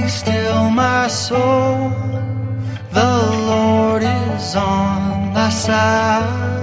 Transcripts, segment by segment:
still my soul. The Lord is on thy side.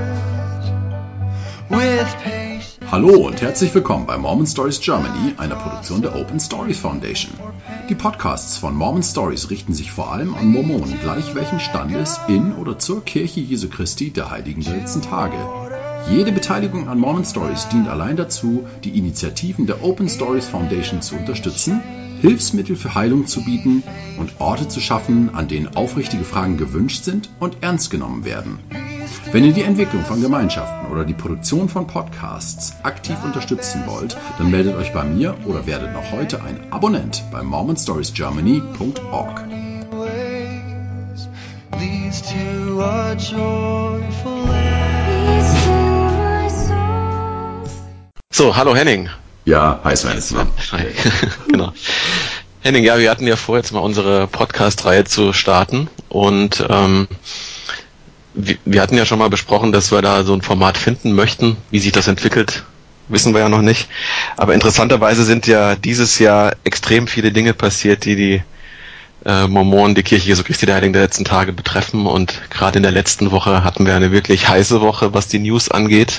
With patience. Hallo und herzlich willkommen bei Mormon Stories Germany, einer Produktion der Open Stories Foundation. Die Podcasts von Mormon Stories richten sich vor allem an Mormonen gleich welchen Standes in oder zur Kirche Jesu Christi der Heiligen der letzten Tage. Jede Beteiligung an Mormon Stories dient allein dazu, die Initiativen der Open Stories Foundation zu unterstützen, Hilfsmittel für Heilung zu bieten und Orte zu schaffen, an denen aufrichtige Fragen gewünscht sind und ernst genommen werden. Wenn ihr die Entwicklung von Gemeinschaften oder die Produktion von Podcasts aktiv unterstützen wollt, dann meldet euch bei mir oder werdet noch heute ein Abonnent bei mormonstoriesgermany.org. Leads to a joyful So, hallo Henning. Ja, hi Sven. Hi. Genau. Henning, ja, wir hatten ja vor, jetzt mal unsere Podcast-Reihe zu starten und wir hatten ja schon mal besprochen, dass wir da so ein Format finden möchten. Wie sich das entwickelt, wissen wir ja noch nicht. Aber interessanterweise sind ja dieses Jahr extrem viele Dinge passiert, die Mormonen, die Kirche Jesu Christi der Heiligen der letzten Tage betreffen. Und gerade in der letzten Woche hatten wir eine wirklich heiße Woche, was die News angeht.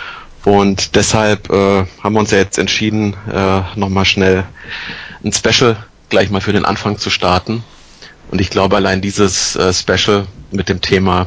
Und deshalb haben wir uns ja jetzt entschieden, nochmal schnell ein Special gleich mal für den Anfang zu starten. Und ich glaube, allein dieses Special mit dem Thema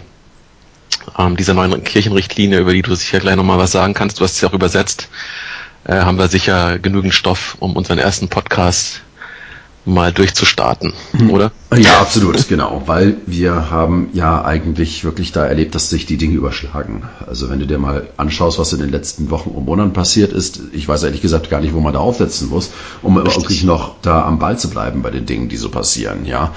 dieser neuen Kirchenrichtlinie, über die du sicher gleich nochmal was sagen kannst, du hast es ja auch übersetzt, haben wir sicher genügend Stoff, um unseren ersten Podcast mal durchzustarten, oder? Ja, absolut, genau, weil wir haben ja eigentlich wirklich da erlebt, dass sich die Dinge überschlagen. Also wenn du dir mal anschaust, was in den letzten Wochen und Monaten passiert ist, ich weiß ehrlich gesagt gar nicht, wo man da aufsetzen muss, um wirklich noch da am Ball zu bleiben bei den Dingen, die so passieren, ja.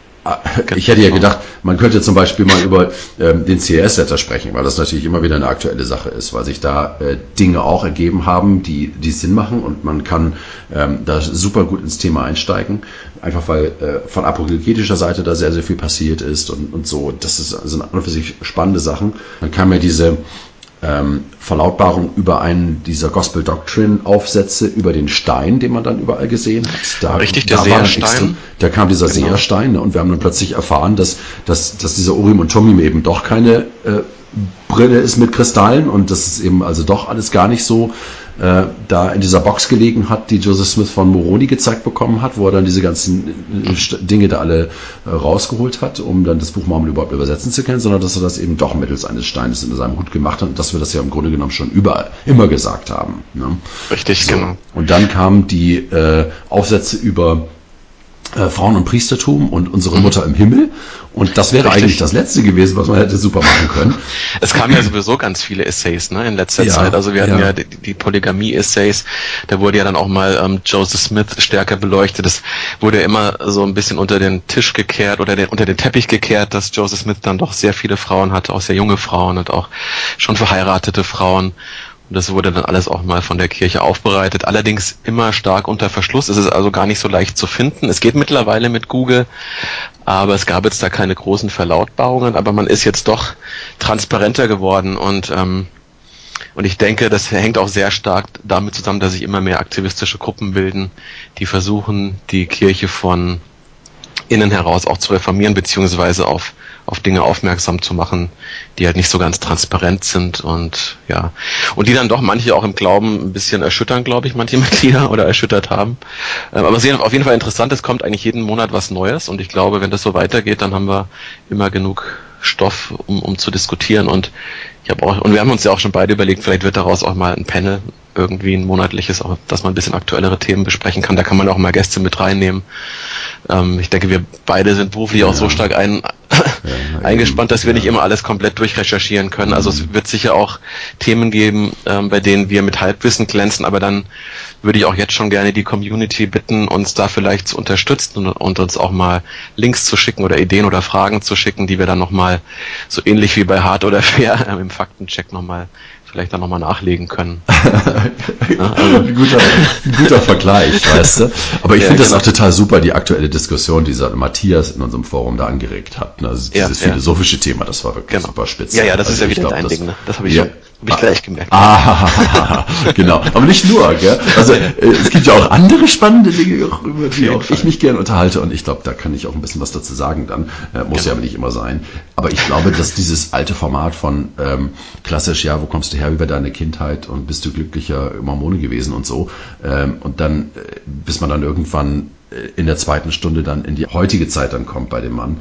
Ich hätte ja gedacht, man könnte zum Beispiel mal über den CES-Letter sprechen, weil das natürlich immer wieder eine aktuelle Sache ist, weil sich da Dinge auch ergeben haben, die Sinn machen und man kann da super gut ins Thema einsteigen, einfach weil von apologetischer Seite da sehr, sehr viel passiert ist und so. Das sind an und für sich spannende Sachen. Dann kam ja diese Verlautbarung über einen dieser Gospel Doctrine Aufsätze über den Stein, den man dann überall gesehen hat. Da, richtig, der Seherstein. Da kam dieser Seherstein und wir haben dann plötzlich erfahren, dass dieser Urim und Thummim eben doch keine Brille ist mit Kristallen und dass es eben also doch alles gar nicht so da in dieser Box gelegen hat, die Joseph Smith von Moroni gezeigt bekommen hat, wo er dann diese ganzen Dinge da alle rausgeholt hat, um dann das Buch Mormon überhaupt übersetzen zu können, sondern dass er das eben doch mittels eines Steines in seinem Hut gemacht hat und dass wir das ja im Grunde genommen schon immer gesagt haben. Ne? Richtig, so. Genau. Und dann kamen die Aufsätze über Frauen und Priestertum und unsere Mutter im Himmel. Und das wäre eigentlich das Letzte gewesen, was man hätte super machen können. Es kamen ja sowieso ganz viele Essays, ne, in letzter Zeit. Also wir hatten ja die Polygamie-Essays. Da wurde ja dann auch mal Joseph Smith stärker beleuchtet. Das wurde ja immer so ein bisschen unter den Tisch gekehrt oder unter den Teppich gekehrt, dass Joseph Smith dann doch sehr viele Frauen hatte, auch sehr junge Frauen und auch schon verheiratete Frauen. Und das wurde dann alles auch mal von der Kirche aufbereitet. Allerdings immer stark unter Verschluss. Es ist also gar nicht so leicht zu finden. Es geht mittlerweile mit Google, aber es gab jetzt da keine großen Verlautbarungen. Aber man ist jetzt doch transparenter geworden und ich denke, das hängt auch sehr stark damit zusammen, dass sich immer mehr aktivistische Gruppen bilden, die versuchen, die Kirche von innen heraus auch zu reformieren, beziehungsweise auf Dinge aufmerksam zu machen, die halt nicht so ganz transparent sind und die dann doch manche auch im Glauben ein bisschen erschüttern, glaube ich, manche Mitglieder oder erschüttert haben. Aber es ist auf jeden Fall interessant, es kommt eigentlich jeden Monat was Neues und ich glaube, wenn das so weitergeht, dann haben wir immer genug Stoff, um zu diskutieren und wir haben uns ja auch schon beide überlegt, vielleicht wird daraus auch mal ein Panel, irgendwie ein monatliches, auch, dass man ein bisschen aktuellere Themen besprechen kann. Da kann man auch mal Gäste mit reinnehmen. Ich denke, wir beide sind beruflich auch so stark eingespannt, dass wir nicht immer alles komplett durchrecherchieren können. Also es wird sicher auch Themen geben, bei denen wir mit Halbwissen glänzen, aber dann würde ich auch jetzt schon gerne die Community bitten, uns da vielleicht zu unterstützen und uns auch mal Links zu schicken oder Ideen oder Fragen zu schicken, die wir dann nochmal so ähnlich wie bei Hart oder Fair im Faktencheck vielleicht dann nochmal nachlegen können. Ein guter Vergleich, weißt du. Aber ich finde das auch total super, die aktuelle Diskussion, die Matthias in unserem Forum da angeregt hat. Also dieses philosophische Thema, das war wirklich super spitze. Ja, das ist ja wieder dein Ding, ne? Das habe ich Habe ich gleich gemerkt. Genau. Aber nicht nur, gell? Also es gibt ja auch andere spannende Dinge, über die auch ich mich gerne unterhalte. Und ich glaube, da kann ich auch ein bisschen was dazu sagen dann. Muss ja aber nicht immer sein. Aber ich glaube, dass dieses alte Format von klassisch, ja, wo kommst du her, wie war deine Kindheit und bist du glücklicher Mormone gewesen und so. Und dann, bis man dann irgendwann in der zweiten Stunde dann in die heutige Zeit dann kommt bei dem Mann.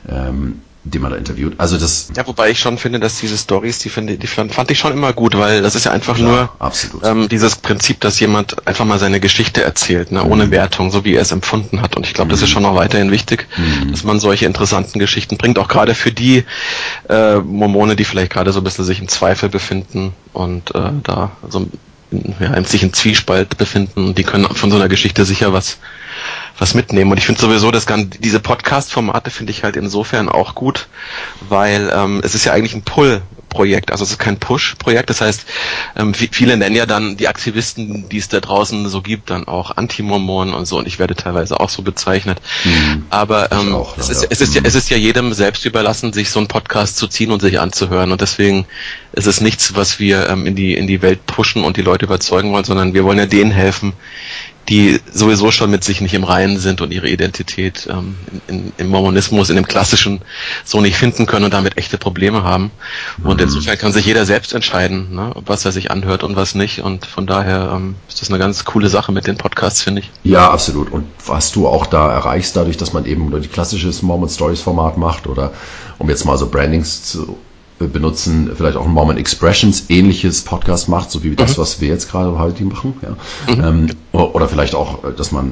Den man da interviewt. Also das. Ja, wobei ich schon finde, dass diese Stories, die fand ich schon immer gut, weil das ist ja einfach nur dieses Prinzip, dass jemand einfach mal seine Geschichte erzählt, ne, ohne Wertung, so wie er es empfunden hat. Und ich glaube, das ist schon noch weiterhin wichtig, dass man solche interessanten Geschichten bringt, auch gerade für die Mormone, die vielleicht gerade so ein bisschen sich im Zweifel befinden und da so sich im Zwiespalt befinden. Die können von so einer Geschichte sicher was mitnehmen. Und ich finde sowieso, diese Podcast-Formate finde ich halt insofern auch gut, weil es ist ja eigentlich ein Pull-Projekt, also es ist kein Push-Projekt. Das heißt, viele nennen ja dann die Aktivisten, die es da draußen so gibt, dann auch Anti-Mormonen und so, und ich werde teilweise auch so bezeichnet. Aber es ist ja jedem selbst überlassen, sich so einen Podcast zu ziehen und sich anzuhören, und deswegen ist es nichts, was wir in die Welt pushen und die Leute überzeugen wollen, sondern wir wollen ja denen helfen, die sowieso schon mit sich nicht im Reinen sind und ihre Identität im Mormonismus, in dem klassischen, so nicht finden können und damit echte Probleme haben. Und insofern kann sich jeder selbst entscheiden, ne, was er sich anhört und was nicht. Und von daher ist das eine ganz coole Sache mit den Podcasts, finde ich. Ja, absolut. Und was du auch da erreichst, dadurch, dass man eben nur die klassisches Mormon Stories Format macht, oder um jetzt mal so Brandings zu benutzen, vielleicht auch ein Mormon Expressions ähnliches Podcast macht, so wie das, was wir jetzt gerade heute machen. Ja. Oder vielleicht auch, dass man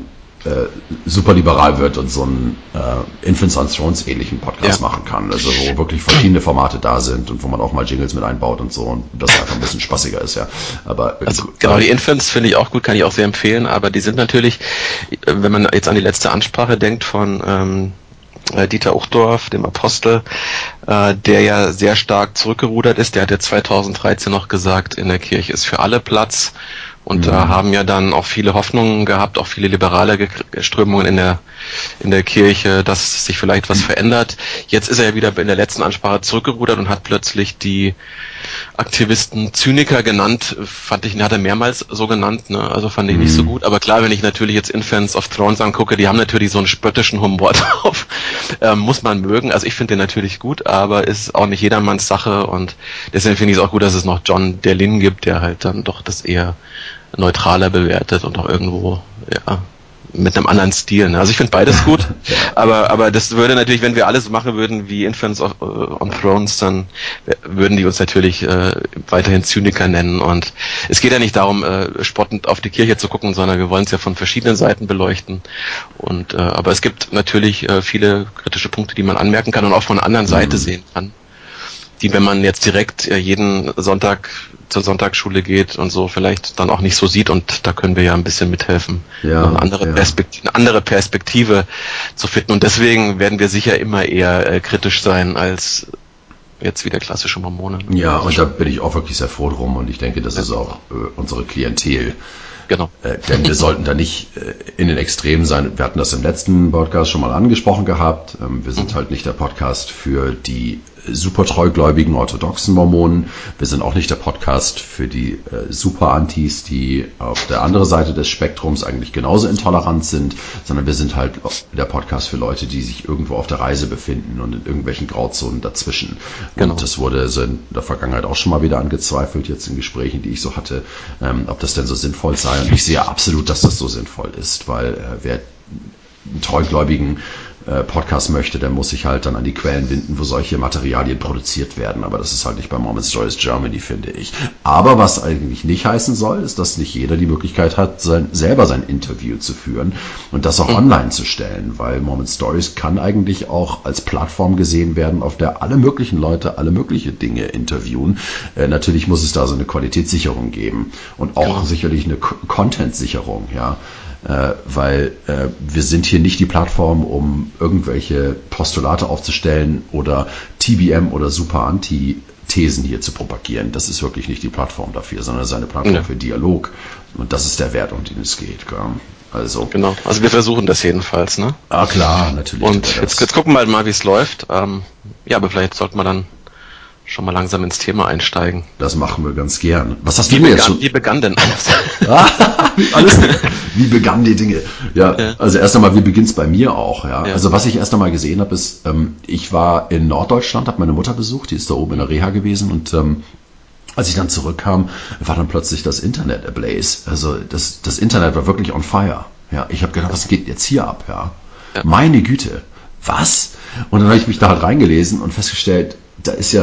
super liberal wird und so einen Infants on Thrones ähnlichen Podcast machen kann. Also wo wirklich verschiedene Formate da sind und wo man auch mal Jingles mit einbaut und so, und das einfach ein bisschen spaßiger ist, ja. Aber genau, die Infants finde ich auch gut, kann ich auch sehr empfehlen, aber die sind natürlich, wenn man jetzt an die letzte Ansprache denkt von Dieter Uchtdorf, dem Apostel, der ja sehr stark zurückgerudert ist. Der hat ja 2013 noch gesagt, in der Kirche ist für alle Platz. Und da haben ja dann auch viele Hoffnungen gehabt, auch viele liberale Strömungen in der Kirche, dass sich vielleicht was verändert. Jetzt ist er ja wieder in der letzten Ansprache zurückgerudert und hat plötzlich die Aktivisten Zyniker genannt, hat er mehrmals so genannt, ne? Also fand ich nicht so gut. Aber klar, wenn ich natürlich jetzt Infants of Thrones angucke, die haben natürlich so einen spöttischen Humor drauf. Muss man mögen. Also ich finde den natürlich gut, aber ist auch nicht jedermanns Sache, und deswegen finde ich es auch gut, dass es noch John Derlin gibt, der halt dann doch das eher neutraler bewertet und auch irgendwo, mit einem anderen Stil. Ne? Also ich finde beides gut, aber das würde natürlich, wenn wir alles machen würden wie Infants on Thrones, dann würden die uns natürlich weiterhin Zyniker nennen, und es geht ja nicht darum, spottend auf die Kirche zu gucken, sondern wir wollen es ja von verschiedenen Seiten beleuchten, und aber es gibt natürlich viele kritische Punkte, die man anmerken kann und auch von der anderen Seite sehen kann, die, wenn man jetzt direkt jeden Sonntag zur Sonntagsschule geht und so, vielleicht dann auch nicht so sieht, und da können wir ja ein bisschen mithelfen, eine andere Perspektive zu finden, und deswegen werden wir sicher immer eher kritisch sein als jetzt wieder klassische Mormone. Ja, und da bin ich auch wirklich sehr froh drum, und ich denke, das ist auch unsere Klientel. Genau. Denn wir sollten da nicht in den Extremen sein. Wir hatten das im letzten Podcast schon mal angesprochen gehabt. Wir sind halt nicht der Podcast für die super treugläubigen orthodoxen Mormonen. Wir sind auch nicht der Podcast für die Super-Antis, die auf der anderen Seite des Spektrums eigentlich genauso intolerant sind, sondern wir sind halt der Podcast für Leute, die sich irgendwo auf der Reise befinden und in irgendwelchen Grauzonen dazwischen. Genau. Und das wurde so in der Vergangenheit auch schon mal wieder angezweifelt, jetzt in Gesprächen, die ich so hatte, ob das denn so sinnvoll sei. Und ich sehe absolut, dass das so sinnvoll ist, weil wer einen treugläubigen Podcast möchte, der muss sich halt dann an die Quellen wenden, wo solche Materialien produziert werden. Aber das ist halt nicht bei Mormon Stories Germany, finde ich. Aber was eigentlich nicht heißen soll, ist, dass nicht jeder die Möglichkeit hat, selber sein Interview zu führen und das auch online zu stellen, weil Mormon Stories kann eigentlich auch als Plattform gesehen werden, auf der alle möglichen Leute alle mögliche Dinge interviewen. Natürlich muss es da so eine Qualitätssicherung geben und auch sicherlich eine Content-Sicherung, ja. Weil wir sind hier nicht die Plattform, um irgendwelche Postulate aufzustellen oder TBM oder Super-Anti-Thesen hier zu propagieren. Das ist wirklich nicht die Plattform dafür, sondern es ist eine Plattform für Dialog. Und das ist der Wert, um den es geht. Also genau, also wir versuchen das jedenfalls, ne? Ah klar, natürlich. Und jetzt gucken wir mal, wie es läuft. Aber vielleicht sollte man dann schon mal langsam ins Thema einsteigen. Das machen wir ganz gern. Was hast du mir jetzt schon? Wie begann denn alles? Wie begannen die Dinge? Ja, also erst einmal, wie beginnt's bei mir auch? Ja, also was ich erst einmal gesehen habe, ist, ich war in Norddeutschland, habe meine Mutter besucht, die ist da oben in der Reha gewesen und als ich dann zurückkam, war dann plötzlich das Internet ablaze. Also das Internet war wirklich on fire. Ja, ich habe gedacht, was geht jetzt hier ab? Ja, meine Güte, was? Und dann habe ich mich da halt reingelesen und festgestellt, das ist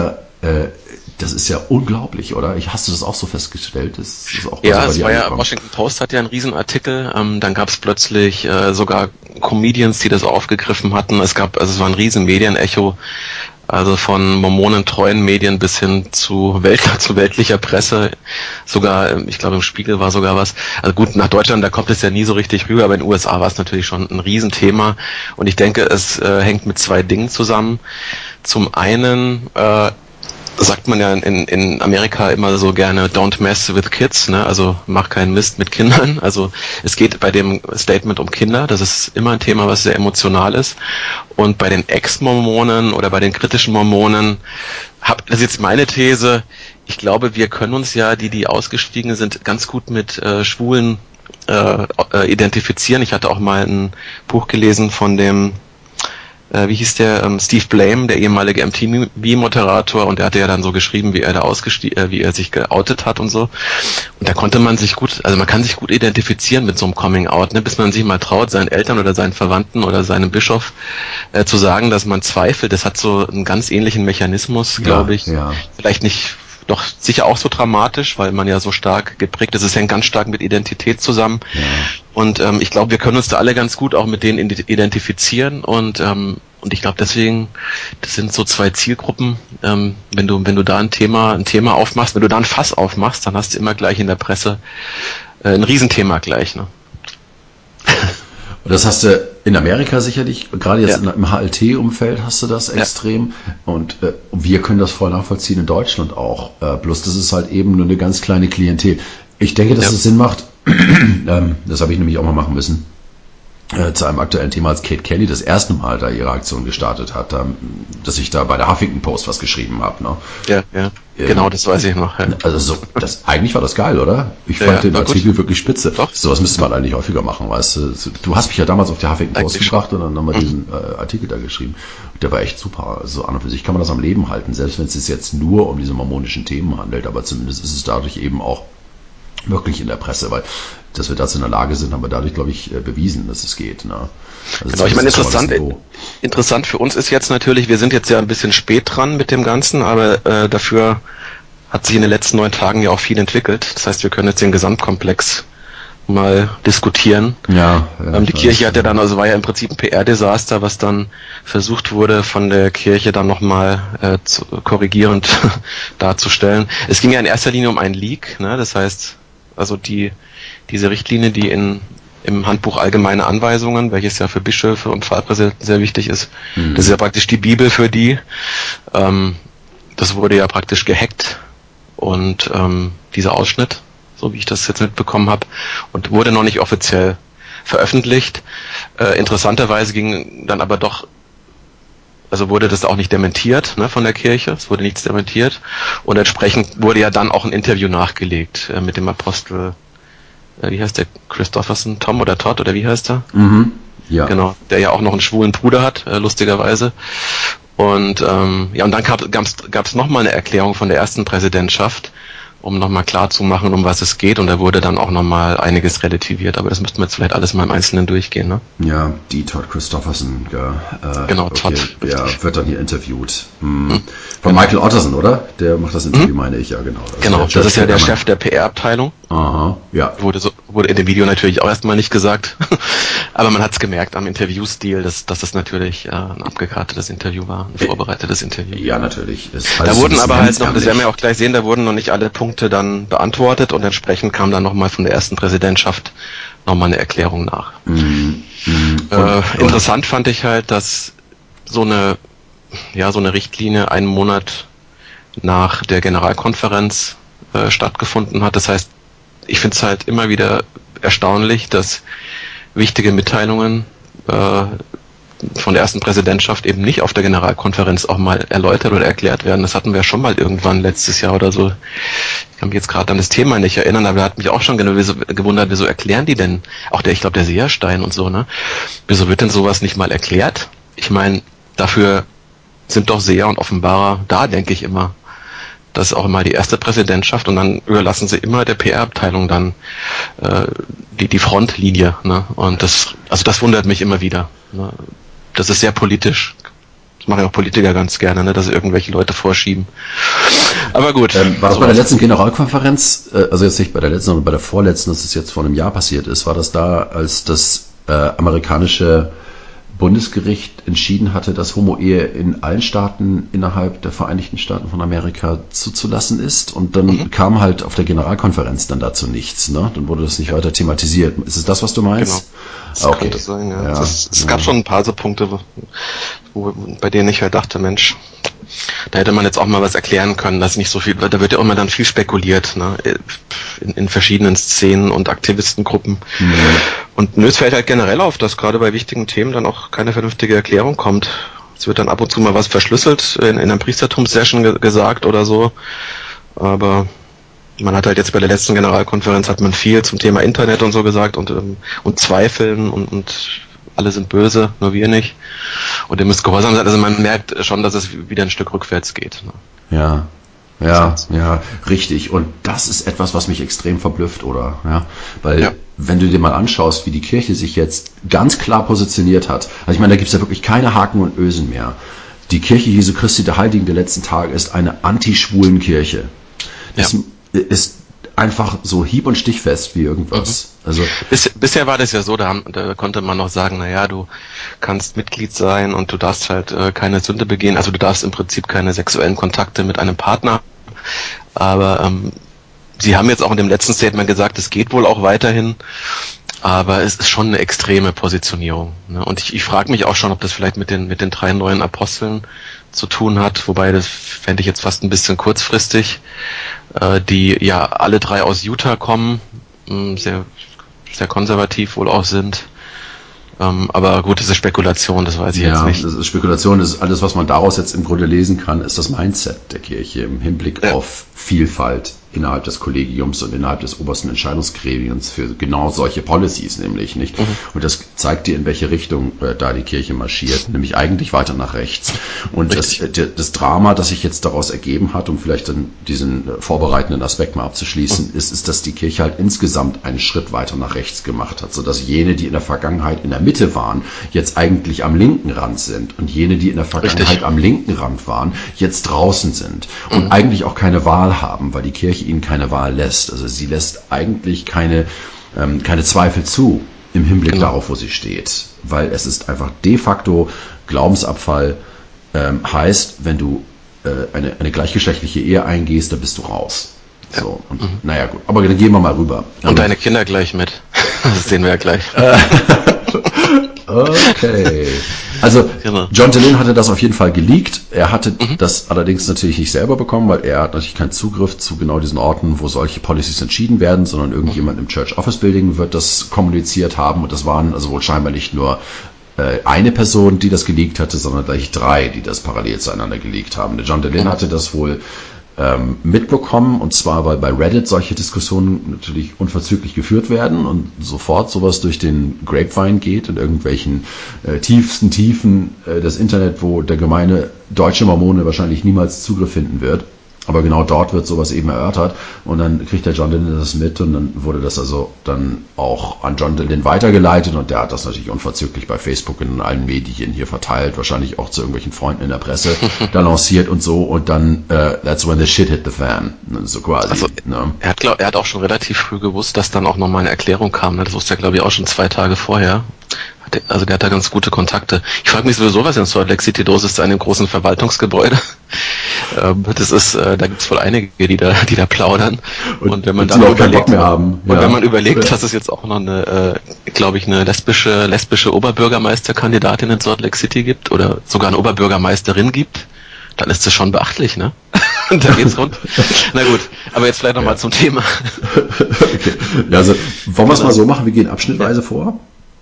ja unglaublich, oder? Hast du das auch so festgestellt? Das ist auch es war ja, Washington Post hat ja einen Riesenartikel, dann gab es plötzlich sogar Comedians, die das aufgegriffen hatten. Es war ein riesen Medienecho, also von mormonentreuen Medien bis hin zu weltlicher Presse. Sogar, ich glaube im Spiegel war sogar was. Also gut, nach Deutschland, da kommt es ja nie so richtig rüber, aber in den USA war es natürlich schon ein Riesenthema. Und ich denke, es hängt mit zwei Dingen zusammen. Zum einen sagt man ja in Amerika immer so gerne don't mess with kids, ne? Also mach keinen Mist mit Kindern. Also es geht bei dem Statement um Kinder, das ist immer ein Thema, was sehr emotional ist. Und bei den Ex-Mormonen oder bei den kritischen Mormonen, das ist jetzt meine These, ich glaube, wir können uns ja, die ausgestiegen sind, ganz gut mit Schwulen identifizieren. Ich hatte auch mal ein Buch gelesen von dem wie hieß der, Steve Blame, der ehemalige MTV-Moderator, und der hatte ja dann so geschrieben, wie er sich geoutet hat und so. Und da konnte man kann sich gut identifizieren mit so einem Coming-out, ne, bis man sich mal traut, seinen Eltern oder seinen Verwandten oder seinem Bischof zu sagen, dass man zweifelt. Das hat so einen ganz ähnlichen Mechanismus, glaube ich. Ja. Vielleicht nicht, doch sicher auch so dramatisch, weil man ja so stark geprägt ist. Es hängt ganz stark mit Identität zusammen. Ja. Und ich glaube, wir können uns da alle ganz gut auch mit denen identifizieren. Und ich glaube deswegen, das sind so zwei Zielgruppen. Wenn du da ein Thema aufmachst, wenn du da ein Fass aufmachst, dann hast du immer gleich in der Presse ein Riesenthema gleich. Ne? Und das hast du in Amerika sicherlich, gerade jetzt im HLT-Umfeld hast du das extrem. Und wir können das voll nachvollziehen in Deutschland auch. Bloß das ist halt eben nur eine ganz kleine Klientel. Ich denke, dass es Sinn macht, das habe ich nämlich auch mal machen müssen, zu einem aktuellen Thema, als Kate Kelly das erste Mal da ihre Aktion gestartet hat, dass ich da bei der Huffington Post was geschrieben habe. Ne? Ja. Genau, das weiß ich noch. Ja. Also eigentlich war das geil, oder? Ich fand den Artikel wirklich spitze. Sowas müsste man eigentlich häufiger machen, weißt du. Du hast mich ja damals auf die Huffington Post gebracht und dann haben wir diesen Artikel da geschrieben. Der war echt super. Also an und für sich kann man das am Leben halten, selbst wenn es sich jetzt nur um diese mormonischen Themen handelt, aber zumindest ist es dadurch eben auch wirklich in der Presse, weil dass wir dazu in der Lage sind, haben wir dadurch, glaube ich, bewiesen, dass es geht. Ne? Also genau, ich meine, interessant für uns ist jetzt natürlich, wir sind jetzt ja ein bisschen spät dran mit dem Ganzen, aber dafür hat sich in den letzten 9 Tagen ja auch viel entwickelt. Das heißt, wir können jetzt den Gesamtkomplex mal diskutieren. Ja, die Kirche hat ja dann, also war ja im Prinzip ein PR-Desaster, was dann versucht wurde, von der Kirche dann nochmal korrigierend darzustellen. Es ging ja in erster Linie um einen Leak, ne? Das heißt, also diese Richtlinie, die im Handbuch Allgemeine Anweisungen, welches ja für Bischöfe und Pfarrpräsidenten sehr wichtig ist, das ist ja praktisch die Bibel für die. Das wurde ja praktisch gehackt und dieser Ausschnitt, so wie ich das jetzt mitbekommen habe, und wurde noch nicht offiziell veröffentlicht. Interessanterweise ging dann aber doch, also wurde das auch nicht dementiert, ne, von der Kirche, es wurde nichts dementiert, und entsprechend wurde ja dann auch ein Interview nachgelegt mit dem Apostel, wie heißt der, Christofferson, Tom oder Todd, oder wie heißt er? Mhm. Ja. Genau, der ja auch noch einen schwulen Bruder hat, lustigerweise. Und und dann gab es nochmal eine Erklärung von der ersten Präsidentschaft, um nochmal klarzumachen, um was es geht, und da wurde dann auch nochmal einiges relativiert, aber das müssten wir jetzt vielleicht alles mal im Einzelnen durchgehen, ne? Ja, die Todd Christofferson, genau, okay, Todd. Der wird dann hier interviewt. Von Michael Otterson, oder? Der macht das Interview, meine ich, ja, genau. Das ist ja der Chef der PR-Abteilung. Aha, ja. Wurde in dem Video natürlich auch erstmal nicht gesagt, aber man hat es gemerkt am Interviewstil, dass das natürlich ein abgekartetes Interview war, ein vorbereitetes Interview. Ja, natürlich. Da wurden aber halt noch, das werden wir auch gleich sehen, da wurden noch nicht alle Punkte dann beantwortet, und entsprechend kam dann nochmal von der ersten Präsidentschaft nochmal eine Erklärung nach. Interessant fand ich halt, dass so eine Richtlinie einen Monat nach der Generalkonferenz stattgefunden hat. Das heißt, ich finde es halt immer wieder erstaunlich, dass wichtige Mitteilungen von der ersten Präsidentschaft eben nicht auf der Generalkonferenz auch mal erläutert oder erklärt werden. Das hatten wir schon mal irgendwann letztes Jahr oder so. Ich kann mich jetzt gerade an das Thema nicht erinnern, aber da hat mich auch schon gewundert, wieso erklären die denn, auch ich glaube der Seherstein und so, ne? Wieso wird denn sowas nicht mal erklärt? Ich meine, dafür sind doch Seher und Offenbarer da, denke ich immer. Das ist auch immer die erste Präsidentschaft und dann überlassen sie immer der PR-Abteilung dann die Frontlinie, ne? Und das wundert mich immer wieder. Ne? Das ist sehr politisch. Das machen ja auch Politiker ganz gerne, ne? Dass sie irgendwelche Leute vorschieben. Aber gut. War das bei der letzten Generalkonferenz, also jetzt nicht bei der letzten, sondern bei der vorletzten, dass es jetzt vor einem Jahr passiert ist, war das da, als das amerikanische Bundesgericht entschieden hatte, dass Homo-Ehe in allen Staaten innerhalb der Vereinigten Staaten von Amerika zuzulassen ist, und dann kam halt auf der Generalkonferenz dann dazu nichts, ne? Dann wurde das nicht weiter thematisiert. Ist es das, was du meinst? Genau. Das könnte sein, ja. Es gab schon ein paar so Punkte, bei denen ich halt dachte, Mensch, da hätte man jetzt auch mal was erklären können, dass nicht so viel, da wird ja immer dann viel spekuliert, ne? In verschiedenen Szenen und Aktivistengruppen. Mhm. Und es fällt halt generell auf, dass gerade bei wichtigen Themen dann auch keine vernünftige Erklärung kommt. Es wird dann ab und zu mal was verschlüsselt in einer Priestertumssession gesagt oder so. Aber man hat halt jetzt bei der letzten Generalkonferenz hat man viel zum Thema Internet und so gesagt und Zweifeln und alle sind böse, nur wir nicht. Und ihr müsst gehorsam sein. Also man merkt schon, dass es wieder ein Stück rückwärts geht. Ne? Ja, richtig. Und das ist etwas, was mich extrem verblüfft, oder? Ja, weil wenn du dir mal anschaust, wie die Kirche sich jetzt ganz klar positioniert hat, also ich meine, da gibt es ja wirklich keine Haken und Ösen mehr. Die Kirche Jesu Christi der Heiligen der letzten Tage ist eine anti-schwulen Kirche. Das ist einfach so hieb- und stichfest wie irgendwas. Also bisher war das ja so, da konnte man noch sagen, naja, du kannst Mitglied sein und du darfst halt keine Sünde begehen, also du darfst im Prinzip keine sexuellen Kontakte mit einem Partner, aber sie haben jetzt auch in dem letzten Statement gesagt, es geht wohl auch weiterhin, aber es ist schon eine extreme Positionierung. Ne? Und ich frage mich auch schon, ob das vielleicht mit den 3 neuen Aposteln zu tun hat, wobei das fände ich jetzt fast ein bisschen kurzfristig, die ja alle 3 aus Utah kommen, sehr, sehr konservativ wohl auch sind. Aber gut, das ist Spekulation, das weiß ich jetzt nicht. Das ist Spekulation, das ist alles, was man daraus jetzt im Grunde lesen kann, ist das Mindset der Kirche im Hinblick auf Vielfalt innerhalb des Kollegiums und innerhalb des obersten Entscheidungsgremiums für genau solche Policies, nämlich nicht. Und das zeigt dir, in welche Richtung da die Kirche marschiert, nämlich eigentlich weiter nach rechts. Und das Drama, das sich jetzt daraus ergeben hat, um vielleicht dann diesen vorbereitenden Aspekt mal abzuschließen, ist, dass die Kirche halt insgesamt einen Schritt weiter nach rechts gemacht hat, sodass jene, die in der Vergangenheit in der Mitte waren, jetzt eigentlich am linken Rand sind und jene, die in der Vergangenheit am linken Rand waren, jetzt draußen sind und eigentlich auch keine Wahl haben, weil die Kirche ihnen keine Wahl lässt. Also sie lässt eigentlich keine Zweifel zu im Hinblick darauf, wo sie steht, weil es ist einfach de facto Glaubensabfall, heißt, wenn du eine gleichgeschlechtliche Ehe eingehst, dann bist du raus. So, und naja, gut. Aber dann gehen wir mal rüber. Und deine Kinder gleich mit. Das sehen wir ja gleich. Okay. Also John Dehlin hatte das auf jeden Fall geleakt. Er hatte das allerdings natürlich nicht selber bekommen, weil er hat natürlich keinen Zugriff zu genau diesen Orten, wo solche Policies entschieden werden, sondern irgendjemand im Church Office Building wird das kommuniziert haben. Und das waren also wohl scheinbar nicht nur eine Person, die das geleakt hatte, sondern gleich 3, die das parallel zueinander geleakt haben. Der John Dehlin hatte das wohl mitbekommen, und zwar, weil bei Reddit solche Diskussionen natürlich unverzüglich geführt werden und sofort sowas durch den Grapevine geht in irgendwelchen tiefsten Tiefen des Internet, wo der gemeine deutsche Mormone wahrscheinlich niemals Zugriff finden wird. Aber genau dort wird sowas eben erörtert, und dann kriegt der John Dehlin das mit, und dann wurde das also dann auch an John Dehlin weitergeleitet, und der hat das natürlich unverzüglich bei Facebook in allen Medien hier verteilt, wahrscheinlich auch zu irgendwelchen Freunden in der Presse da lanciert und so, und dann that's when the shit hit the fan, so quasi. Also, ne? Er hat auch schon relativ früh gewusst, dass dann auch nochmal eine Erklärung kam, ne? Das wusste er, glaube ich, auch schon 2 Tage vorher. Also der hat da ganz gute Kontakte. Ich frage mich sowieso, was in Salt Lake City los ist, zu einem großen Verwaltungsgebäude. Das ist, da gibt's wohl einige, die da plaudern. Und wenn man dann überlegt, wenn man überlegt, dass es jetzt auch noch eine, glaube ich, eine lesbische Oberbürgermeisterkandidatin in Salt Lake City gibt oder sogar eine Oberbürgermeisterin gibt, dann ist das schon beachtlich, ne? Da geht's rund. Na gut, aber jetzt vielleicht nochmal zum Thema. Okay. Ja, also wollen wir es mal so machen, wir gehen abschnittweise vor?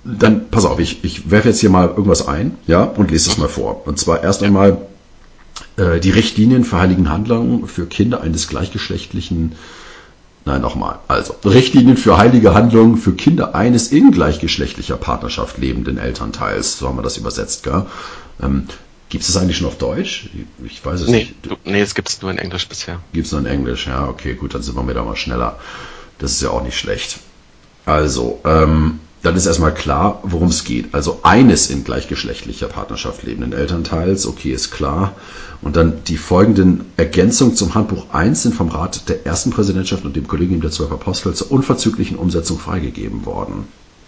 Dann, pass auf, ich werfe jetzt hier mal irgendwas ein, ja, und lese das mal vor. Und zwar erst einmal die Richtlinien für heiligen Handlungen für Kinder eines gleichgeschlechtlichen, Richtlinien für heilige Handlungen für Kinder eines in gleichgeschlechtlicher Partnerschaft lebenden Elternteils, so haben wir das übersetzt, gell? Gibt es das eigentlich schon auf Deutsch? Ich weiß es nicht. Nee, es gibt es nur in Englisch bisher. Gibt es nur in Englisch, ja, okay, gut, dann sind wir wieder mal schneller. Das ist ja auch nicht schlecht. Also, dann ist erstmal klar, worum es geht. Also eines in gleichgeschlechtlicher Partnerschaft lebenden Elternteils, okay, ist klar. Und dann die folgenden Ergänzungen zum Handbuch 1 sind vom Rat der ersten Präsidentschaft und dem Kollegium der 12 Apostel zur unverzüglichen Umsetzung freigegeben worden.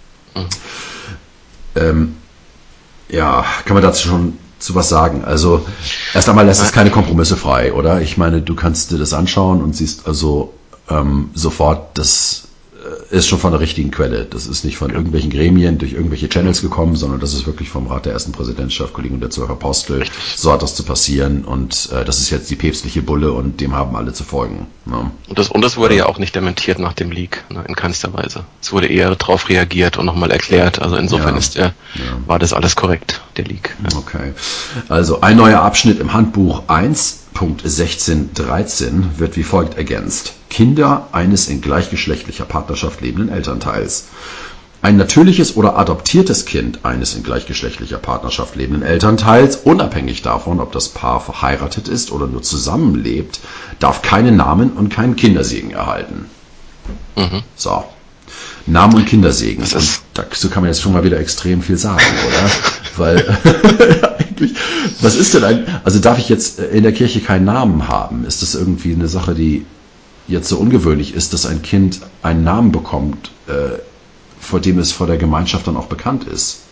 Ja, kann man dazu schon zu was sagen? Also erst einmal lässt es keine Kompromisse frei, oder? Ich meine, du kannst dir das anschauen und siehst also sofort, das ist schon von der richtigen Quelle. Das ist nicht von irgendwelchen Gremien durch irgendwelche Channels gekommen, sondern das ist wirklich vom Rat der ersten Präsidentschaft, Kollegium der 12 Apostel. Richtig. So hat das zu passieren und das ist jetzt die päpstliche Bulle und dem haben alle zu folgen. Ne? Und das wurde ja auch nicht dementiert nach dem Leak, ne, in keinster Weise. Es wurde eher darauf reagiert und nochmal erklärt. Also insofern war das alles korrekt, der Leak. Ja. Okay. Also ein neuer Abschnitt im Handbuch 1.16.13 wird wie folgt ergänzt. Kinder eines in gleichgeschlechtlicher Partnerschaft lebenden Elternteils. Ein natürliches oder adoptiertes Kind eines in gleichgeschlechtlicher Partnerschaft lebenden Elternteils, unabhängig davon, ob das Paar verheiratet ist oder nur zusammenlebt, darf keinen Namen und keinen Kindersegen erhalten. Mhm. So. Namen und Kindersegen. Und dazu kann man jetzt schon mal wieder extrem viel sagen, oder? Weil eigentlich, was ist denn also darf ich jetzt in der Kirche keinen Namen haben? Ist das irgendwie eine Sache, die jetzt so ungewöhnlich ist, dass ein Kind einen Namen bekommt, vor dem es vor der Gemeinschaft dann auch bekannt ist?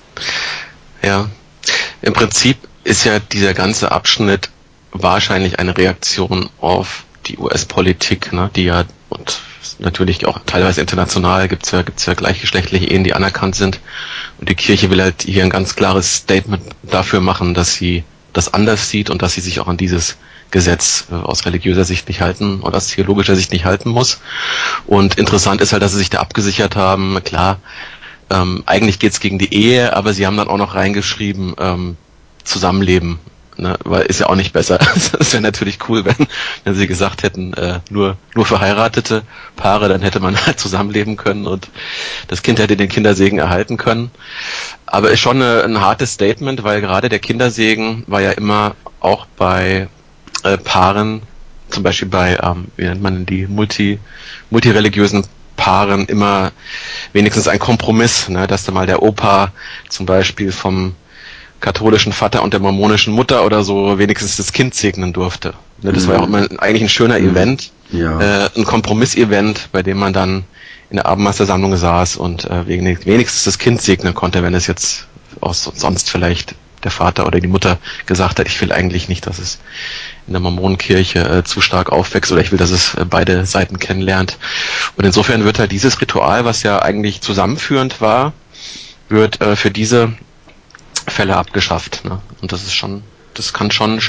Ja, im Prinzip ist ja dieser ganze Abschnitt wahrscheinlich eine Reaktion auf die US-Politik, ne, die ja, und natürlich auch teilweise international gibt's ja gleichgeschlechtliche Ehen, die anerkannt sind. Und die Kirche will halt hier ein ganz klares Statement dafür machen, dass sie das anders sieht und dass sie sich auch an dieses Gesetz aus religiöser Sicht nicht halten oder aus theologischer Sicht nicht halten muss. Und interessant ist halt, dass sie sich da abgesichert haben. Klar, eigentlich geht's gegen die Ehe, aber sie haben dann auch noch reingeschrieben, Zusammenleben. Ne, weil ist ja auch nicht besser. Es wäre natürlich cool, wenn sie gesagt hätten, nur verheiratete Paare, dann hätte man halt zusammenleben können und das Kind hätte den Kindersegen erhalten können. Aber ist schon ein hartes Statement, weil gerade der Kindersegen war ja immer auch bei Paaren, zum Beispiel bei, wie nennt man die multireligiösen Paaren immer wenigstens ein Kompromiss, ne, dass da mal der Opa zum Beispiel vom katholischen Vater und der mormonischen Mutter oder so wenigstens das Kind segnen durfte. Das war ja auch immer eigentlich ein schöner Event, ein Kompromiss-Event, bei dem man dann in der Abendmeistersammlung saß und wenigstens das Kind segnen konnte, wenn es jetzt auch sonst vielleicht der Vater oder die Mutter gesagt hat, ich will eigentlich nicht, dass es in der Mormonenkirche zu stark aufwächst oder ich will, dass es beide Seiten kennenlernt. Und insofern wird halt dieses Ritual, was ja eigentlich zusammenführend war, wird für diese Fälle abgeschafft, ne? Und das kann schon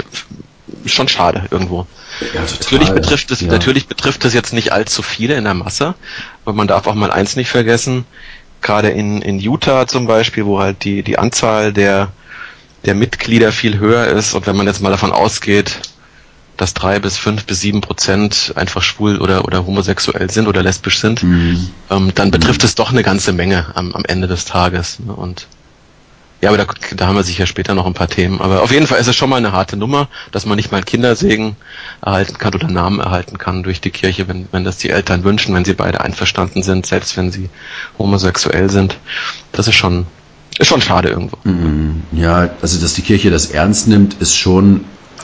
schade irgendwo. Ja, natürlich betrifft es jetzt nicht allzu viele in der Masse, aber man darf auch mal eins nicht vergessen, gerade in Utah zum Beispiel, wo halt die Anzahl der Mitglieder viel höher ist und wenn man jetzt mal davon ausgeht, dass 3 bis 5 bis 7% einfach schwul oder homosexuell sind oder lesbisch sind, dann betrifft es doch eine ganze Menge am Ende des Tages, ne? Und ja, aber da haben wir sicher später noch ein paar Themen. Aber auf jeden Fall ist es schon mal eine harte Nummer, dass man nicht mal einen Kindersegen erhalten kann oder Namen erhalten kann durch die Kirche, wenn das die Eltern wünschen, wenn sie beide einverstanden sind, selbst wenn sie homosexuell sind. Das ist schon schade irgendwo. Ja, also dass die Kirche das ernst nimmt, ist schon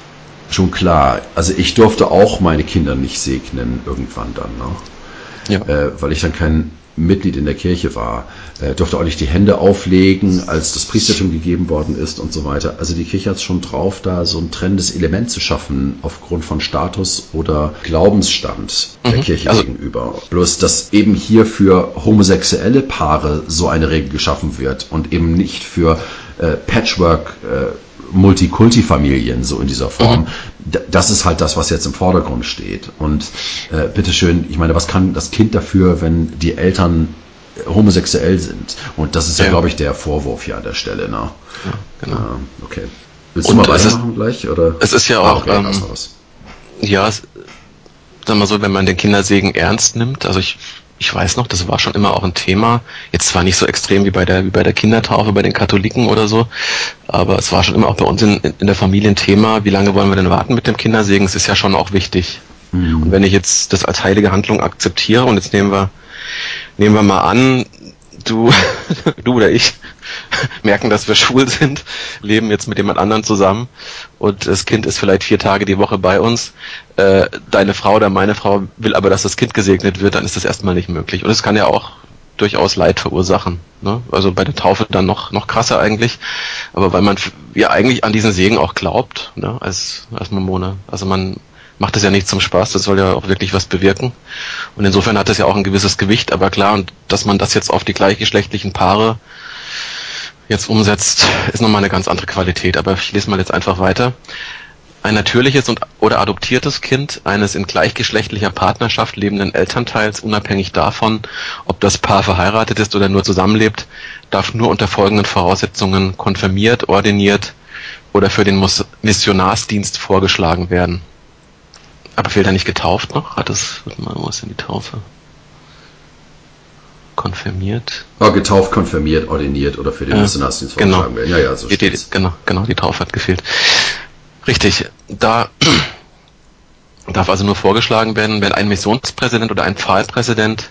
klar. Also ich durfte auch meine Kinder nicht segnen irgendwann dann, ne? Ja. Weil ich dann kein Mitglied in der Kirche war, durfte auch nicht die Hände auflegen, als das Priestertum gegeben worden ist und so weiter. Also die Kirche hat es schon drauf, da so ein trennendes Element zu schaffen, aufgrund von Status oder Glaubensstand der Kirche gegenüber. Bloß, dass eben hier für homosexuelle Paare so eine Regel geschaffen wird und eben nicht für Patchwork Multikulti-Familien so in dieser Form. Das ist halt das, was jetzt im Vordergrund steht. Und bitteschön, ich meine, was kann das Kind dafür, wenn die Eltern homosexuell sind. Und das ist ja, glaube ich, der Vorwurf hier an der Stelle. Ne? Ja, genau. Okay. Willst du mal weitermachen gleich? Oder? Es ist ja auch, ja, sag mal so, wenn man den Kindersegen ernst nimmt, also ich weiß noch, das war schon immer auch ein Thema, jetzt zwar nicht so extrem wie bei der Kindertaufe, bei den Katholiken oder so, aber es war schon immer auch bei uns in der Familie ein Thema, wie lange wollen wir denn warten mit dem Kindersegen, es ist ja schon auch wichtig. Und wenn ich jetzt das als heilige Handlung akzeptiere und jetzt nehmen wir mal an, du oder ich merken, dass wir schwul sind, leben jetzt mit jemand anderen zusammen und das Kind ist vielleicht 4 Tage die Woche bei uns, deine Frau oder meine Frau will aber, dass das Kind gesegnet wird, dann ist das erstmal nicht möglich. Und es kann ja auch durchaus Leid verursachen. Ne? Also bei der Taufe dann noch krasser eigentlich, aber weil man ja eigentlich an diesen Segen auch glaubt, ne? als Mormone. Also man macht es ja nicht zum Spaß, das soll ja auch wirklich was bewirken. Und insofern hat es ja auch ein gewisses Gewicht, aber klar, und dass man das jetzt auf die gleichgeschlechtlichen Paare jetzt umsetzt, ist nochmal eine ganz andere Qualität. Aber ich lese mal jetzt einfach weiter. Ein natürliches oder adoptiertes Kind eines in gleichgeschlechtlicher Partnerschaft lebenden Elternteils, unabhängig davon, ob das Paar verheiratet ist oder nur zusammenlebt, darf nur unter folgenden Voraussetzungen konfirmiert, ordiniert oder für den Missionarsdienst vorgeschlagen werden. Aber fehlt da nicht getauft noch? Wo ist denn die Taufe? Konfirmiert? Getauft, konfirmiert, ordiniert oder für den Missionarsdienst vorgeschlagen werden. Ja, so steht's. Genau, die Taufe hat gefehlt. Richtig, da darf also nur vorgeschlagen werden, wenn ein Missionspräsident oder ein Pfahlpräsident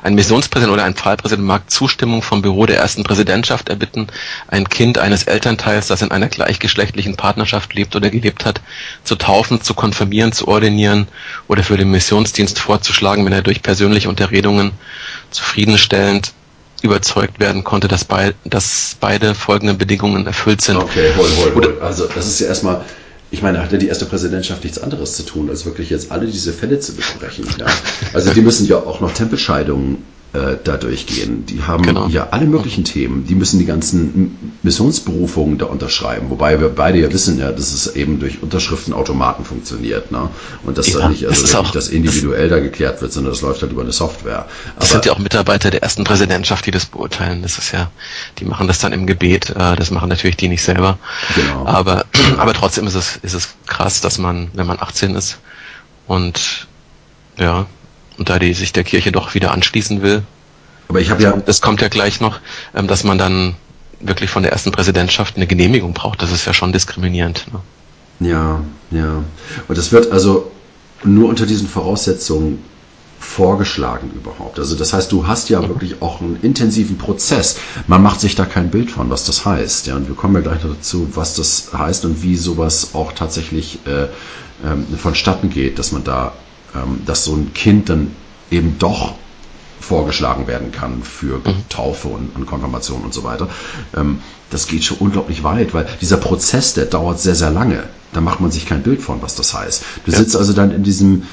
mag Zustimmung vom Büro der ersten Präsidentschaft erbitten, ein Kind eines Elternteils, das in einer gleichgeschlechtlichen Partnerschaft lebt oder gelebt hat, zu taufen, zu konfirmieren, zu ordinieren oder für den Missionsdienst vorzuschlagen, wenn er durch persönliche Unterredungen zufriedenstellend überzeugt werden konnte, dass beide folgenden Bedingungen erfüllt sind. Okay, hol. Also das ist ja erstmal, ich meine, hat ja die erste Präsidentschaft nichts anderes zu tun, als wirklich jetzt alle diese Fälle zu besprechen. Ja? Also die müssen ja auch noch Tempelscheidungen da durchgehen. Die haben ja alle möglichen Themen. Die müssen die ganzen Missionsberufungen da unterschreiben. Wobei wir beide ja wissen, ja, dass es eben durch Unterschriftenautomaten funktioniert. Ne? Und dass da nicht das individuell da geklärt wird, sondern das läuft halt über eine Software. Das sind ja auch Mitarbeiter der ersten Präsidentschaft, die das beurteilen. Das ist ja, die machen das dann im Gebet. Das machen natürlich die nicht selber. Genau. Aber trotzdem ist es krass, dass man, wenn man 18 ist und ja, und da die sich der Kirche doch wieder anschließen will. Aber ich habe das kommt ja gleich noch, dass man dann wirklich von der ersten Präsidentschaft eine Genehmigung braucht. Das ist ja schon diskriminierend. Ne? Ja. Und das wird also nur unter diesen Voraussetzungen vorgeschlagen überhaupt. Also das heißt, du hast ja wirklich auch einen intensiven Prozess. Man macht sich da kein Bild von, was das heißt. Ja, und wir kommen ja gleich noch dazu, was das heißt und wie sowas auch tatsächlich vonstatten geht, dass man da dass so ein Kind dann eben doch vorgeschlagen werden kann für Taufe und Konfirmation und so weiter. Das geht schon unglaublich weit, weil dieser Prozess, der dauert sehr, sehr lange. Da macht man sich kein Bild von, was das heißt. Du sitzt also dann in diesen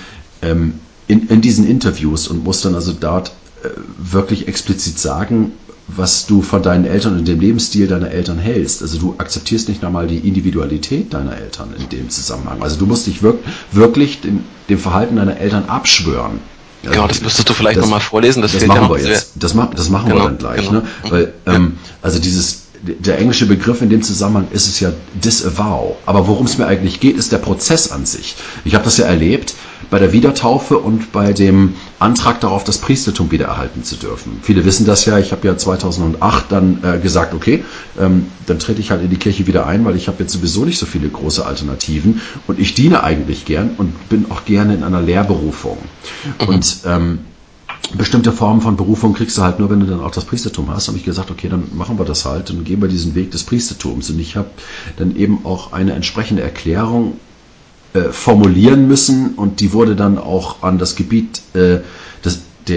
Interviews und musst dann also dort wirklich explizit sagen, was du von deinen Eltern und dem Lebensstil deiner Eltern hältst. Also du akzeptierst nicht einmal die Individualität deiner Eltern in dem Zusammenhang. Also du musst dich wirklich dem Verhalten deiner Eltern abschwören. Also genau, das müsstest du vielleicht nochmal vorlesen. Das machen wir jetzt. Das machen wir dann gleich. Genau. Ne? Weil, also der englische Begriff in dem Zusammenhang ist es ja disavow. Aber worum es mir eigentlich geht, ist der Prozess an sich. Ich habe das ja erlebt bei der Wiedertaufe und bei dem Antrag darauf, das Priestertum wieder erhalten zu dürfen. Viele wissen das ja. Ich habe ja 2008 dann gesagt, okay, dann trete ich halt in die Kirche wieder ein, weil ich habe jetzt sowieso nicht so viele große Alternativen und ich diene eigentlich gern und bin auch gerne in einer Lehrberufung. Und bestimmte Formen von Berufung kriegst du halt nur, wenn du dann auch das Priestertum hast. Und ich gesagt, okay, dann machen wir das halt und gehen wir diesen Weg des Priestertums. Und ich habe dann eben auch eine entsprechende Erklärung formulieren müssen und die wurde dann auch an das Gebiet die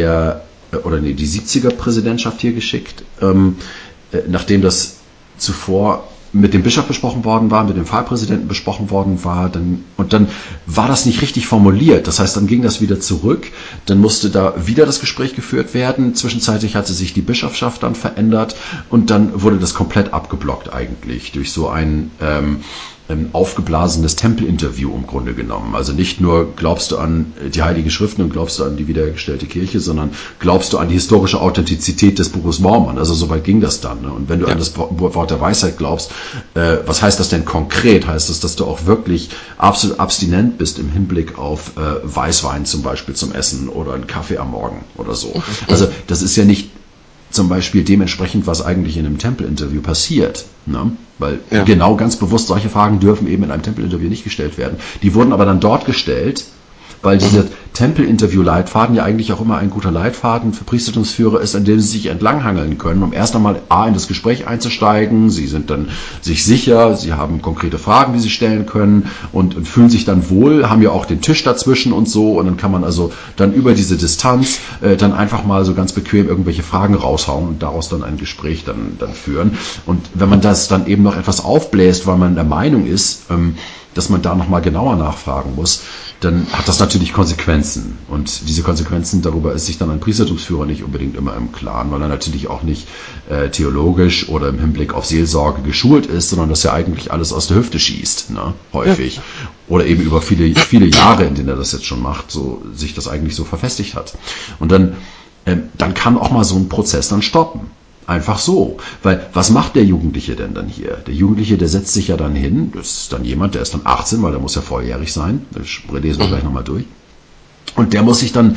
70er Präsidentschaft hier geschickt, nachdem das zuvor mit dem Bischof besprochen worden war, mit dem Pfarrpräsidenten besprochen worden war, dann war das nicht richtig formuliert. Das heißt, dann ging das wieder zurück, dann musste da wieder das Gespräch geführt werden. Zwischenzeitlich hatte sich die Bischofschaft dann verändert und dann wurde das komplett abgeblockt eigentlich durch so ein aufgeblasenes Tempelinterview im Grunde genommen. Also nicht nur glaubst du an die Heilige Schrift und glaubst du an die wiederhergestellte Kirche, sondern glaubst du an die historische Authentizität des Buches Mormon. Also so weit ging das dann. Ne? Und wenn du an das Wort der Weisheit glaubst, was heißt das denn konkret? Heißt das, dass du auch wirklich absolut abstinent bist im Hinblick auf Weißwein zum Beispiel zum Essen oder einen Kaffee am Morgen oder so? Also das ist ja nicht zum Beispiel dementsprechend, was eigentlich in einem Tempelinterview passiert. Ne? Weil genau ganz bewusst solche Fragen dürfen eben in einem Tempelinterview nicht gestellt werden. Die wurden aber dann dort gestellt, weil dieser Tempelinterview-Leitfaden ja eigentlich auch immer ein guter Leitfaden für Priestertumsführer ist, an dem sie sich entlanghangeln können, um erst einmal in das Gespräch einzusteigen. Sie sind dann sich sicher, sie haben konkrete Fragen, die sie stellen können und fühlen sich dann wohl, haben ja auch den Tisch dazwischen und so, und dann kann man also dann über diese Distanz dann einfach mal so ganz bequem irgendwelche Fragen raushauen und daraus dann ein Gespräch dann führen. Und wenn man das dann eben noch etwas aufbläst, weil man der Meinung ist, dass man da nochmal genauer nachfragen muss, dann hat das natürlich Konsequenzen. Und diese Konsequenzen, darüber ist sich dann ein Priestertumsführer nicht unbedingt immer im Klaren, weil er natürlich auch nicht theologisch oder im Hinblick auf Seelsorge geschult ist, sondern dass er eigentlich alles aus der Hüfte schießt, ne? Häufig. Ja. Oder eben über viele, viele Jahre, in denen er das jetzt schon macht, so sich das eigentlich so verfestigt hat. Und dann kann auch mal so ein Prozess dann stoppen. Einfach so. Weil, was macht der Jugendliche denn dann hier? Der Jugendliche, der setzt sich ja dann hin, das ist dann jemand, der ist dann 18, weil der muss ja volljährig sein, das lesen wir gleich nochmal durch. Und der muss sich dann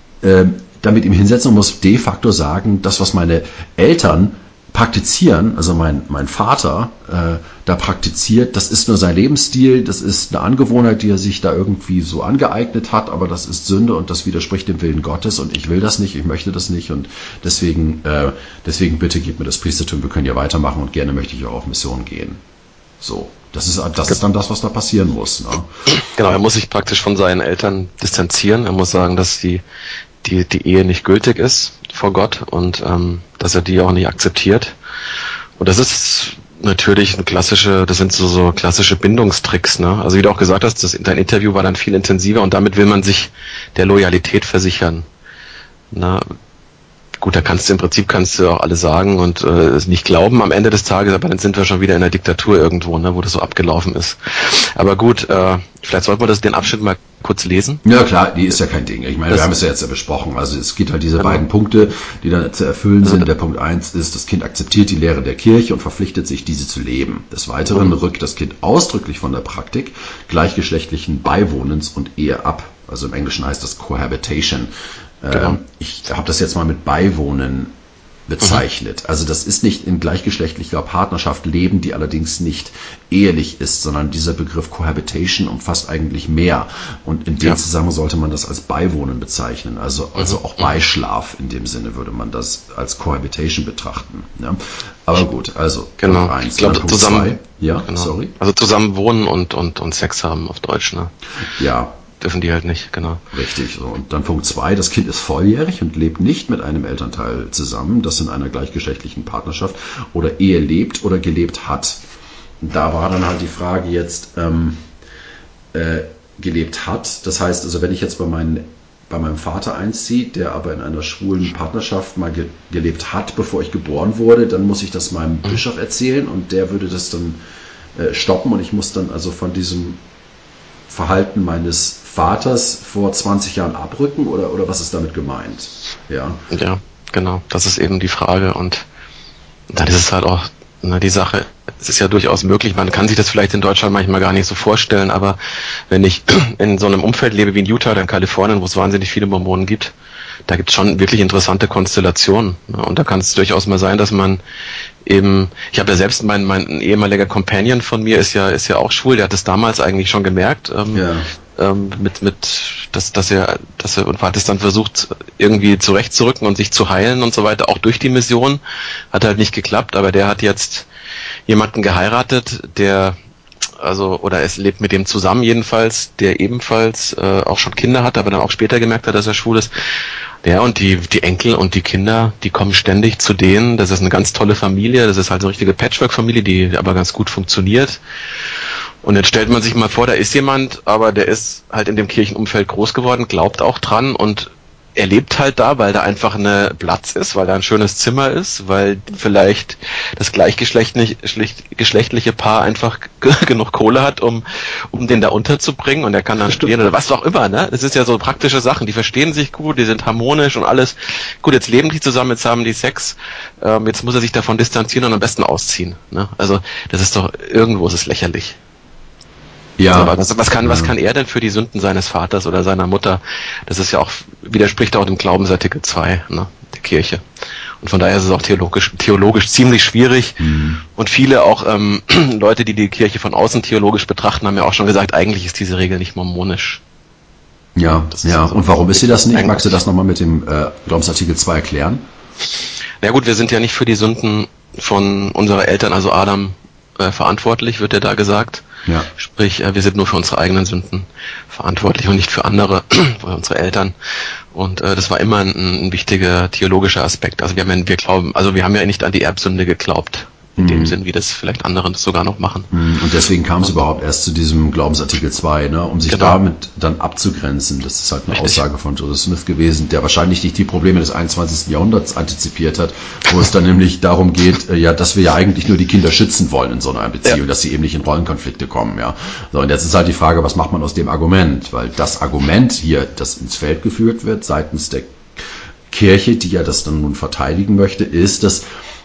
damit ihm hinsetzen und muss de facto sagen, das, was meine Eltern praktizieren, also mein Vater da praktiziert, das ist nur sein Lebensstil, das ist eine Angewohnheit, die er sich da irgendwie so angeeignet hat, aber das ist Sünde und das widerspricht dem Willen Gottes und ich will das nicht, ich möchte das nicht und deswegen bitte gib mir das Priestertum, wir können ja weitermachen und gerne möchte ich auch auf Mission gehen. So, das ist dann das, was da passieren muss. Ne? Genau, er muss sich praktisch von seinen Eltern distanzieren, er muss sagen, dass die Ehe nicht gültig ist vor Gott und dass er die auch nicht akzeptiert. Und das ist natürlich das sind so klassische Bindungstricks, ne? Also wie du auch gesagt hast, dein Interview war dann viel intensiver und damit will man sich der Loyalität versichern. Na, gut, im Prinzip kannst du auch alles sagen und es nicht glauben am Ende des Tages, aber dann sind wir schon wieder in der Diktatur irgendwo, ne, wo das so abgelaufen ist. Aber gut, vielleicht sollten wir den Abschnitt mal kurz lesen. Ja klar, die ist ja kein Ding. Ich meine, wir haben es ja jetzt besprochen. Also es gibt halt diese beiden Punkte, die dann zu erfüllen sind. Der Punkt 1 ist, das Kind akzeptiert die Lehre der Kirche und verpflichtet sich, diese zu leben. Des Weiteren rückt das Kind ausdrücklich von der Praktik gleichgeschlechtlichen Beiwohnens und Ehe ab. Also im Englischen heißt das Cohabitation. Genau. Ich habe das jetzt mal mit Beiwohnen bezeichnet. Also das ist nicht in gleichgeschlechtlicher Partnerschaft leben, die allerdings nicht ehelich ist, sondern dieser Begriff Cohabitation umfasst eigentlich mehr. Und in dem Zusammenhang sollte man das als Beiwohnen bezeichnen. Also auch Beischlaf in dem Sinne würde man das als Cohabitation betrachten. Ja? Aber gut, also genau. Punkt 1. Ich glaube zusammen. Ja, genau. Sorry. Also zusammen wohnen und Sex haben auf Deutsch, ne? Ja. Dürfen die halt nicht, genau. Richtig. So. Und dann Punkt 2, das Kind ist volljährig und lebt nicht mit einem Elternteil zusammen, das in einer gleichgeschlechtlichen Partnerschaft oder Ehe lebt oder gelebt hat. Da war dann halt die Frage jetzt, gelebt hat. Das heißt, also wenn ich jetzt bei meinem Vater einziehe, der aber in einer schwulen Partnerschaft mal gelebt hat, bevor ich geboren wurde, dann muss ich das meinem Bischof erzählen und der würde das dann stoppen und ich muss dann also von diesem Verhalten meines Vaters vor 20 Jahren abrücken oder was ist damit gemeint? Ja, genau. Das ist eben die Frage und dann ist es halt auch die Sache, es ist ja durchaus möglich, man kann sich das vielleicht in Deutschland manchmal gar nicht so vorstellen, aber wenn ich in so einem Umfeld lebe wie in Utah oder in Kalifornien, wo es wahnsinnig viele Mormonen gibt, da gibt es schon wirklich interessante Konstellationen. Und da kann es durchaus mal sein, dass man eben, ich habe ja selbst, mein ehemaliger Companion von mir ist ja auch schwul, der hat es damals eigentlich schon gemerkt, dass er und hat es dann versucht, irgendwie zurechtzurücken und sich zu heilen und so weiter, auch durch die Mission. Hat halt nicht geklappt, aber der hat jetzt jemanden geheiratet, es lebt mit dem zusammen jedenfalls, der ebenfalls auch schon Kinder hat, aber dann auch später gemerkt hat, dass er schwul ist. Ja, und die Enkel und die Kinder, die kommen ständig zu denen. Das ist eine ganz tolle Familie. Das ist halt so eine richtige Patchwork-Familie, die aber ganz gut funktioniert. Und jetzt stellt man sich mal vor, da ist jemand, aber der ist halt in dem Kirchenumfeld groß geworden, glaubt auch dran und er lebt halt da, weil da einfach eine Platz ist, weil da ein schönes Zimmer ist, weil vielleicht das gleichgeschlechtliche Paar einfach genug Kohle hat, um den da unterzubringen, und er kann dann studieren oder was auch immer, ne? Das ist ja so praktische Sachen, die verstehen sich gut, die sind harmonisch und alles. Gut, jetzt leben die zusammen, jetzt haben die Sex, jetzt muss er sich davon distanzieren und am besten ausziehen, ne? Also, das ist doch, irgendwo ist es lächerlich. Ja. Also, was kann er denn für die Sünden seines Vaters oder seiner Mutter? Das ist ja auch, widerspricht auch dem Glaubensartikel 2, ne, der Kirche. Und von daher ist es auch theologisch ziemlich schwierig. Und viele auch Leute, die die Kirche von außen theologisch betrachten, haben ja auch schon gesagt, eigentlich ist diese Regel nicht mormonisch. Ja, ja. Also, und warum ist sie das nicht? Magst du das nochmal mit dem Glaubensartikel 2 erklären? Na gut, wir sind ja nicht für die Sünden von unserer Eltern, also Adam, verantwortlich, wird ja da gesagt. Ja. Sprich, wir sind nur für unsere eigenen Sünden verantwortlich und nicht für andere, für unsere Eltern. Und das war immer ein wichtiger theologischer Aspekt. Also wir haben ja nicht an die Erbsünde geglaubt, in dem Sinn, wie das vielleicht andere sogar noch machen. Und deswegen kam es überhaupt erst zu diesem Glaubensartikel 2, ne, um sich damit dann abzugrenzen. Das ist halt eine Aussage von Joseph Smith gewesen, der wahrscheinlich nicht die Probleme des 21. Jahrhunderts antizipiert hat, wo es dann nämlich darum geht, dass wir ja eigentlich nur die Kinder schützen wollen in so einer Beziehung, dass sie eben nicht in Rollenkonflikte kommen. Ja. So, und jetzt ist halt die Frage, was macht man aus dem Argument? Weil das Argument hier, das ins Feld geführt wird seitens der Kirche, die ja das dann nun verteidigen möchte, ist, dass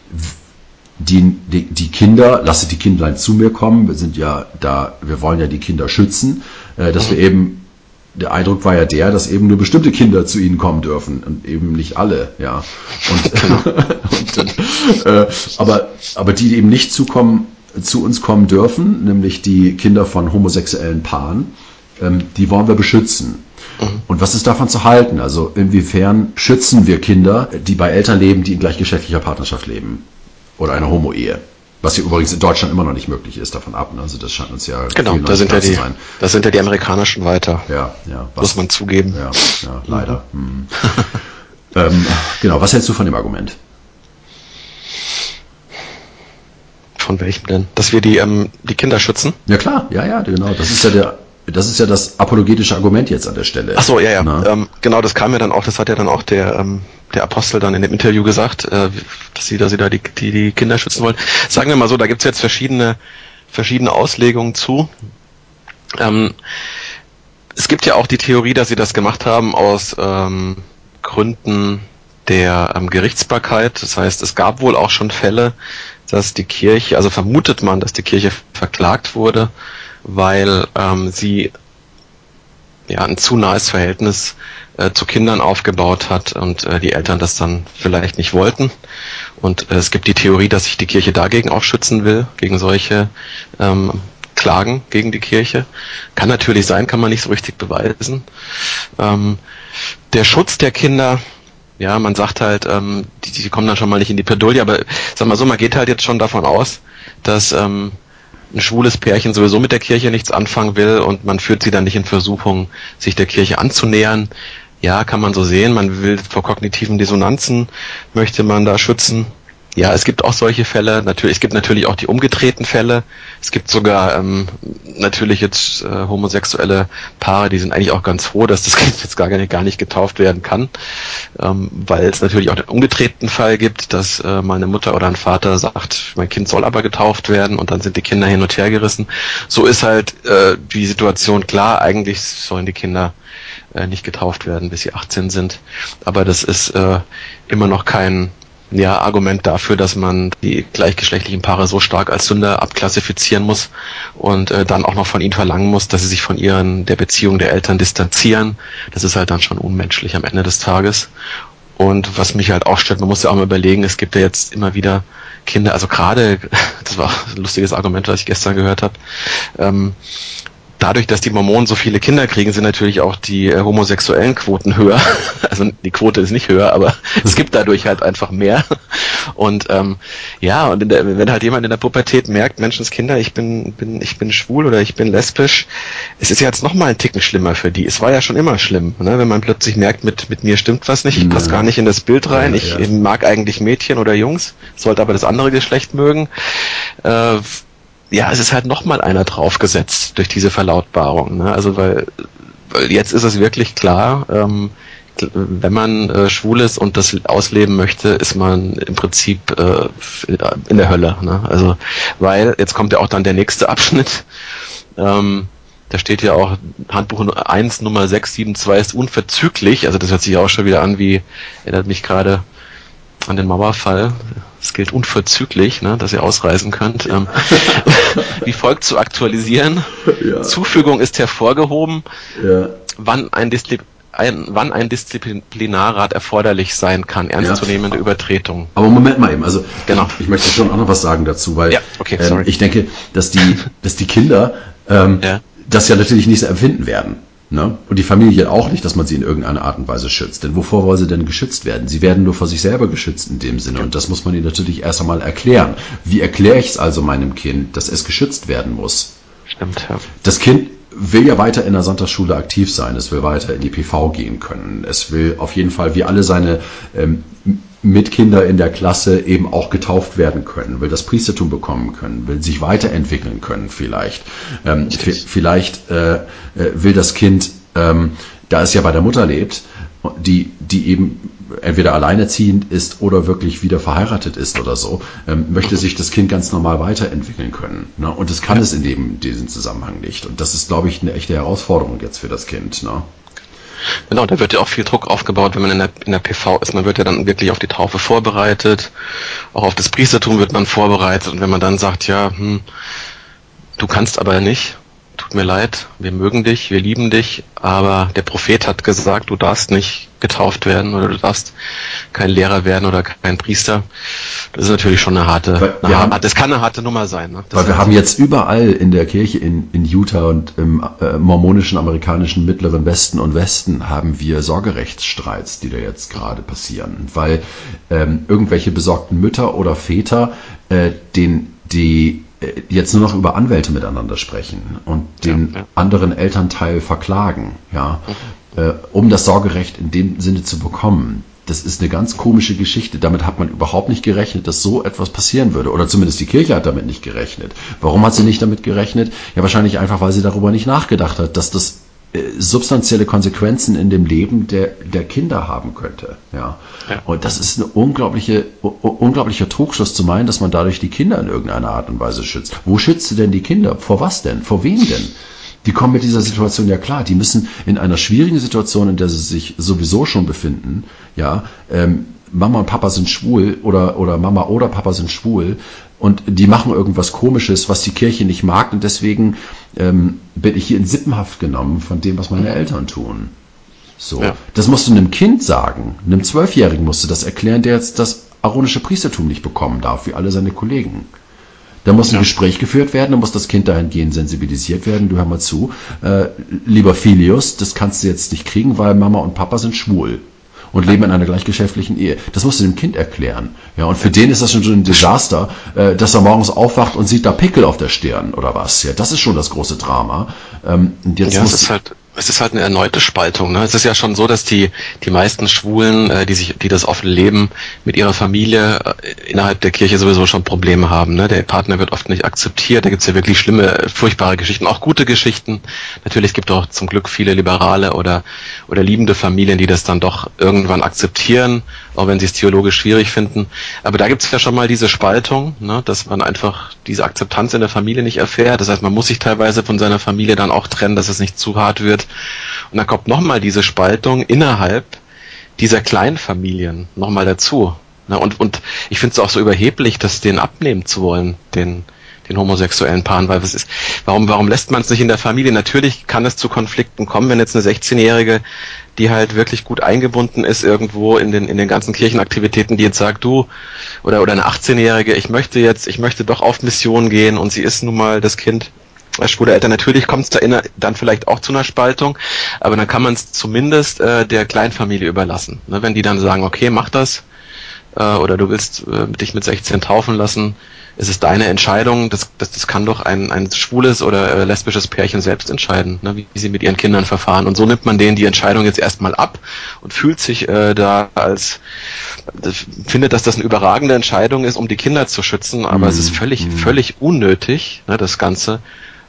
die Kinder, lasse die Kindlein zu mir kommen, wir wollen ja die Kinder schützen, dass wir eben, der Eindruck war ja dass eben nur bestimmte Kinder zu ihnen kommen dürfen und eben nicht alle, ja. Aber die eben nicht zu uns kommen dürfen, nämlich die Kinder von homosexuellen Paaren, die wollen wir beschützen. Und was ist davon zu halten? Also inwiefern schützen wir Kinder, die bei Eltern leben, die in gleichgeschlechtlicher Partnerschaft leben? Oder einer Homo-Ehe. Was hier übrigens in Deutschland immer noch nicht möglich ist, davon ab. Also das scheint uns ja genau, da sind ja die Amerikanischen weiter. Ja. Muss man zugeben. Ja, leider. Genau, was hältst du von dem Argument? Von welchem denn? Dass wir die Kinder schützen? Ja klar, ja, genau. Das ist ja das apologetische Argument jetzt an der Stelle. Ach so, ja. Genau, das kam ja dann auch, das hat ja dann auch der Apostel dann in dem Interview gesagt, dass sie da die Kinder schützen wollen. Sagen wir mal so, da gibt's jetzt verschiedene Auslegungen zu. Es gibt ja auch die Theorie, dass sie das gemacht haben aus Gründen der Gerichtsbarkeit. Das heißt, es gab wohl auch schon Fälle, dass die Kirche, also vermutet man, dass die Kirche verklagt wurde, weil sie ein zu nahes Verhältnis zu Kindern aufgebaut hat und die Eltern das dann vielleicht nicht wollten. Und es gibt die Theorie, dass sich die Kirche dagegen auch schützen will, gegen solche Klagen gegen die Kirche. Kann natürlich sein, kann man nicht so richtig beweisen. Der Schutz der Kinder, ja, man sagt halt, die kommen dann schon mal nicht in die Bredouille, aber sag mal so, man geht halt jetzt schon davon aus, dass ein schwules Pärchen sowieso mit der Kirche nichts anfangen will und man führt sie dann nicht in Versuchung, sich der Kirche anzunähern. Ja, kann man so sehen. Man will vor kognitiven Dissonanzen, möchte man da schützen. Ja, es gibt auch solche Fälle. Es gibt natürlich auch die umgedrehten Fälle. Es gibt sogar natürlich jetzt homosexuelle Paare, die sind eigentlich auch ganz froh, dass das Kind jetzt gar nicht getauft werden kann, weil es natürlich auch den umgedrehten Fall gibt, dass mal eine Mutter oder ein Vater sagt, mein Kind soll aber getauft werden, und dann sind die Kinder hin und her gerissen. So ist halt die Situation klar. Eigentlich sollen die Kinder nicht getauft werden, bis sie 18 sind. Aber das ist immer noch kein Argument dafür, dass man die gleichgeschlechtlichen Paare so stark als Sünder abklassifizieren muss und dann auch noch von ihnen verlangen muss, dass sie sich von der Beziehung der Eltern distanzieren. Das ist halt dann schon unmenschlich am Ende des Tages. Und was mich halt auch stört, man muss ja auch mal überlegen, es gibt ja jetzt immer wieder Kinder, also gerade, das war ein lustiges Argument, was ich gestern gehört habe, dadurch, dass die Mormonen so viele Kinder kriegen, sind natürlich auch die homosexuellen Quoten höher. Also die Quote ist nicht höher, aber es gibt dadurch halt einfach mehr. Und und wenn halt jemand in der Pubertät merkt, Menschenskinder, ich bin schwul oder ich bin lesbisch, es ist ja jetzt noch mal ein Ticken schlimmer für die. Es war ja schon immer schlimm, ne? Wenn man plötzlich merkt, mit mir stimmt was nicht, ich passe gar nicht in das Bild rein, ich mag eigentlich Mädchen oder Jungs, sollte aber das andere Geschlecht mögen. Es ist halt nochmal einer draufgesetzt durch diese Verlautbarung. Ne? Also weil jetzt ist es wirklich klar, wenn man schwul ist und das ausleben möchte, ist man im Prinzip in der Hölle. Ne? Also, weil, jetzt kommt ja auch dann der nächste Abschnitt, da steht ja auch, Handbuch 1, Nummer 672 ist unverzüglich, also das hört sich auch schon wieder an wie, erinnert mich gerade an den Mauerfall. Es gilt unverzüglich, ne, dass ihr ausreisen könnt. Wie folgt zu aktualisieren. Ja. Zufügung ist hervorgehoben, ja. Wann ein Disziplinarrat erforderlich sein kann, ernstzunehmende Übertretung. Aber Moment mal eben, also genau. Ich möchte schon auch noch was sagen dazu, weil ich denke, dass die Kinder das ja natürlich nicht so empfinden werden. Ne? Und die Familie auch nicht, dass man sie in irgendeiner Art und Weise schützt. Denn wovor wollen sie denn geschützt werden? Sie werden nur vor sich selber geschützt in dem Sinne. Und das muss man ihnen natürlich erst einmal erklären. Wie erkläre ich es also meinem Kind, dass es geschützt werden muss? Stimmt, ja. Das Kind will ja weiter in der Sonntagsschule aktiv sein. Es will weiter in die PV gehen können. Es will auf jeden Fall, wie alle seine Mitkinder in der Klasse, eben auch getauft werden können, will das Priestertum bekommen können, will sich weiterentwickeln können vielleicht. Vielleicht will das Kind, da es ja bei der Mutter lebt, die eben entweder alleinerziehend ist oder wirklich wieder verheiratet ist oder so, möchte sich das Kind ganz normal weiterentwickeln können. Ne? Und das kann es in diesem Zusammenhang nicht. Und das ist, glaube ich, eine echte Herausforderung jetzt für das Kind. Ne? Genau, da wird ja auch viel Druck aufgebaut, wenn man in der PV ist. Man wird ja dann wirklich auf die Taufe vorbereitet, auch auf das Priestertum wird man vorbereitet. Und wenn man dann sagt, du kannst aber nicht, tut mir leid, wir mögen dich, wir lieben dich, aber der Prophet hat gesagt, du darfst nicht getauft werden oder du darfst kein Lehrer werden oder kein Priester. Das ist natürlich schon das kann eine harte Nummer sein. Ne? Weil wir haben jetzt überall in der Kirche in Utah und im mormonischen, amerikanischen Mittleren Westen und Westen haben wir Sorgerechtsstreits, die da jetzt gerade passieren, weil irgendwelche besorgten Mütter oder Väter die jetzt nur noch über Anwälte miteinander sprechen und den anderen Elternteil verklagen, um das Sorgerecht in dem Sinne zu bekommen. Das ist eine ganz komische Geschichte. Damit hat man überhaupt nicht gerechnet, dass so etwas passieren würde. Oder zumindest die Kirche hat damit nicht gerechnet. Warum hat sie nicht damit gerechnet? Ja, wahrscheinlich einfach, weil sie darüber nicht nachgedacht hat, dass das substanzielle Konsequenzen in dem Leben der Kinder haben könnte. Ja. Und das ist eine unglaublicher Trugschluss zu meinen, dass man dadurch die Kinder in irgendeiner Art und Weise schützt. Wo schützt du denn die Kinder? Vor was denn? Vor wem denn? Die kommen mit dieser Situation ja klar. Die müssen in einer schwierigen Situation, in der sie sich sowieso schon befinden, Mama und Papa sind schwul oder Mama oder Papa sind schwul und die machen irgendwas Komisches, was die Kirche nicht mag und deswegen bin ich hier in Sippenhaft genommen von dem, was meine Eltern tun. So, das musst du einem Kind sagen. Einem 12-Jährigen musst du das erklären, der jetzt das aaronische Priestertum nicht bekommen darf, wie alle seine Kollegen. Da muss ein Gespräch geführt werden, da muss das Kind dahingehend sensibilisiert werden. Du hör mal zu, lieber Philius, das kannst du jetzt nicht kriegen, weil Mama und Papa sind schwul und leben in einer gleichgeschlechtlichen Ehe. Das musst du dem Kind erklären. Ja, und für den ist das schon so ein Desaster, dass er morgens aufwacht und sieht da Pickel auf der Stirn oder was. Ja, das ist schon das große Drama. Und jetzt es ist halt eine erneute Spaltung. Ne? Es ist ja schon so, dass die meisten Schwulen, die das offen leben, mit ihrer Familie innerhalb der Kirche sowieso schon Probleme haben. Ne? Der Partner wird oft nicht akzeptiert. Da gibt's ja wirklich schlimme, furchtbare Geschichten, auch gute Geschichten. Natürlich gibt es auch zum Glück viele liberale oder liebende Familien, die das dann doch irgendwann akzeptieren, auch wenn sie es theologisch schwierig finden. Aber da gibt's ja schon mal diese Spaltung, ne? Dass man einfach diese Akzeptanz in der Familie nicht erfährt. Das heißt, man muss sich teilweise von seiner Familie dann auch trennen, dass es nicht zu hart wird. Und dann kommt nochmal diese Spaltung innerhalb dieser kleinen Familien nochmal dazu. Und ich finde es auch so überheblich, das denen abnehmen zu wollen, den homosexuellen Paaren, weil warum lässt man es nicht in der Familie? Natürlich kann es zu Konflikten kommen, wenn jetzt eine 16-Jährige, die halt wirklich gut eingebunden ist irgendwo in den ganzen Kirchenaktivitäten, die jetzt sagt, du, oder eine 18-Jährige, ich möchte doch auf Mission gehen und sie ist nun mal das Kind als schwule Eltern. Natürlich kommt es dann vielleicht auch zu einer Spaltung, aber dann kann man es zumindest der Kleinfamilie überlassen. Ne? Wenn die dann sagen, okay, mach das, oder du willst dich mit 16 taufen lassen, es ist deine Entscheidung, das kann doch ein schwules oder lesbisches Pärchen selbst entscheiden, ne, wie sie mit ihren Kindern verfahren. Und so nimmt man denen die Entscheidung jetzt erstmal ab und fühlt sich findet, dass das eine überragende Entscheidung ist, um die Kinder zu schützen, aber es ist völlig unnötig, ne, das Ganze,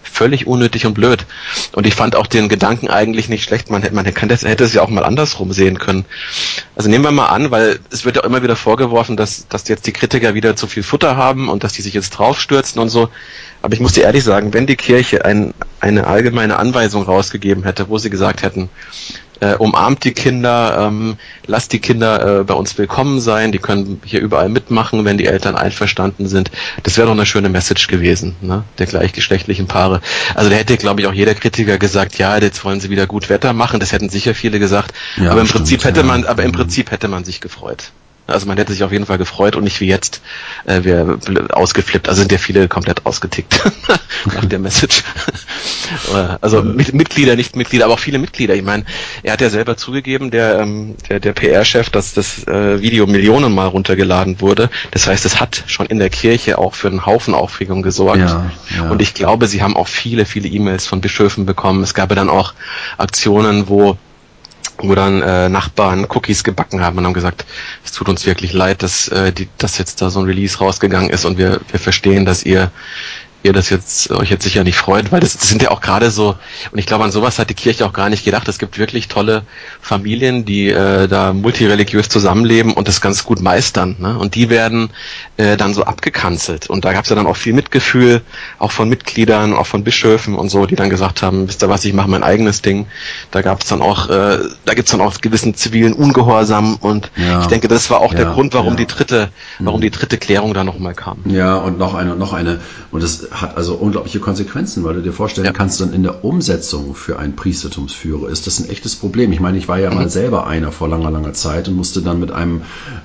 völlig unnötig und blöd. Und ich fand auch den Gedanken eigentlich nicht schlecht. Man hätte es ja auch mal andersrum sehen können. Also nehmen wir mal an, weil es wird ja immer wieder vorgeworfen, dass jetzt die Kritiker wieder zu viel Futter haben und dass die sich jetzt draufstürzen und so. Aber ich muss dir ehrlich sagen, wenn die Kirche eine allgemeine Anweisung rausgegeben hätte, wo sie gesagt hätten, umarmt die Kinder, lasst die Kinder bei uns willkommen sein, die können hier überall mitmachen, wenn die Eltern einverstanden sind. Das wäre doch eine schöne Message gewesen, ne? Der gleichgeschlechtlichen Paare. Also da hätte, glaube ich, auch jeder Kritiker gesagt, ja, jetzt wollen sie wieder gut Wetter machen. Das hätten sicher viele gesagt. Ja, aber im Prinzip hätte man sich gefreut. Also man hätte sich auf jeden Fall gefreut und nicht wie jetzt ausgeflippt. Also sind ja viele komplett ausgetickt nach der Message. Also Mitglieder, nicht Mitglieder, aber auch viele Mitglieder. Ich meine, er hat ja selber zugegeben, der PR-Chef, dass das Video Millionen Mal runtergeladen wurde. Das heißt, es hat schon in der Kirche auch für einen Haufen Aufregung gesorgt. Ja. Und ich glaube, sie haben auch viele, viele E-Mails von Bischöfen bekommen. Es gab ja dann auch Aktionen, wo dann Nachbarn Cookies gebacken haben und haben gesagt, es tut uns wirklich leid, dass jetzt da so ein Release rausgegangen ist und wir verstehen, dass ihr das jetzt euch jetzt sicher nicht freut, weil das sind ja auch gerade so, und ich glaube, an sowas hat die Kirche auch gar nicht gedacht. Es gibt wirklich tolle Familien, die da multireligiös zusammenleben und das ganz gut meistern, ne? Und die werden dann so abgekanzelt. Und da gab es ja dann auch viel Mitgefühl, auch von Mitgliedern, auch von Bischöfen und so, die dann gesagt haben, wisst ihr was, ich mache mein eigenes Ding. Da gibt's dann auch gewissen zivilen Ungehorsam und ich denke, das war auch der Grund, warum die dritte Klärung da nochmal kam. Ja, und noch eine. Und das hat also unglaubliche Konsequenzen, weil du dir vorstellen kannst, dann in der Umsetzung für einen Priestertumsführer ist das ein echtes Problem. Ich meine, ich war ja mal selber einer vor langer, langer Zeit und musste dann mit einem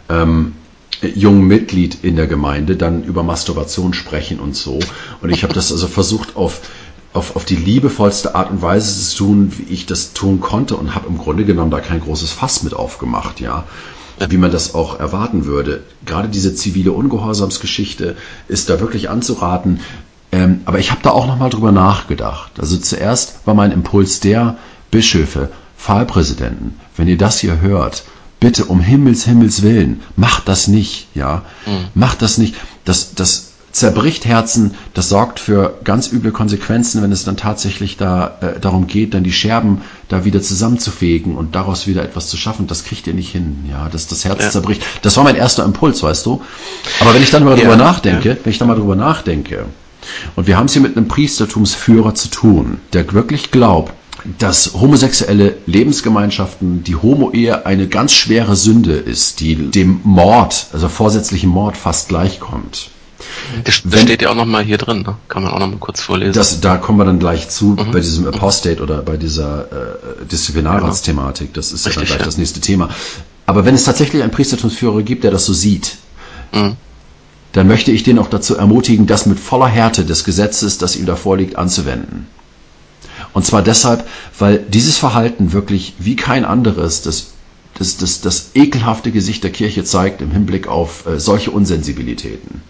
jungen Mitglied in der Gemeinde dann über Masturbation sprechen und so. Und ich habe das also versucht auf die liebevollste Art und Weise zu tun, wie ich das tun konnte und habe im Grunde genommen da kein großes Fass mit aufgemacht, ja. Wie man das auch erwarten würde. Gerade diese zivile Ungehorsamsgeschichte ist da wirklich anzuraten. Aber ich habe da auch nochmal drüber nachgedacht. Also zuerst war mein Impuls der Bischöfe, Pfarrpräsidenten, wenn ihr das hier hört, bitte um Himmels Willen, macht das nicht, ja. Macht das nicht. Das zerbricht Herzen, das sorgt für ganz üble Konsequenzen, wenn es dann tatsächlich darum geht, dann die Scherben da wieder zusammenzufegen und daraus wieder etwas zu schaffen. Das kriegt ihr nicht hin, ja, dass das Herz zerbricht. Das war mein erster Impuls, weißt du. Aber wenn ich dann mal drüber nachdenke, und wir haben es hier mit einem Priestertumsführer zu tun, der wirklich glaubt, dass homosexuelle Lebensgemeinschaften, die Homo-Ehe eine ganz schwere Sünde ist, die dem Mord, also vorsätzlichen Mord fast gleichkommt. Das steht ja auch nochmal hier drin, ne? Kann man auch nochmal kurz vorlesen. Da kommen wir dann gleich zu, bei diesem Apostate oder bei dieser Disziplinarratsthematik. Das ist ja dann gleich das nächste Thema. Aber wenn es tatsächlich einen Priestertumsführer gibt, der das so sieht, dann möchte ich den auch dazu ermutigen, das mit voller Härte des Gesetzes, das ihm da vorliegt, anzuwenden. Und zwar deshalb, weil dieses Verhalten wirklich wie kein anderes das ekelhafte Gesicht der Kirche zeigt im Hinblick auf solche Unsensibilitäten.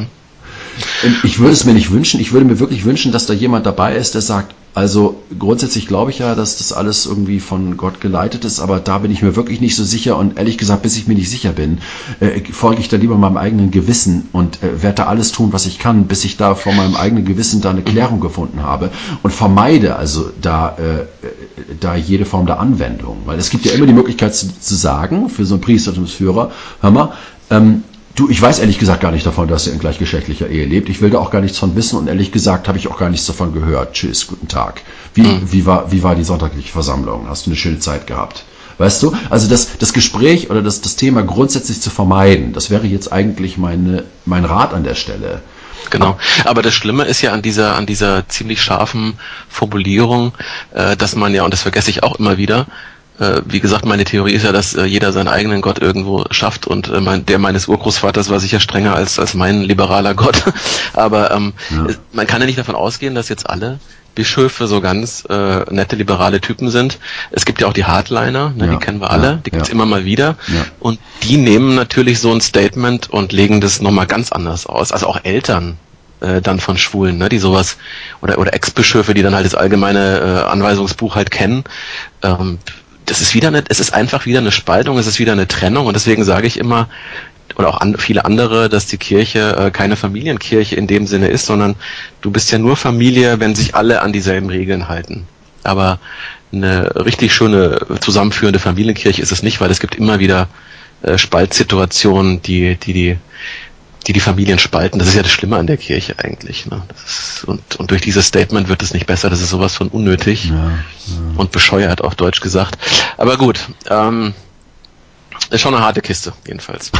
Ich würde es mir nicht wünschen. Ich würde mir wirklich wünschen, dass da jemand dabei ist, der sagt, also grundsätzlich glaube ich ja, dass das alles irgendwie von Gott geleitet ist, aber da bin ich mir wirklich nicht so sicher und ehrlich gesagt, bis ich mir nicht sicher bin, folge ich da lieber meinem eigenen Gewissen und werde da alles tun, was ich kann, bis ich da vor meinem eigenen Gewissen da eine Klärung gefunden habe und vermeide also da jede Form der Anwendung. Weil es gibt ja immer die Möglichkeit zu sagen, für so einen Priestertumsführer, hör mal, ich weiß ehrlich gesagt gar nicht davon, dass er in gleichgeschlechtlicher Ehe lebt. Ich will da auch gar nichts von wissen und ehrlich gesagt habe ich auch gar nichts davon gehört. Tschüss, guten Tag. Wie war die sonntagliche Versammlung? Hast du eine schöne Zeit gehabt? Weißt du? Also das Gespräch oder das Thema grundsätzlich zu vermeiden, das wäre jetzt eigentlich mein Rat an der Stelle. Genau. Aber das Schlimme ist ja an dieser ziemlich scharfen Formulierung, dass man ja, und das vergesse ich auch immer wieder, wie gesagt, meine Theorie ist ja, dass jeder seinen eigenen Gott irgendwo schafft und der meines Urgroßvaters war sicher strenger als mein liberaler Gott. Aber man kann ja nicht davon ausgehen, dass jetzt alle Bischöfe so ganz nette liberale Typen sind. Es gibt ja auch die Hardliner, ne, die kennen wir alle, die gibt's immer mal wieder. Ja. Und die nehmen natürlich so ein Statement und legen das nochmal ganz anders aus. Also auch Eltern dann von Schwulen, ne, die sowas, oder Ex-Bischöfe, die dann halt das allgemeine Anweisungsbuch halt kennen. Es ist einfach wieder eine Spaltung, es ist wieder eine Trennung und deswegen sage ich immer, oder auch viele andere, dass die Kirche keine Familienkirche in dem Sinne ist, sondern du bist ja nur Familie, wenn sich alle an dieselben Regeln halten. Aber eine richtig schöne zusammenführende Familienkirche ist es nicht, weil es gibt immer wieder Spaltsituationen, die Familien spalten. Das ist ja das Schlimme an der Kirche eigentlich. Ne? Und durch dieses Statement wird es nicht besser. Das ist sowas von unnötig und bescheuert, auf Deutsch gesagt. Aber gut, ist schon eine harte Kiste, jedenfalls.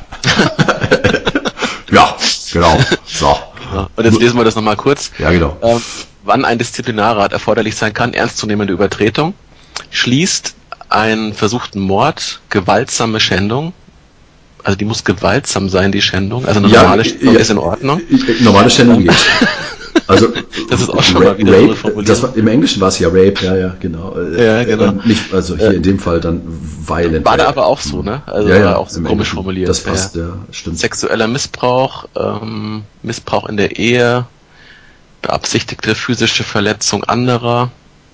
Ja, genau. So. Ja, und jetzt lesen wir das nochmal kurz. Ja, genau. Wann ein Disziplinarrat erforderlich sein kann, ernstzunehmende Übertretung, schließt einen versuchten Mord, gewaltsame Schändung, also die muss gewaltsam sein, die Schändung, also eine normale Schändung ist in Ordnung. Normale Schändung geht. Also das ist auch schon mal wieder Rape, das war, im Englischen war es ja Rape, ja, genau. Ja, genau. Nicht, also hier in dem Fall dann violent. War da aber auch so, ne? Also war auch so komisch formuliert. Das passt, ja, stimmt. Sexueller Missbrauch, Missbrauch in der Ehe, beabsichtigte physische Verletzung anderer,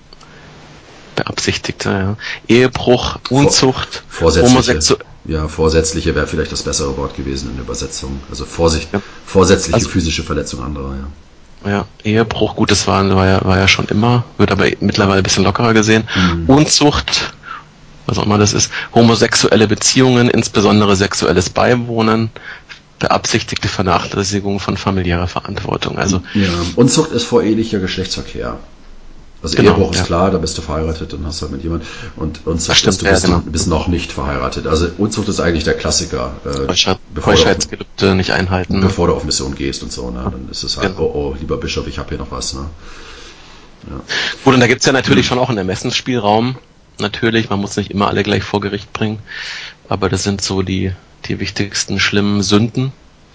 Ehebruch, Unzucht, vorsätzliche wäre vielleicht das bessere Wort gewesen in der Übersetzung. Also vorsätzliche physische Verletzung anderer, ja. Ja, Ehebruch, gut, das war ja schon immer, wird aber mittlerweile ein bisschen lockerer gesehen. Unzucht, was auch immer das ist, homosexuelle Beziehungen, insbesondere sexuelles Beiwohnen, beabsichtigte Vernachlässigung von familiärer Verantwortung. Also Unzucht ist vorehelicher Geschlechtsverkehr. Also genau, Ehebruch ist klar, da bist du verheiratet und hast halt mit jemand und Unzucht ist, du bist noch nicht verheiratet. Also Unzucht ist eigentlich der Klassiker. Keuschheitsgelübde nicht einhalten. Bevor du auf Mission gehst und so, ne? Dann ist es halt, oh, lieber Bischof, ich habe hier noch was, ne? Ja. Gut, und da gibt's ja natürlich schon auch einen Ermessensspielraum. Natürlich, man muss nicht immer alle gleich vor Gericht bringen, aber das sind so die wichtigsten schlimmen Sünden,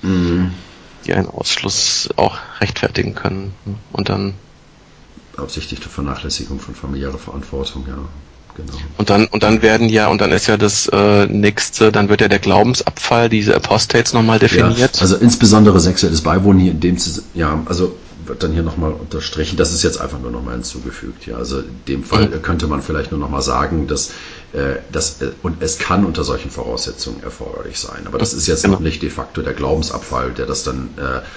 die einen Ausschluss auch rechtfertigen können. Und dann beabsichtigte Vernachlässigung von familiärer Verantwortung, ja, genau. Und dann ist ja das nächste, dann wird ja der Glaubensabfall, diese Apostates nochmal definiert. Ja, also insbesondere sexuelles Beiwohnen hier in dem, also wird dann hier nochmal unterstrichen, das ist jetzt einfach nur nochmal hinzugefügt, ja, also in dem Fall könnte man vielleicht nur nochmal sagen, dass und es kann unter solchen Voraussetzungen erforderlich sein, aber das ist jetzt noch nicht de facto der Glaubensabfall, der das dann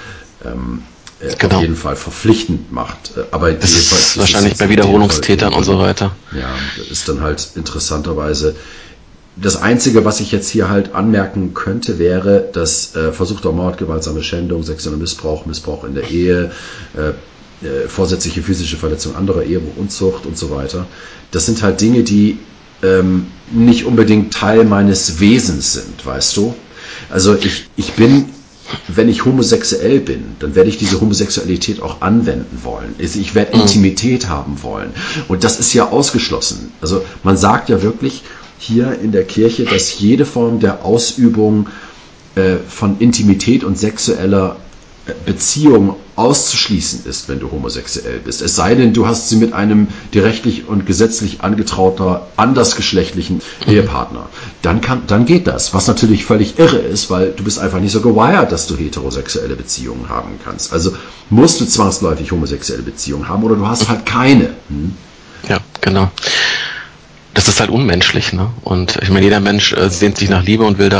auf jeden Fall verpflichtend macht. Aber das ist wahrscheinlich bei Wiederholungstätern und so weiter. Ja, das ist dann halt interessanterweise das Einzige, was ich jetzt hier halt anmerken könnte, wäre, dass versuchter Mord, gewaltsame Schändung, sexueller Missbrauch, Missbrauch in der Ehe, vorsätzliche physische Verletzung anderer, Ehebruch, Unzucht und so weiter. Das sind halt Dinge, die nicht unbedingt Teil meines Wesens sind, weißt du? Also ich bin, wenn ich homosexuell bin, dann werde ich diese Homosexualität auch anwenden wollen. Ich werde Intimität haben wollen. Und das ist ja ausgeschlossen. Also man sagt ja wirklich hier in der Kirche, dass jede Form der Ausübung von Intimität und sexueller Beziehung auszuschließen ist, wenn du homosexuell bist. Es sei denn, du hast sie mit einem dir rechtlich und gesetzlich angetrauter andersgeschlechtlichen Ehepartner. Dann geht das, was natürlich völlig irre ist, weil du bist einfach nicht so gewired, dass du heterosexuelle Beziehungen haben kannst. Also musst du zwangsläufig homosexuelle Beziehungen haben oder du hast halt keine. Ja, genau. Das ist halt unmenschlich, ne? Und ich meine, jeder Mensch sehnt sich nach Liebe und will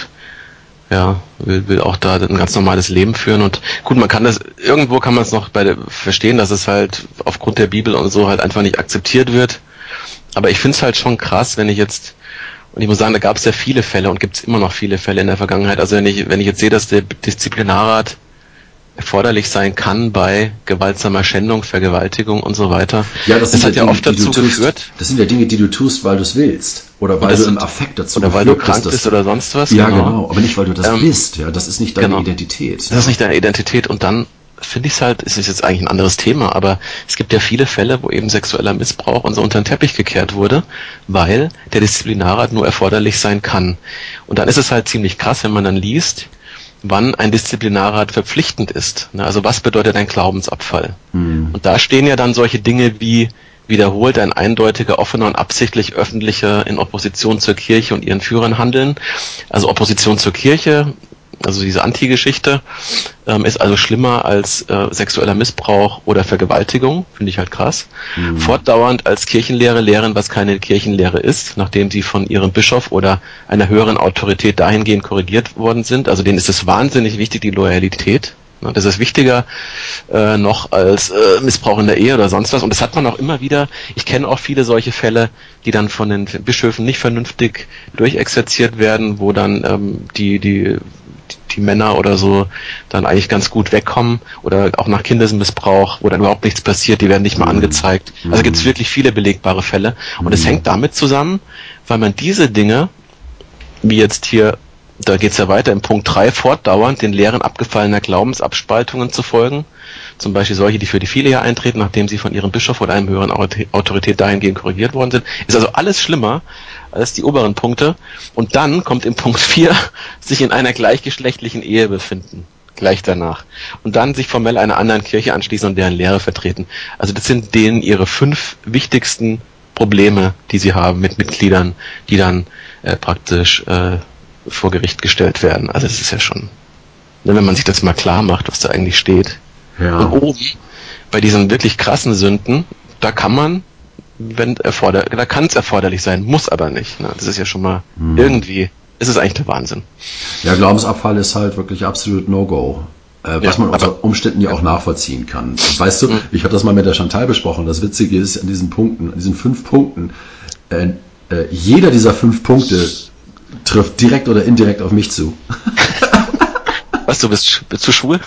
auch da ein ganz normales Leben führen und gut, irgendwo kann man es noch verstehen, dass es halt aufgrund der Bibel und so halt einfach nicht akzeptiert wird, aber ich finde es halt schon krass, und ich muss sagen, da gab es ja viele Fälle und gibt es immer noch viele Fälle in der Vergangenheit, also wenn ich jetzt sehe, dass der Disziplinarrat erforderlich sein kann bei gewaltsamer Schändung, Vergewaltigung und so weiter. Ja, das hat ja oft dazu geführt. Das sind ja Dinge, die du tust, weil du es willst. Oder weil du im Affekt dazu oder weil du krank bist oder sonst was. Ja, genau. Aber nicht, weil du das bist. Ja, das ist nicht deine Identität. Das ist nicht deine Identität. Und dann finde ich es halt, es ist jetzt eigentlich ein anderes Thema, aber es gibt ja viele Fälle, wo eben sexueller Missbrauch und so unter den Teppich gekehrt wurde, weil der Disziplinarrat nur erforderlich sein kann. Und dann ist es halt ziemlich krass, wenn man dann liest, wann ein Disziplinarrat verpflichtend ist. Also was bedeutet ein Glaubensabfall? Und da stehen ja dann solche Dinge wie wiederholt ein eindeutiger, offener und absichtlich öffentlicher in Opposition zur Kirche und ihren Führern handeln. Also Opposition zur Kirche, also diese Anti-Geschichte, ist also schlimmer als sexueller Missbrauch oder Vergewaltigung, finde ich halt krass. Fortdauernd als Kirchenlehre lehren, was keine Kirchenlehre ist, nachdem sie von ihrem Bischof oder einer höheren Autorität dahingehend korrigiert worden sind. Also denen ist es wahnsinnig wichtig, die Loyalität. Das ist wichtiger noch als Missbrauch in der Ehe oder sonst was. Und das hat man auch immer wieder. Ich kenne auch viele solche Fälle, die dann von den Bischöfen nicht vernünftig durchexerziert werden, wo dann die Männer oder so dann eigentlich ganz gut wegkommen, oder auch nach Kindesmissbrauch, wo dann überhaupt nichts passiert, die werden nicht mal angezeigt. Also gibt es wirklich viele belegbare Fälle. Und es hängt damit zusammen, weil man diese Dinge, wie jetzt hier, da geht es ja weiter im Punkt 3, fortdauernd den Lehren abgefallener Glaubensabspaltungen zu folgen, zum Beispiel solche, die für die Philia eintreten, nachdem sie von ihrem Bischof oder einem höheren Autorität dahingehend korrigiert worden sind, ist also alles schlimmer als die oberen Punkte. Und dann kommt im Punkt 4, sich in einer gleichgeschlechtlichen Ehe befinden, gleich danach. Und dann sich formell einer anderen Kirche anschließen und deren Lehre vertreten. Also das sind denen ihre 5 wichtigsten Probleme, die sie haben mit Mitgliedern, die dann praktisch vor Gericht gestellt werden. Also das ist ja schon, wenn man sich das mal klar macht, was da eigentlich steht. Ja. Und oben, bei diesen wirklich krassen Sünden, da kann man, da kann es erforderlich sein, muss aber nicht. Ne? Das ist ja schon mal irgendwie, ist es eigentlich der Wahnsinn. Ja, Glaubensabfall ist halt wirklich absolut No-Go. Was man unter Umständen ja auch nachvollziehen kann. Weißt du, ich habe das mal mit der Chantal besprochen. Das Witzige ist, an diesen 5 Punkten, jeder dieser 5 Punkte trifft direkt oder indirekt auf mich zu. Was, du bist zu schwul?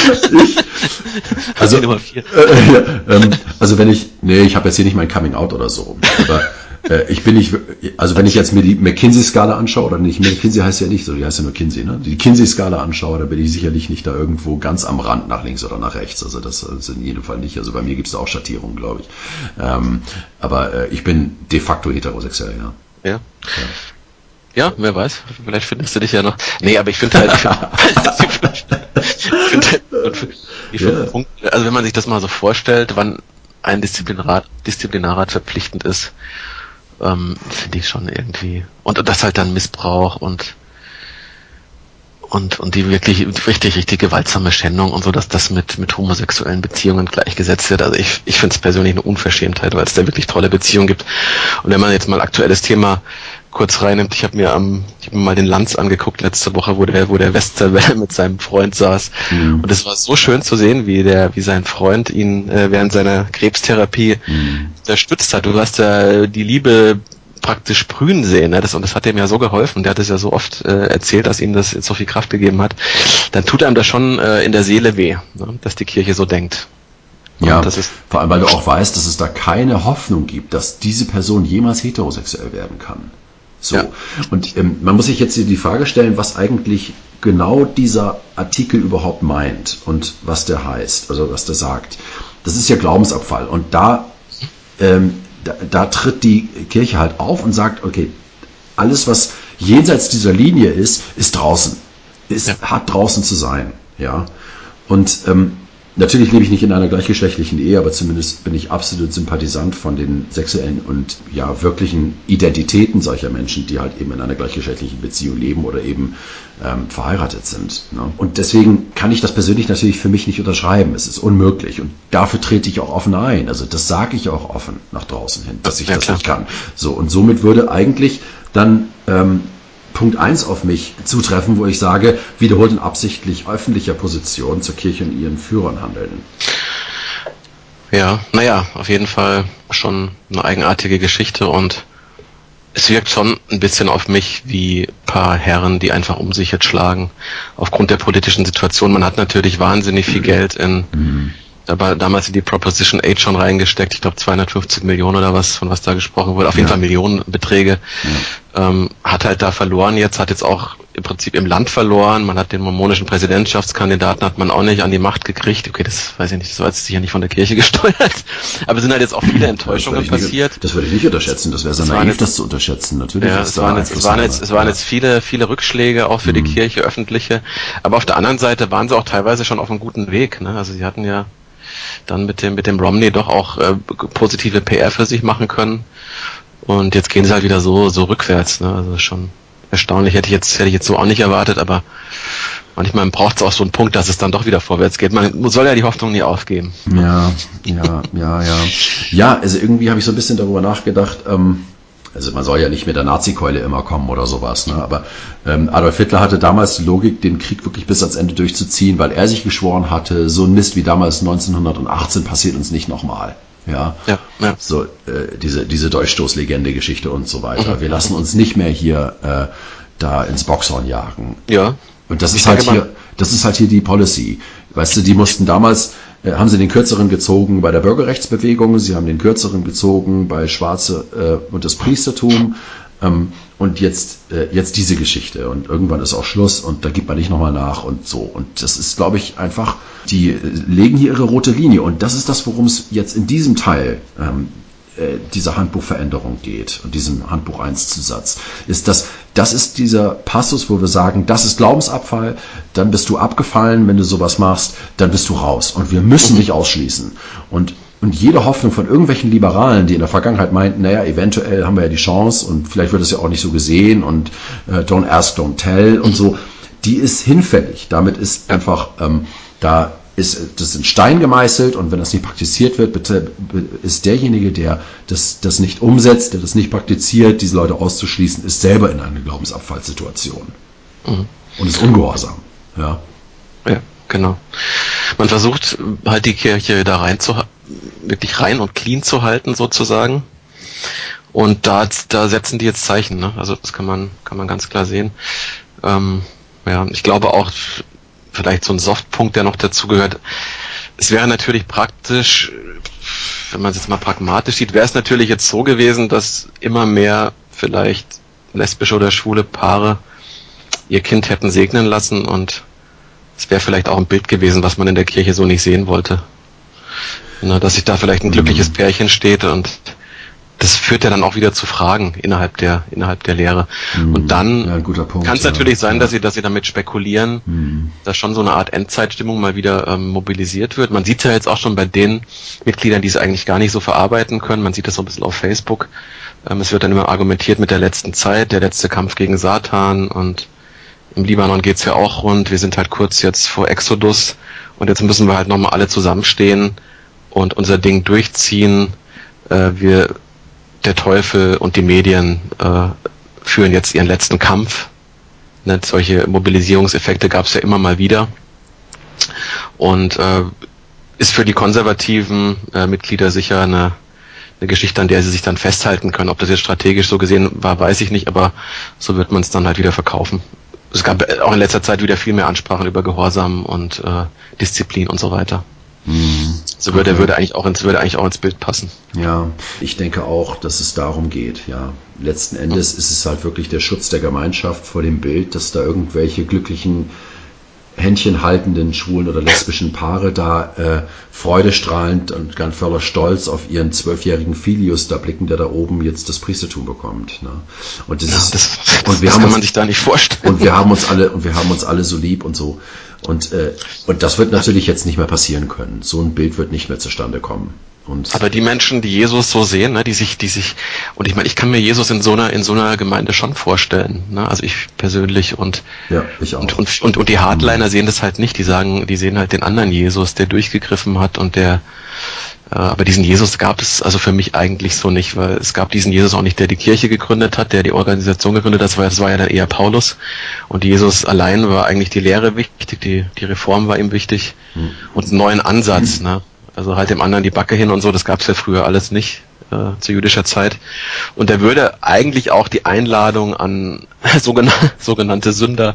Also, also wenn ich habe jetzt hier nicht mein Coming Out oder so, aber ich bin nicht, also wenn ich jetzt mir die McKinsey-Skala anschaue, oder nicht, McKinsey heißt ja nicht so, die heißt ja nur Kinsey, ne? Die Kinsey-Skala anschaue, da bin ich sicherlich nicht da irgendwo ganz am Rand nach links oder nach rechts, also das ist in jedem Fall nicht, also bei mir gibt es da auch Schattierungen, glaube ich. Aber ich bin de facto heterosexuell, ja. Ja, wer weiß, vielleicht findest du dich ja noch. Nee, aber ich finde halt, die 5 Punkte, also wenn man sich das mal so vorstellt, wann ein Disziplinarrat verpflichtend ist, finde ich schon irgendwie. Und das halt dann Missbrauch und die wirklich richtig gewaltsame Schändung und so, dass das mit homosexuellen Beziehungen gleichgesetzt wird. Also ich finde es persönlich eine Unverschämtheit, weil es da wirklich tolle Beziehungen gibt. Und wenn man jetzt mal aktuelles Thema kurz reinnimmt, ich habe mir mal den Lanz angeguckt letzte Woche, wo der Westerwelle mit seinem Freund saß. Und es war so schön zu sehen, wie sein Freund ihn während seiner Krebstherapie unterstützt hat. Du hast ja die Liebe praktisch sprühen sehen, ne? Und das hat dem ja so geholfen. Der hat es ja so oft erzählt, dass ihm das jetzt so viel Kraft gegeben hat. Dann tut einem das schon in der Seele weh, ne? Dass die Kirche so denkt. Ja, das ist vor allem, weil du auch weißt, dass es da keine Hoffnung gibt, dass diese Person jemals heterosexuell werden kann. So. Ja. Und man muss sich jetzt hier die Frage stellen, was eigentlich genau dieser Artikel überhaupt meint und was der heißt, also was der sagt. Das ist ja Glaubensabfall. Und da tritt die Kirche halt auf und sagt, okay, alles, was jenseits dieser Linie ist draußen. Hat draußen zu sein. Ja. Und natürlich lebe ich nicht in einer gleichgeschlechtlichen Ehe, aber zumindest bin ich absolut Sympathisant von den sexuellen und wirklichen Identitäten solcher Menschen, die halt eben in einer gleichgeschlechtlichen Beziehung leben oder eben verheiratet sind. Ne? Und deswegen kann ich das persönlich natürlich für mich nicht unterschreiben. Es ist unmöglich und dafür trete ich auch offen ein. Also das sage ich auch offen nach draußen hin, dass ich das nicht kann. So, und somit würde eigentlich dann Punkt 1 auf mich zutreffen, wo ich sage, wiederholt in absichtlich öffentlicher Position zur Kirche und ihren Führern handeln. Ja, auf jeden Fall schon eine eigenartige Geschichte und es wirkt schon ein bisschen auf mich wie ein paar Herren, die einfach um sich jetzt schlagen, aufgrund der politischen Situation. Man hat natürlich wahnsinnig viel Geld damals in die Proposition 8 schon reingesteckt, ich glaube 250 Millionen oder was, von was da gesprochen wurde, auf jeden Fall Millionenbeträge, hat halt da verloren, hat jetzt auch im Prinzip im Land verloren, man hat den mormonischen Präsidentschaftskandidaten hat man auch nicht an die Macht gekriegt, okay, das weiß ich nicht, das war jetzt sicher nicht von der Kirche gesteuert, aber es sind halt jetzt auch viele Enttäuschungen passiert. Das würde ich nicht unterschätzen, das wäre so naiv, das zu unterschätzen, natürlich. Ja, es waren jetzt viele Rückschläge, auch für die Kirche, öffentliche, aber auf der anderen Seite waren sie auch teilweise schon auf einem guten Weg, ne? Also sie hatten ja dann mit dem Romney doch auch positive PR für sich machen können. Und jetzt gehen sie halt wieder so rückwärts, ne? Also schon erstaunlich. Hätte ich jetzt so auch nicht erwartet, aber manchmal braucht es auch so einen Punkt, dass es dann doch wieder vorwärts geht. Man soll ja die Hoffnung nie aufgeben. Ja. Ja, also irgendwie habe ich so ein bisschen darüber nachgedacht, also man soll ja nicht mit der Nazi-Keule immer kommen oder sowas, ne? Aber Adolf Hitler hatte damals die Logik, den Krieg wirklich bis ans Ende durchzuziehen, weil er sich geschworen hatte, so ein Mist wie damals 1918 passiert uns nicht nochmal. Ja. So diese Dolchstoßlegende-Geschichte und so weiter. Wir lassen uns nicht mehr hier da ins Boxhorn jagen. Ja. Und das ist halt hier die Policy. Weißt du, die mussten damals, haben sie den Kürzeren gezogen bei der Bürgerrechtsbewegung, sie haben den Kürzeren gezogen bei Schwarze und das Priestertum, und jetzt diese Geschichte. Und irgendwann ist auch Schluss und da gibt man nicht nochmal nach und so. Und das ist, glaube ich, einfach, die legen hier ihre rote Linie. Und das ist das, worum es jetzt in diesem Teil dieser Handbuchveränderung geht und diesem Handbuch 1 Zusatz, ist das ist dieser Passus, wo wir sagen, das ist Glaubensabfall, dann bist du abgefallen, wenn du sowas machst, dann bist du raus und wir müssen dich ausschließen. Und jede Hoffnung von irgendwelchen Liberalen, die in der Vergangenheit meinten, naja, eventuell haben wir ja die Chance und vielleicht wird es ja auch nicht so gesehen und don't ask, don't tell und so, die ist hinfällig. Damit ist einfach, das in Stein gemeißelt und wenn das nicht praktiziert wird, bitte ist derjenige, der das nicht umsetzt, der das nicht praktiziert, diese Leute auszuschließen, ist selber in einer Glaubensabfallsituation und ist ungehorsam. Ja, genau. Man versucht halt die Kirche da wirklich rein und clean zu halten sozusagen und da setzen die jetzt Zeichen, ne? Also das kann man ganz klar sehen. Ich glaube auch, vielleicht so ein Softpunkt, der noch dazu gehört. Es wäre natürlich praktisch, wenn man es jetzt mal pragmatisch sieht, wäre es natürlich jetzt so gewesen, dass immer mehr vielleicht lesbische oder schwule Paare ihr Kind hätten segnen lassen und es wäre vielleicht auch ein Bild gewesen, was man in der Kirche so nicht sehen wollte. Dass sich da vielleicht ein glückliches Pärchen steht und das führt ja dann auch wieder zu Fragen innerhalb der Lehre. Und dann kann es natürlich sein, dass sie damit spekulieren, dass schon so eine Art Endzeitstimmung mal wieder mobilisiert wird. Man sieht ja jetzt auch schon bei den Mitgliedern, die es eigentlich gar nicht so verarbeiten können. Man sieht das so ein bisschen auf Facebook. Es wird dann immer argumentiert mit der letzten Zeit, der letzte Kampf gegen Satan und im Libanon geht's ja auch rund. Wir sind halt kurz jetzt vor Exodus und jetzt müssen wir halt nochmal alle zusammenstehen und unser Ding durchziehen. Der Teufel und die Medien führen jetzt ihren letzten Kampf. Ne, solche Mobilisierungseffekte gab es ja immer mal wieder. Und ist für die konservativen Mitglieder sicher eine Geschichte, an der sie sich dann festhalten können. Ob das jetzt strategisch so gesehen war, weiß ich nicht, aber so wird man es dann halt wieder verkaufen. Es gab auch in letzter Zeit wieder viel mehr Ansprachen über Gehorsam und Disziplin und so weiter. So würde eigentlich auch ins Bild passen. Ja, ich denke auch, dass es darum geht. Ja, letzten Endes ist es halt wirklich der Schutz der Gemeinschaft vor dem Bild, dass da irgendwelche glücklichen, händchenhaltenden schwulen oder lesbischen Paare da freudestrahlend und ganz voller Stolz auf ihren 12-jährigen Filius da blicken, der da oben jetzt das Priestertum bekommt. Ne? Und das kann man sich da nicht vorstellen. Und wir haben uns alle so lieb und so. Und das wird natürlich jetzt nicht mehr passieren können. So ein Bild wird nicht mehr zustande kommen. Aber die Menschen, die Jesus so sehen, ne, die sich, und ich meine, ich kann mir Jesus in so einer Gemeinde schon vorstellen, ne, also ich persönlich und ich auch. Und die Hardliner sehen das halt nicht, die sehen halt den anderen Jesus, der durchgegriffen hat und aber diesen Jesus gab es also für mich eigentlich so nicht, weil es gab diesen Jesus auch nicht, der die Kirche gegründet hat, der die Organisation gegründet hat, das war ja dann eher Paulus und Jesus allein war eigentlich die Lehre wichtig, die Reform war ihm wichtig und einen neuen Ansatz, ne. Also halt dem anderen die Backe hin und so, das gab's ja früher alles nicht zu jüdischer Zeit. Und er würde eigentlich auch die Einladung an sogenannte Sünder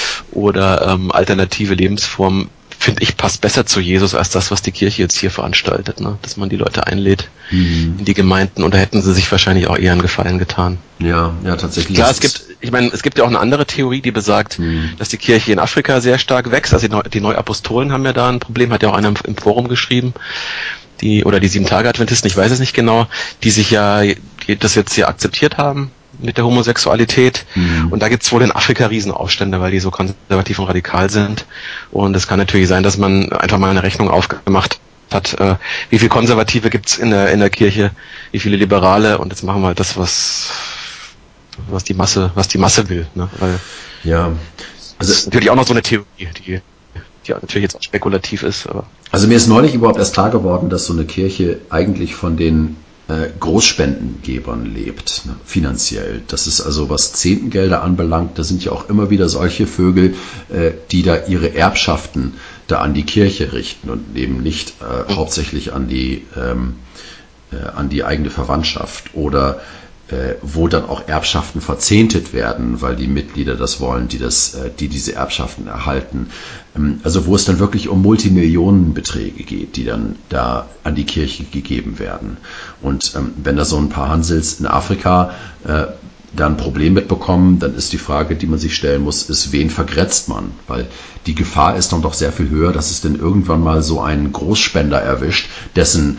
oder alternative Lebensformen, finde ich, passt besser zu Jesus als das, was die Kirche jetzt hier veranstaltet, ne? Dass man die Leute einlädt in die Gemeinden und da hätten sie sich wahrscheinlich auch eher einen Gefallen getan. Ja, tatsächlich. Klar, es gibt ja auch eine andere Theorie, die besagt, dass die Kirche in Afrika sehr stark wächst. Also die Neuapostolen haben ja da ein Problem, hat ja auch einer im Forum geschrieben, die 7-Tage-Adventisten, ich weiß es nicht genau, die das jetzt hier akzeptiert haben mit der Homosexualität. Und da gibt's wohl in Afrika Riesenaufstände, weil die so konservativ und radikal sind. Und es kann natürlich sein, dass man einfach mal eine Rechnung aufgemacht hat, wie viele Konservative gibt's in der Kirche, wie viele Liberale, und jetzt machen wir halt das, was die Masse will, ne? Weil ja, das ist natürlich auch noch so eine Theorie, die natürlich jetzt auch spekulativ ist. Aber also mir ist neulich überhaupt erst klar geworden, dass so eine Kirche eigentlich von den Großspendengebern lebt, ne, finanziell. Das ist also, was Zehntengelder anbelangt, da sind ja auch immer wieder solche Vögel, die da ihre Erbschaften da an die Kirche richten und eben nicht hauptsächlich an die eigene Verwandtschaft oder wo dann auch Erbschaften verzehntet werden, weil die Mitglieder das wollen, die diese Erbschaften erhalten. Also wo es dann wirklich um Multimillionenbeträge geht, die dann da an die Kirche gegeben werden. Und wenn da so ein paar Hansels in Afrika da ein Problem mitbekommen, dann ist die Frage, die man sich stellen muss, ist, wen vergrätzt man? Weil die Gefahr ist dann doch sehr viel höher, dass es denn irgendwann mal so einen Großspender erwischt, dessen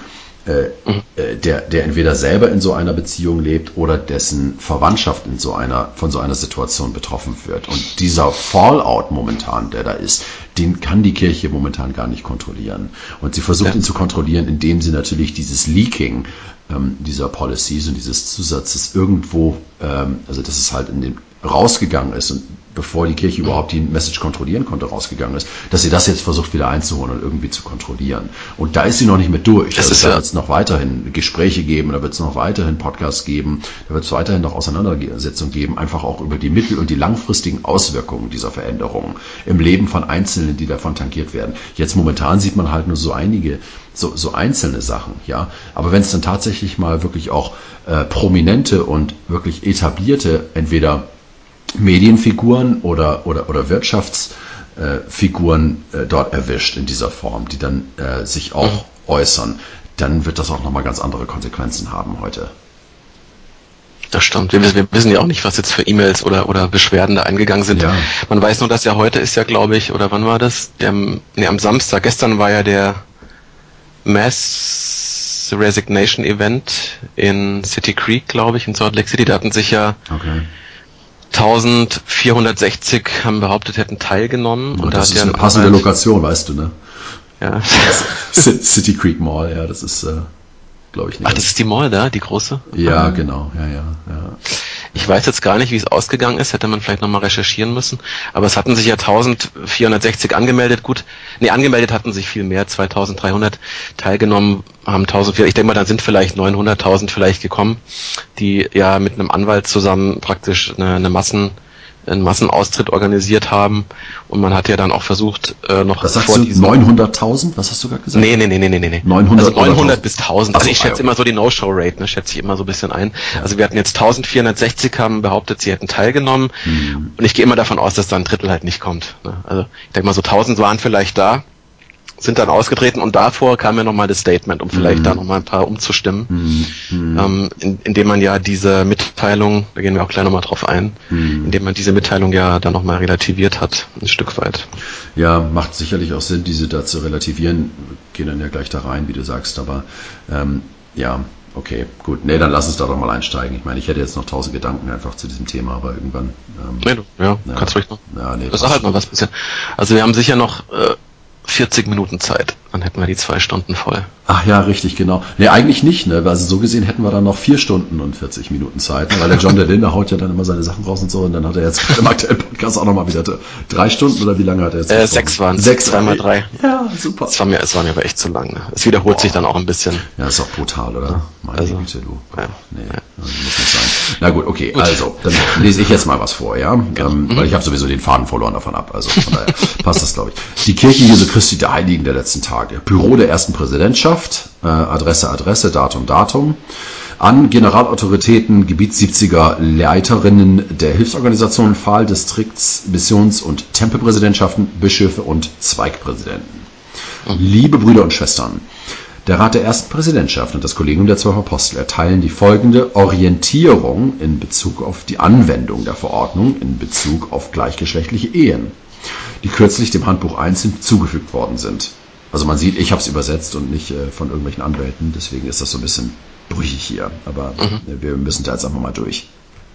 der entweder selber in so einer Beziehung lebt oder dessen Verwandtschaft von so einer Situation betroffen wird. Und dieser Fallout momentan, der da ist, den kann die Kirche momentan gar nicht kontrollieren. Und sie versucht ihn zu kontrollieren, indem sie natürlich dieses Leaking dieser Policies und dieses Zusatzes irgendwo, also dass es halt in den rausgegangen ist und bevor die Kirche überhaupt die Message kontrollieren konnte, rausgegangen ist, dass sie das jetzt versucht wieder einzuholen und irgendwie zu kontrollieren. Und da ist sie noch nicht mit durch. Da wird es noch weiterhin Gespräche geben, da wird es noch weiterhin Podcasts geben, da wird es weiterhin noch Auseinandersetzungen geben, einfach auch über die mittel- und die langfristigen Auswirkungen dieser Veränderungen im Leben von Einzelnen, die davon tangiert werden. Jetzt momentan sieht man halt nur so einige, so einzelne Sachen, ja. Aber wenn es dann tatsächlich mal wirklich auch prominente und wirklich etablierte, entweder Medienfiguren oder Wirtschaftsfiguren dort erwischt in dieser Form, die dann sich auch äußern, dann wird das auch nochmal ganz andere Konsequenzen haben heute. Das stimmt. Wir wissen ja auch nicht, was jetzt für E-Mails oder Beschwerden da eingegangen sind. Ja. Man weiß nur, dass ja heute ist ja, glaube ich, oder wann war das? Am Samstag, gestern war ja der Mass Resignation Event in City Creek, glaube ich, in Salt Lake City. Da hatten sich ja 1460 haben behauptet, hätten teilgenommen. Und das ist eine passende Lokation, weißt du, ne? Ja. City Creek Mall, ja, das ist, glaube ich, nicht. Ach, das ist die Mall da, die große? Ja, genau, ja. Ich weiß jetzt gar nicht, wie es ausgegangen ist, hätte man vielleicht nochmal recherchieren müssen, aber es hatten sich ja 1460 angemeldet, angemeldet hatten sich viel mehr, 2300 teilgenommen, haben 1400, ich denke mal, dann sind vielleicht 900.000 vielleicht gekommen, die ja mit einem Anwalt zusammen praktisch einen Massenaustritt organisiert haben und man hat ja dann auch versucht, noch was sagst vor du, 900.000? Was hast du gerade gesagt? Nee. 900 bis 1000. Also ich schätze immer so die No-Show-Rate, ne, schätze ich immer so ein bisschen ein. Ja. Also wir hatten jetzt 1460 haben behauptet, sie hätten teilgenommen und ich gehe immer davon aus, dass da ein Drittel halt nicht kommt. Ne? Also ich denke mal so 1000 waren vielleicht da, sind dann ausgetreten und davor kam ja nochmal das Statement, um vielleicht da nochmal ein paar umzustimmen, indem man ja diese Mitteilung, da gehen wir auch gleich nochmal drauf ein, indem man diese Mitteilung ja dann nochmal relativiert hat, ein Stück weit. Ja, macht sicherlich auch Sinn, diese da zu relativieren, gehen dann ja gleich da rein, wie du sagst, aber ja, okay, gut, nee, dann lass uns da doch mal einsteigen. Ich meine, ich hätte jetzt noch 1000 Gedanken einfach zu diesem Thema, aber irgendwann... kannst ruhig noch. Ja, nee, das ist halt mal was bisschen. Also wir haben sicher noch 40 Minuten Zeit, dann hätten wir die 2 Stunden voll. Ach ja, richtig, genau. Nee, eigentlich nicht, ne? Also so gesehen hätten wir dann noch 4 Stunden und 40 Minuten Zeit, ne? Weil der John der Linde haut ja dann immer seine Sachen raus und so und dann hat er jetzt im aktuellen Podcast auch nochmal wieder 3 Stunden oder wie lange hat er jetzt? 6 waren es. 6 2x3. Ja, super. Es war mir aber echt zu lang. Ne? Es wiederholt sich dann auch ein bisschen. Ja, ist auch brutal, oder? Meine Güte, du. Ja. Nee, das muss nicht sein. Na gut, okay, also, dann lese ich jetzt mal was vor, ja? Weil ich habe sowieso den Faden verloren davon ab, also von daher passt das, glaube ich. Die Kirche Jesu Christi der Heiligen der letzten Tage. Büro der ersten Präsidentschaft, Adresse, Datum. An Generalautoritäten, Gebiets 70er Leiterinnen der Hilfsorganisationen, Pfahldistrikts-, Missions- und Tempelpräsidentschaften, Bischöfe und Zweigpräsidenten. Liebe Brüder und Schwestern, der Rat der ersten Präsidentschaft und das Kollegium der 12 Apostel erteilen die folgende Orientierung in Bezug auf die Anwendung der Verordnung in Bezug auf gleichgeschlechtliche Ehen, die kürzlich dem Handbuch 1 hinzugefügt worden sind. Also man sieht, ich habe es übersetzt und nicht von irgendwelchen Anwälten, deswegen ist das so ein bisschen brüchig hier, aber wir müssen da jetzt einfach mal durch.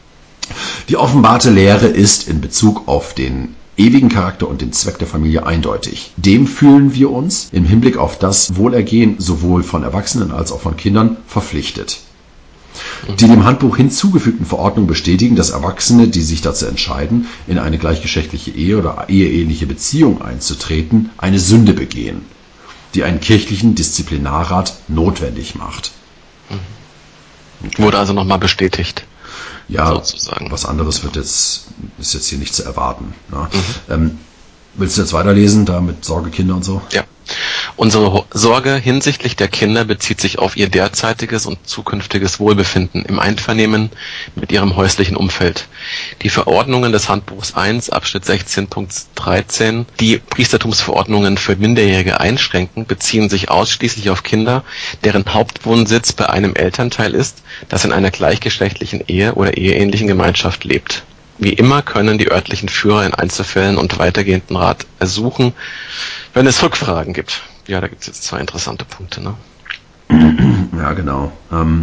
Die offenbarte Lehre ist in Bezug auf den ewigen Charakter und den Zweck der Familie eindeutig. Dem fühlen wir uns im Hinblick auf das Wohlergehen sowohl von Erwachsenen als auch von Kindern verpflichtet. Die dem Handbuch hinzugefügten Verordnungen bestätigen, dass Erwachsene, die sich dazu entscheiden, in eine gleichgeschlechtliche Ehe oder eheähnliche Beziehung einzutreten, eine Sünde begehen, die einen kirchlichen Disziplinarrat notwendig macht. Okay. Wurde also nochmal bestätigt. Ja, sozusagen. Was anderes ist jetzt hier nicht zu erwarten. Ne? Willst du jetzt weiterlesen, da mit Sorgekinder und so? Ja. Unsere Sorge hinsichtlich der Kinder bezieht sich auf ihr derzeitiges und zukünftiges Wohlbefinden im Einvernehmen mit ihrem häuslichen Umfeld. Die Verordnungen des Handbuchs 1, Abschnitt 16.13, die Priestertumsverordnungen für Minderjährige einschränken, beziehen sich ausschließlich auf Kinder, deren Hauptwohnsitz bei einem Elternteil ist, das in einer gleichgeschlechtlichen Ehe oder eheähnlichen Gemeinschaft lebt. Wie immer können die örtlichen Führer in Einzelfällen und weitergehenden Rat ersuchen, wenn es Rückfragen gibt. Ja, da gibt es jetzt 2 interessante Punkte, ne? Ja, genau.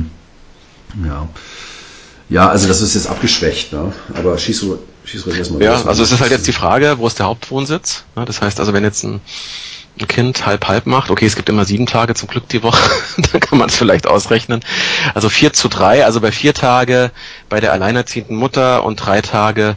Ja, also das ist jetzt abgeschwächt, ne? Aber schieß ruhig erstmal. Ja, also es ist halt jetzt die Frage, wo ist der Hauptwohnsitz? Das heißt also, wenn jetzt ein Kind halb macht, okay, es gibt immer 7 Tage zum Glück die Woche, dann kann man es vielleicht ausrechnen. Also 4:3, also bei 4 Tage bei der alleinerziehenden Mutter und 3 Tage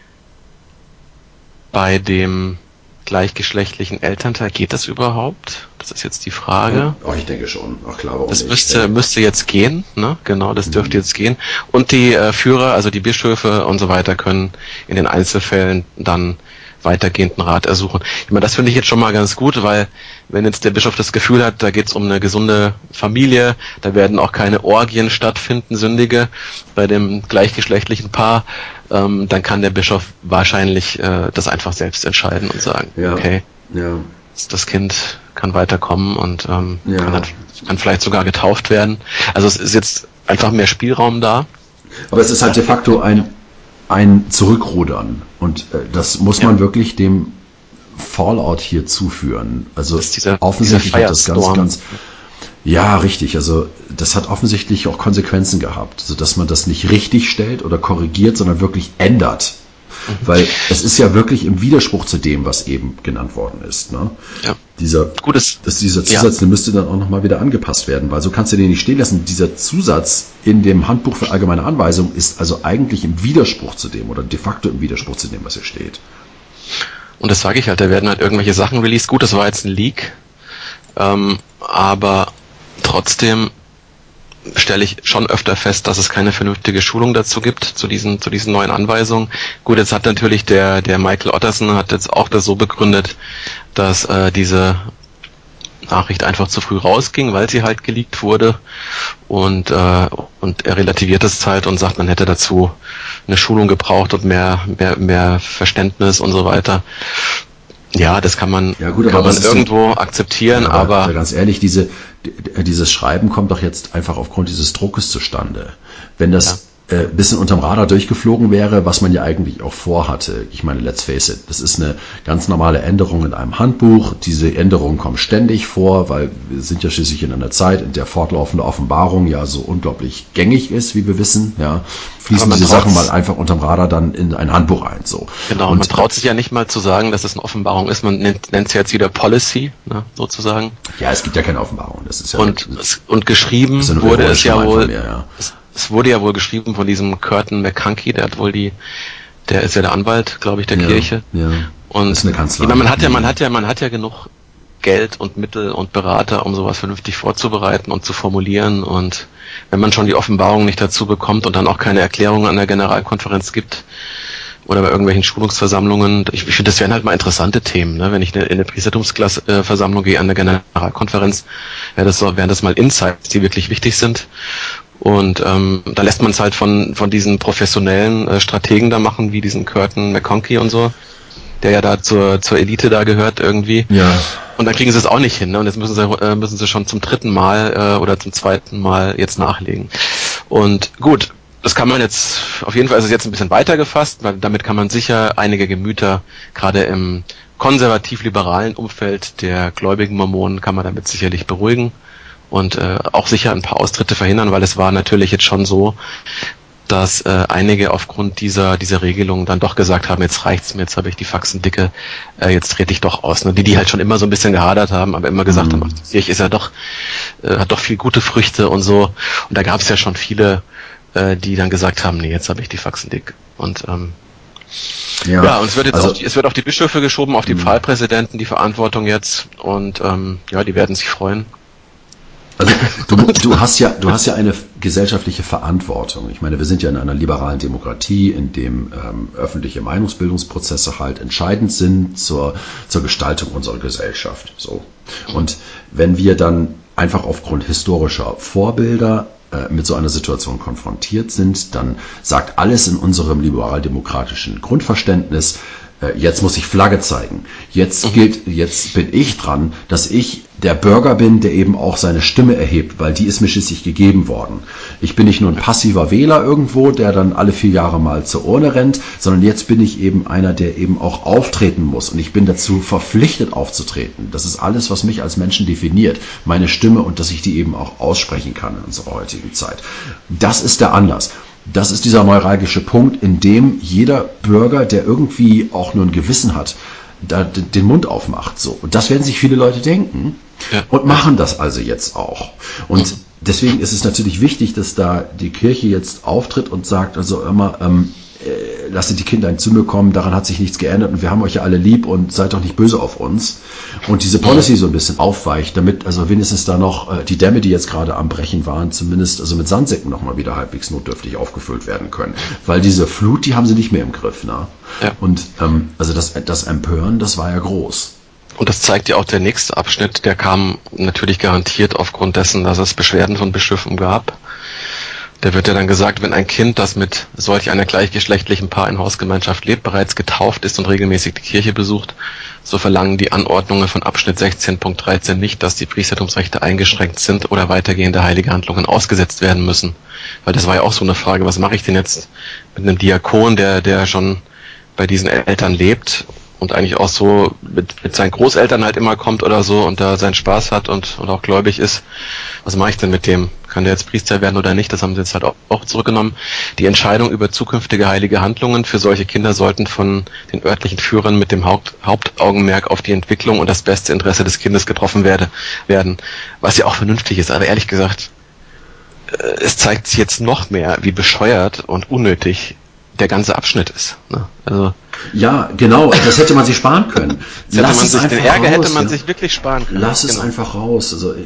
bei dem gleichgeschlechtlichen Elternteil. Geht das überhaupt? Das ist jetzt die Frage. Oh, ich denke schon. Ach klar, warum das nicht? müsste jetzt gehen, ne? Genau, das dürfte jetzt gehen. Und die Führer, also die Bischöfe und so weiter, können in den Einzelfällen dann weitergehenden Rat ersuchen. Ich meine, das finde ich jetzt schon mal ganz gut, weil wenn jetzt der Bischof das Gefühl hat, da geht es um eine gesunde Familie, da werden auch keine Orgien stattfinden, sündige, bei dem gleichgeschlechtlichen Paar, dann kann der Bischof wahrscheinlich das einfach selbst entscheiden und sagen, okay, das Kind kann weiterkommen und kann vielleicht sogar getauft werden. Also es ist jetzt einfach mehr Spielraum da. Aber es ist halt de facto ein Zurückrudern und das muss man wirklich dem Fallout hier zuführen. Also offensichtlich hat das ganz ja, richtig. Also das hat offensichtlich auch Konsequenzen gehabt, sodass man das nicht richtig stellt oder korrigiert, sondern wirklich ändert. Weil es ist ja wirklich im Widerspruch zu dem, was eben genannt worden ist. Ne? Ja. Dieser Zusatz, der müsste dann auch nochmal wieder angepasst werden, weil so kannst du den nicht stehen lassen. Dieser Zusatz in dem Handbuch für allgemeine Anweisungen ist also eigentlich im Widerspruch zu dem oder de facto im Widerspruch zu dem, was hier steht. Und das sage ich halt, da werden halt irgendwelche Sachen released. Gut, das war jetzt ein Leak, aber trotzdem stelle ich schon öfter fest, dass es keine vernünftige Schulung dazu gibt, zu diesen neuen Anweisungen. Gut, jetzt hat natürlich der Michael Otterson hat jetzt auch das so begründet, dass diese Nachricht einfach zu früh rausging, weil sie halt geleakt wurde und er relativiert das halt und sagt, man hätte dazu eine Schulung gebraucht und mehr Verständnis und so weiter. Ja, das kann man irgendwo akzeptieren, aber ganz ehrlich, dieses Schreiben kommt doch jetzt einfach aufgrund dieses Druckes zustande. Wenn das ein bisschen unterm Radar durchgeflogen wäre, was man ja eigentlich auch vorhatte. Ich meine, let's face it, das ist eine ganz normale Änderung in einem Handbuch. Diese Änderungen kommen ständig vor, weil wir sind ja schließlich in einer Zeit, in der fortlaufende Offenbarung ja so unglaublich gängig ist, wie wir wissen. Ja, fließen diese Sachen mal einfach unterm Radar dann in ein Handbuch ein. So. Genau, und man traut sich ja nicht mal zu sagen, dass es eine Offenbarung ist. Man nennt es jetzt wieder Policy, ne, sozusagen. Ja, es gibt ja keine Offenbarung. Das ist ja und geschrieben wurde es ja wohl. Es wurde ja wohl geschrieben von diesem Curtin McConkie, der ist ja der Anwalt, glaube ich, der Kirche. Ja. Und das ist eine Kanzlei. Man hat ja genug Geld und Mittel und Berater, um sowas vernünftig vorzubereiten und zu formulieren. Und wenn man schon die Offenbarung nicht dazu bekommt und dann auch keine Erklärung an der Generalkonferenz gibt oder bei irgendwelchen Schulungsversammlungen, ich finde, das wären halt mal interessante Themen. Ne? Wenn ich in eine Priestertumsversammlung gehe an der Generalkonferenz, wären das mal Insights, die wirklich wichtig sind. Und da lässt man es halt von diesen professionellen Strategen da machen, wie diesen Curtin McConkie und so, der ja da zur Elite da gehört irgendwie. Ja. Und dann kriegen sie es auch nicht hin, ne? Und jetzt müssen sie schon zum 3. Mal oder zum 2. Mal jetzt nachlegen. Und gut, das kann man jetzt, auf jeden Fall ist es jetzt ein bisschen weiter gefasst, weil damit kann man sicher einige Gemüter, gerade im konservativ-liberalen Umfeld der gläubigen Mormonen, kann man damit sicherlich beruhigen. Und auch sicher ein paar Austritte verhindern, weil es war natürlich jetzt schon so, dass einige aufgrund dieser Regelung dann doch gesagt haben, jetzt reicht's mir, jetzt habe ich die Faxen dicke, jetzt trete ich doch aus. Ne? Die halt schon immer so ein bisschen gehadert haben, aber immer gesagt haben, ach, die Kirche ist ja doch, hat doch viel gute Früchte und so. Und da gab es ja schon viele, die dann gesagt haben, nee, jetzt habe ich die Faxen dick. Und und es wird jetzt es wird auf die Bischöfe geschoben, auf die Pfarrpräsidenten, die Verantwortung jetzt. Und die werden sich freuen. Also du hast ja eine gesellschaftliche Verantwortung. Ich meine, wir sind ja in einer liberalen Demokratie, in dem öffentliche Meinungsbildungsprozesse halt entscheidend sind zur Gestaltung unserer Gesellschaft. So. Und wenn wir dann einfach aufgrund historischer Vorbilder mit so einer Situation konfrontiert sind, dann sagt alles in unserem liberal-demokratischen Grundverständnis, jetzt muss ich Flagge zeigen. Jetzt bin ich dran, dass ich der Bürger bin, der eben auch seine Stimme erhebt, weil die ist mir schließlich gegeben worden. Ich bin nicht nur ein passiver Wähler irgendwo, der dann alle 4 Jahre mal zur Urne rennt, sondern jetzt bin ich eben einer, der eben auch auftreten muss. Und ich bin dazu verpflichtet aufzutreten. Das ist alles, was mich als Menschen definiert. Meine Stimme und dass ich die eben auch aussprechen kann in unserer heutigen Zeit. Das ist der Anlass. Das ist dieser neuralgische Punkt, in dem jeder Bürger, der irgendwie auch nur ein Gewissen hat, da den Mund aufmacht. So. Und das werden sich viele Leute denken und machen das also jetzt auch. Und deswegen ist es natürlich wichtig, dass da die Kirche jetzt auftritt und sagt, also immer, lasst die Kinder zu mir kommen, daran hat sich nichts geändert und wir haben euch ja alle lieb und seid doch nicht böse auf uns. Und diese Policy so ein bisschen aufweicht, damit also wenigstens da noch die Dämme, die jetzt gerade am Brechen waren, zumindest also mit Sandsäcken nochmal wieder halbwegs notdürftig aufgefüllt werden können. Weil diese Flut, die haben sie nicht mehr im Griff. Ne? Ja. Und also das Empören, das war ja groß. Und das zeigt ja auch der nächste Abschnitt, der kam natürlich garantiert aufgrund dessen, dass es Beschwerden von Bischöfen gab. Da wird ja dann gesagt, wenn ein Kind, das mit solch einer gleichgeschlechtlichen Paar in Hausgemeinschaft lebt, bereits getauft ist und regelmäßig die Kirche besucht, so verlangen die Anordnungen von Abschnitt 16.13 nicht, dass die Priestertumsrechte eingeschränkt sind oder weitergehende heilige Handlungen ausgesetzt werden müssen. Weil das war ja auch so eine Frage, was mache ich denn jetzt mit einem Diakon, der schon bei diesen Eltern lebt und eigentlich auch so mit seinen Großeltern halt immer kommt oder so und da seinen Spaß hat und auch gläubig ist. Was mache ich denn mit dem? Kann der jetzt Priester werden oder nicht? Das haben sie jetzt halt auch zurückgenommen. Die Entscheidung über zukünftige heilige Handlungen für solche Kinder sollten von den örtlichen Führern mit dem Hauptaugenmerk auf die Entwicklung und das beste Interesse des Kindes getroffen werden. Was ja auch vernünftig ist. Aber ehrlich gesagt, es zeigt sich jetzt noch mehr, wie bescheuert und unnötig der ganze Abschnitt ist. Ne? Also ja, genau, das hätte man sich sparen können. Den Ärger hätte man sich wirklich sparen können. Lass es einfach raus. Also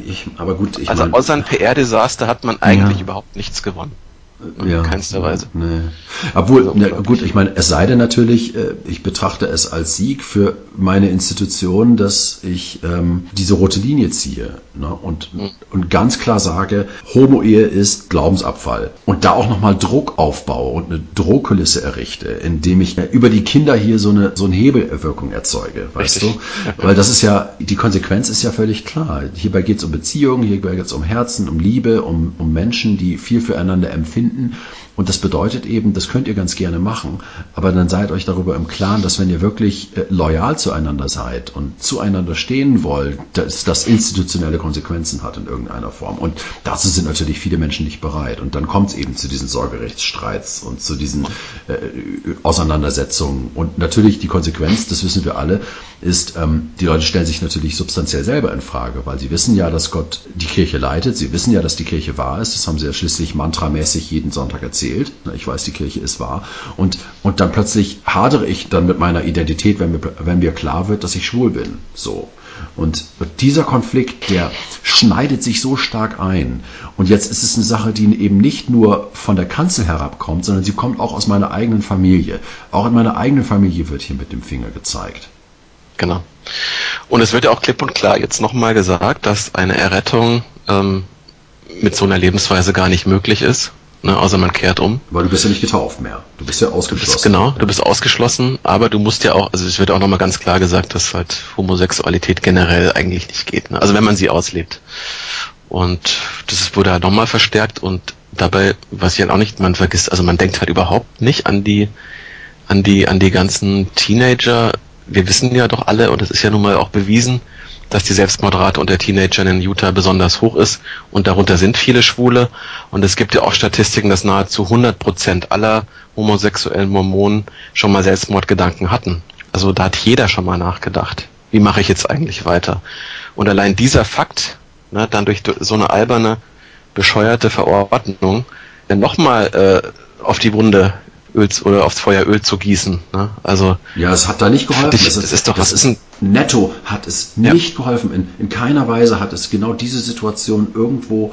außer ein PR-Desaster hat man eigentlich überhaupt nichts gewonnen. In keinster Weise. Nee. Obwohl, gut, ich meine, es sei denn natürlich, ich betrachte es als Sieg für meine Institution, dass ich diese rote Linie ziehe, ne? Und ganz klar sage, Homo-Ehe ist Glaubensabfall. Und da auch nochmal Druck aufbaue und eine Drohkulisse errichte, indem ich über die Kinder hier so eine Hebelwirkung erzeuge, weißt du? Weil das ist ja, die Konsequenz ist ja völlig klar. Hierbei geht es um Beziehungen, hierbei geht es um Herzen, um Liebe, um Menschen, die viel füreinander empfinden. Und das bedeutet eben, das könnt ihr ganz gerne machen, aber dann seid euch darüber im Klaren, dass wenn ihr wirklich loyal zueinander seid und zueinander stehen wollt, dass das institutionelle Konsequenzen hat in irgendeiner Form. Und dazu sind natürlich viele Menschen nicht bereit. Und dann kommt es eben zu diesen Sorgerechtsstreits und zu diesen Auseinandersetzungen. Und natürlich die Konsequenz, das wissen wir alle, ist, die Leute stellen sich natürlich substanziell selber in Frage, weil sie wissen ja, dass Gott die Kirche leitet, sie wissen ja, dass die Kirche wahr ist, das haben sie ja schließlich mantramäßig jeden Sonntag erzählt. Ich weiß, die Kirche ist wahr. Und dann plötzlich hadere ich dann mit meiner Identität, wenn mir klar wird, dass ich schwul bin. So. Und dieser Konflikt, der schneidet sich so stark ein. Und jetzt ist es eine Sache, die eben nicht nur von der Kanzel herabkommt, sondern sie kommt auch aus meiner eigenen Familie. Auch in meiner eigenen Familie wird hier mit dem Finger gezeigt. Genau. Und es wird ja auch klipp und klar jetzt nochmal gesagt, dass eine Errettung mit so einer Lebensweise gar nicht möglich ist. Ne, außer man kehrt um. Weil du bist ja nicht getauft mehr. Du bist ja ausgeschlossen. Du bist ausgeschlossen, aber du musst ja auch, also es wird auch nochmal ganz klar gesagt, dass halt Homosexualität generell eigentlich nicht geht. Ne? Also wenn man sie auslebt. Und das wurde halt nochmal verstärkt und dabei, was ich halt auch nicht, man vergisst, also man denkt halt überhaupt nicht an die ganzen Teenager. Wir wissen ja doch alle, und das ist ja nun mal auch bewiesen, dass die Selbstmordrate unter Teenagern in Utah besonders hoch ist und darunter sind viele Schwule. Und es gibt ja auch Statistiken, dass nahezu 100% aller homosexuellen Mormonen schon mal Selbstmordgedanken hatten. Also da hat jeder schon mal nachgedacht, wie mache ich jetzt eigentlich weiter? Und allein dieser Fakt, ne, dann durch so eine alberne, bescheuerte Verordnung, dann nochmal auf die Wunde oder aufs Feuer Öl zu gießen. Ne? Also ja, es hat da nicht geholfen. Netto hat es nicht geholfen. In keiner Weise hat es genau diese Situation irgendwo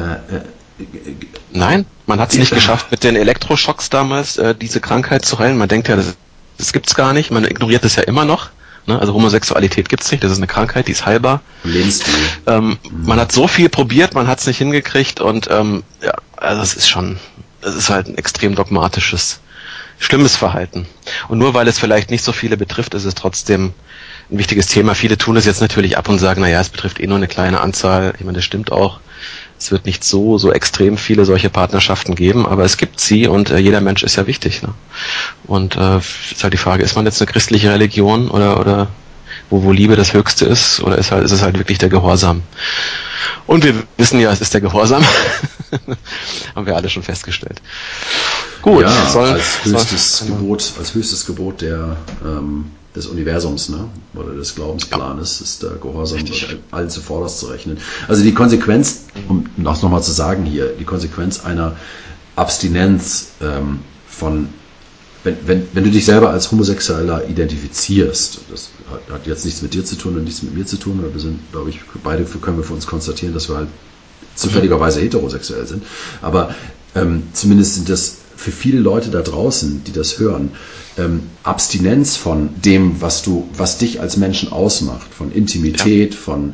Nein, man hat es nicht geschafft, mit den Elektroschocks damals diese Krankheit zu heilen. Man denkt ja, das gibt's gar nicht. Man ignoriert es ja immer noch. Ne? Also Homosexualität gibt's nicht. Das ist eine Krankheit, die ist heilbar. Lebensstil. Man hat so viel probiert, man hat es nicht hingekriegt und also es ist halt ein extrem dogmatisches, schlimmes Verhalten. Und nur weil es vielleicht nicht so viele betrifft, ist es trotzdem ein wichtiges Thema. Viele tun es jetzt natürlich ab und sagen, naja, es betrifft nur eine kleine Anzahl. Ich meine, das stimmt auch. Es wird nicht so extrem viele solche Partnerschaften geben, aber es gibt sie und jeder Mensch ist ja wichtig. Ne? Und ist halt die Frage, ist man jetzt eine christliche Religion oder wo Liebe das Höchste ist, oder ist es halt wirklich der Gehorsam? Und wir wissen ja, es ist der Gehorsam. Haben wir alle schon festgestellt. Gut, ja, als höchstes Gebot des Universums, ne? Oder des Glaubensplanes ist der Gehorsam allen zuvorderst zu rechnen. Also die Konsequenz, um das nochmal zu sagen hier, die Konsequenz einer Abstinenz von, wenn du dich selber als Homosexueller identifizierst, das hat jetzt nichts mit dir zu tun und nichts mit mir zu tun, weil wir sind, glaube ich, beide können wir für uns konstatieren, dass wir halt zufälligerweise heterosexuell sind, aber zumindest sind das für viele Leute da draußen, die das hören, Abstinenz von dem, was dich als Menschen ausmacht, von Intimität, von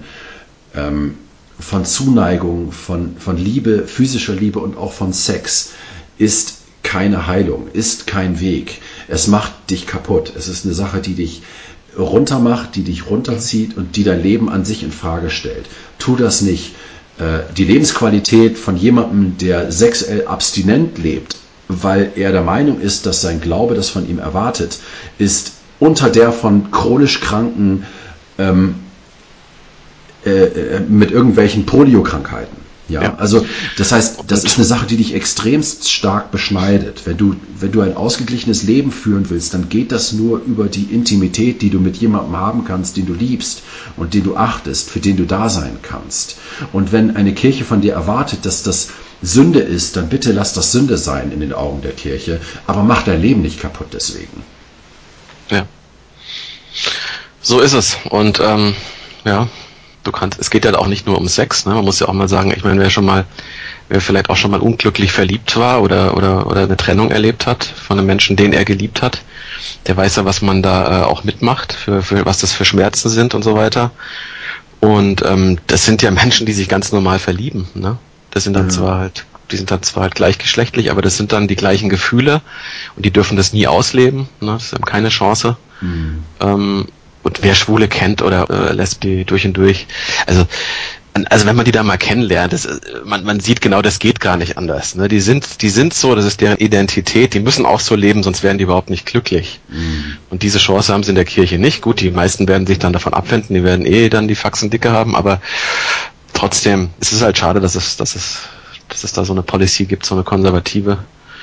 Zuneigung, von Liebe, physischer Liebe und auch von Sex, ist keine Heilung, ist kein Weg. Es macht dich kaputt. Es ist eine Sache, die dich runtermacht, die dich runterzieht und die dein Leben an sich in Frage stellt. Tu das nicht. Die Lebensqualität von jemandem, der sexuell abstinent lebt, weil er der Meinung ist, dass sein Glaube das von ihm erwartet, ist unter der von chronisch Kranken mit irgendwelchen Poliokrankheiten. Ja, also das heißt, das ist eine Sache, die dich extremst stark beschneidet. Wenn du ein ausgeglichenes Leben führen willst, dann geht das nur über die Intimität, die du mit jemandem haben kannst, den du liebst und den du achtest, für den du da sein kannst. Und wenn eine Kirche von dir erwartet, dass das Sünde ist, dann bitte lass das Sünde sein in den Augen der Kirche, aber mach dein Leben nicht kaputt deswegen. Ja. So ist es. Und es geht ja auch nicht nur um Sex, ne? Man muss ja auch mal sagen, ich meine, wer vielleicht auch schon mal unglücklich verliebt war oder eine Trennung erlebt hat von einem Menschen, den er geliebt hat, der weiß ja, was man da auch mitmacht, für was das für Schmerzen sind und so weiter. Und das sind ja Menschen, die sich ganz normal verlieben, ne? Das sind dann die sind dann zwar halt gleichgeschlechtlich, aber das sind dann die gleichen Gefühle und die dürfen das nie ausleben, ne? Das ist keine Chance. Und wer Schwule kennt oder Lesben durch und durch, also wenn man die da mal kennenlernt, man sieht genau, das geht gar nicht anders. Ne? Die sind so, das ist deren Identität, die müssen auch so leben, sonst wären die überhaupt nicht glücklich. Und diese Chance haben sie in der Kirche nicht. Gut, die meisten werden sich dann davon abwenden, die werden dann die Faxen dicke haben, aber trotzdem, es ist halt schade, dass es da so eine Policy gibt, so eine konservative.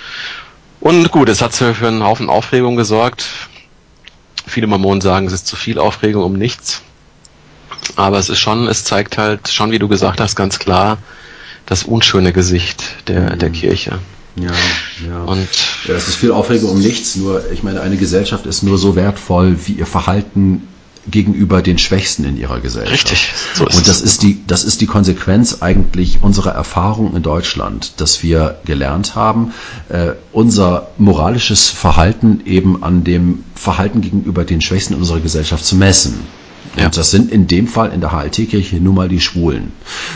Und gut, es hat für einen Haufen Aufregung gesorgt. Viele Mormonen sagen, es ist zu viel Aufregung um nichts. Aber es zeigt halt schon, wie du gesagt hast, ganz klar das unschöne Gesicht der Kirche. Ja. Und es ist viel Aufregung um nichts, nur, ich meine, eine Gesellschaft ist nur so wertvoll, wie ihr Verhalten gegenüber den Schwächsten in ihrer Gesellschaft. Richtig. So ist und das ist die Konsequenz eigentlich unserer Erfahrung in Deutschland, dass wir gelernt haben, unser moralisches Verhalten eben an dem Verhalten gegenüber den Schwächsten in unserer Gesellschaft zu messen. Und das sind in dem Fall in der HLT-Kirche nun mal die Schwulen.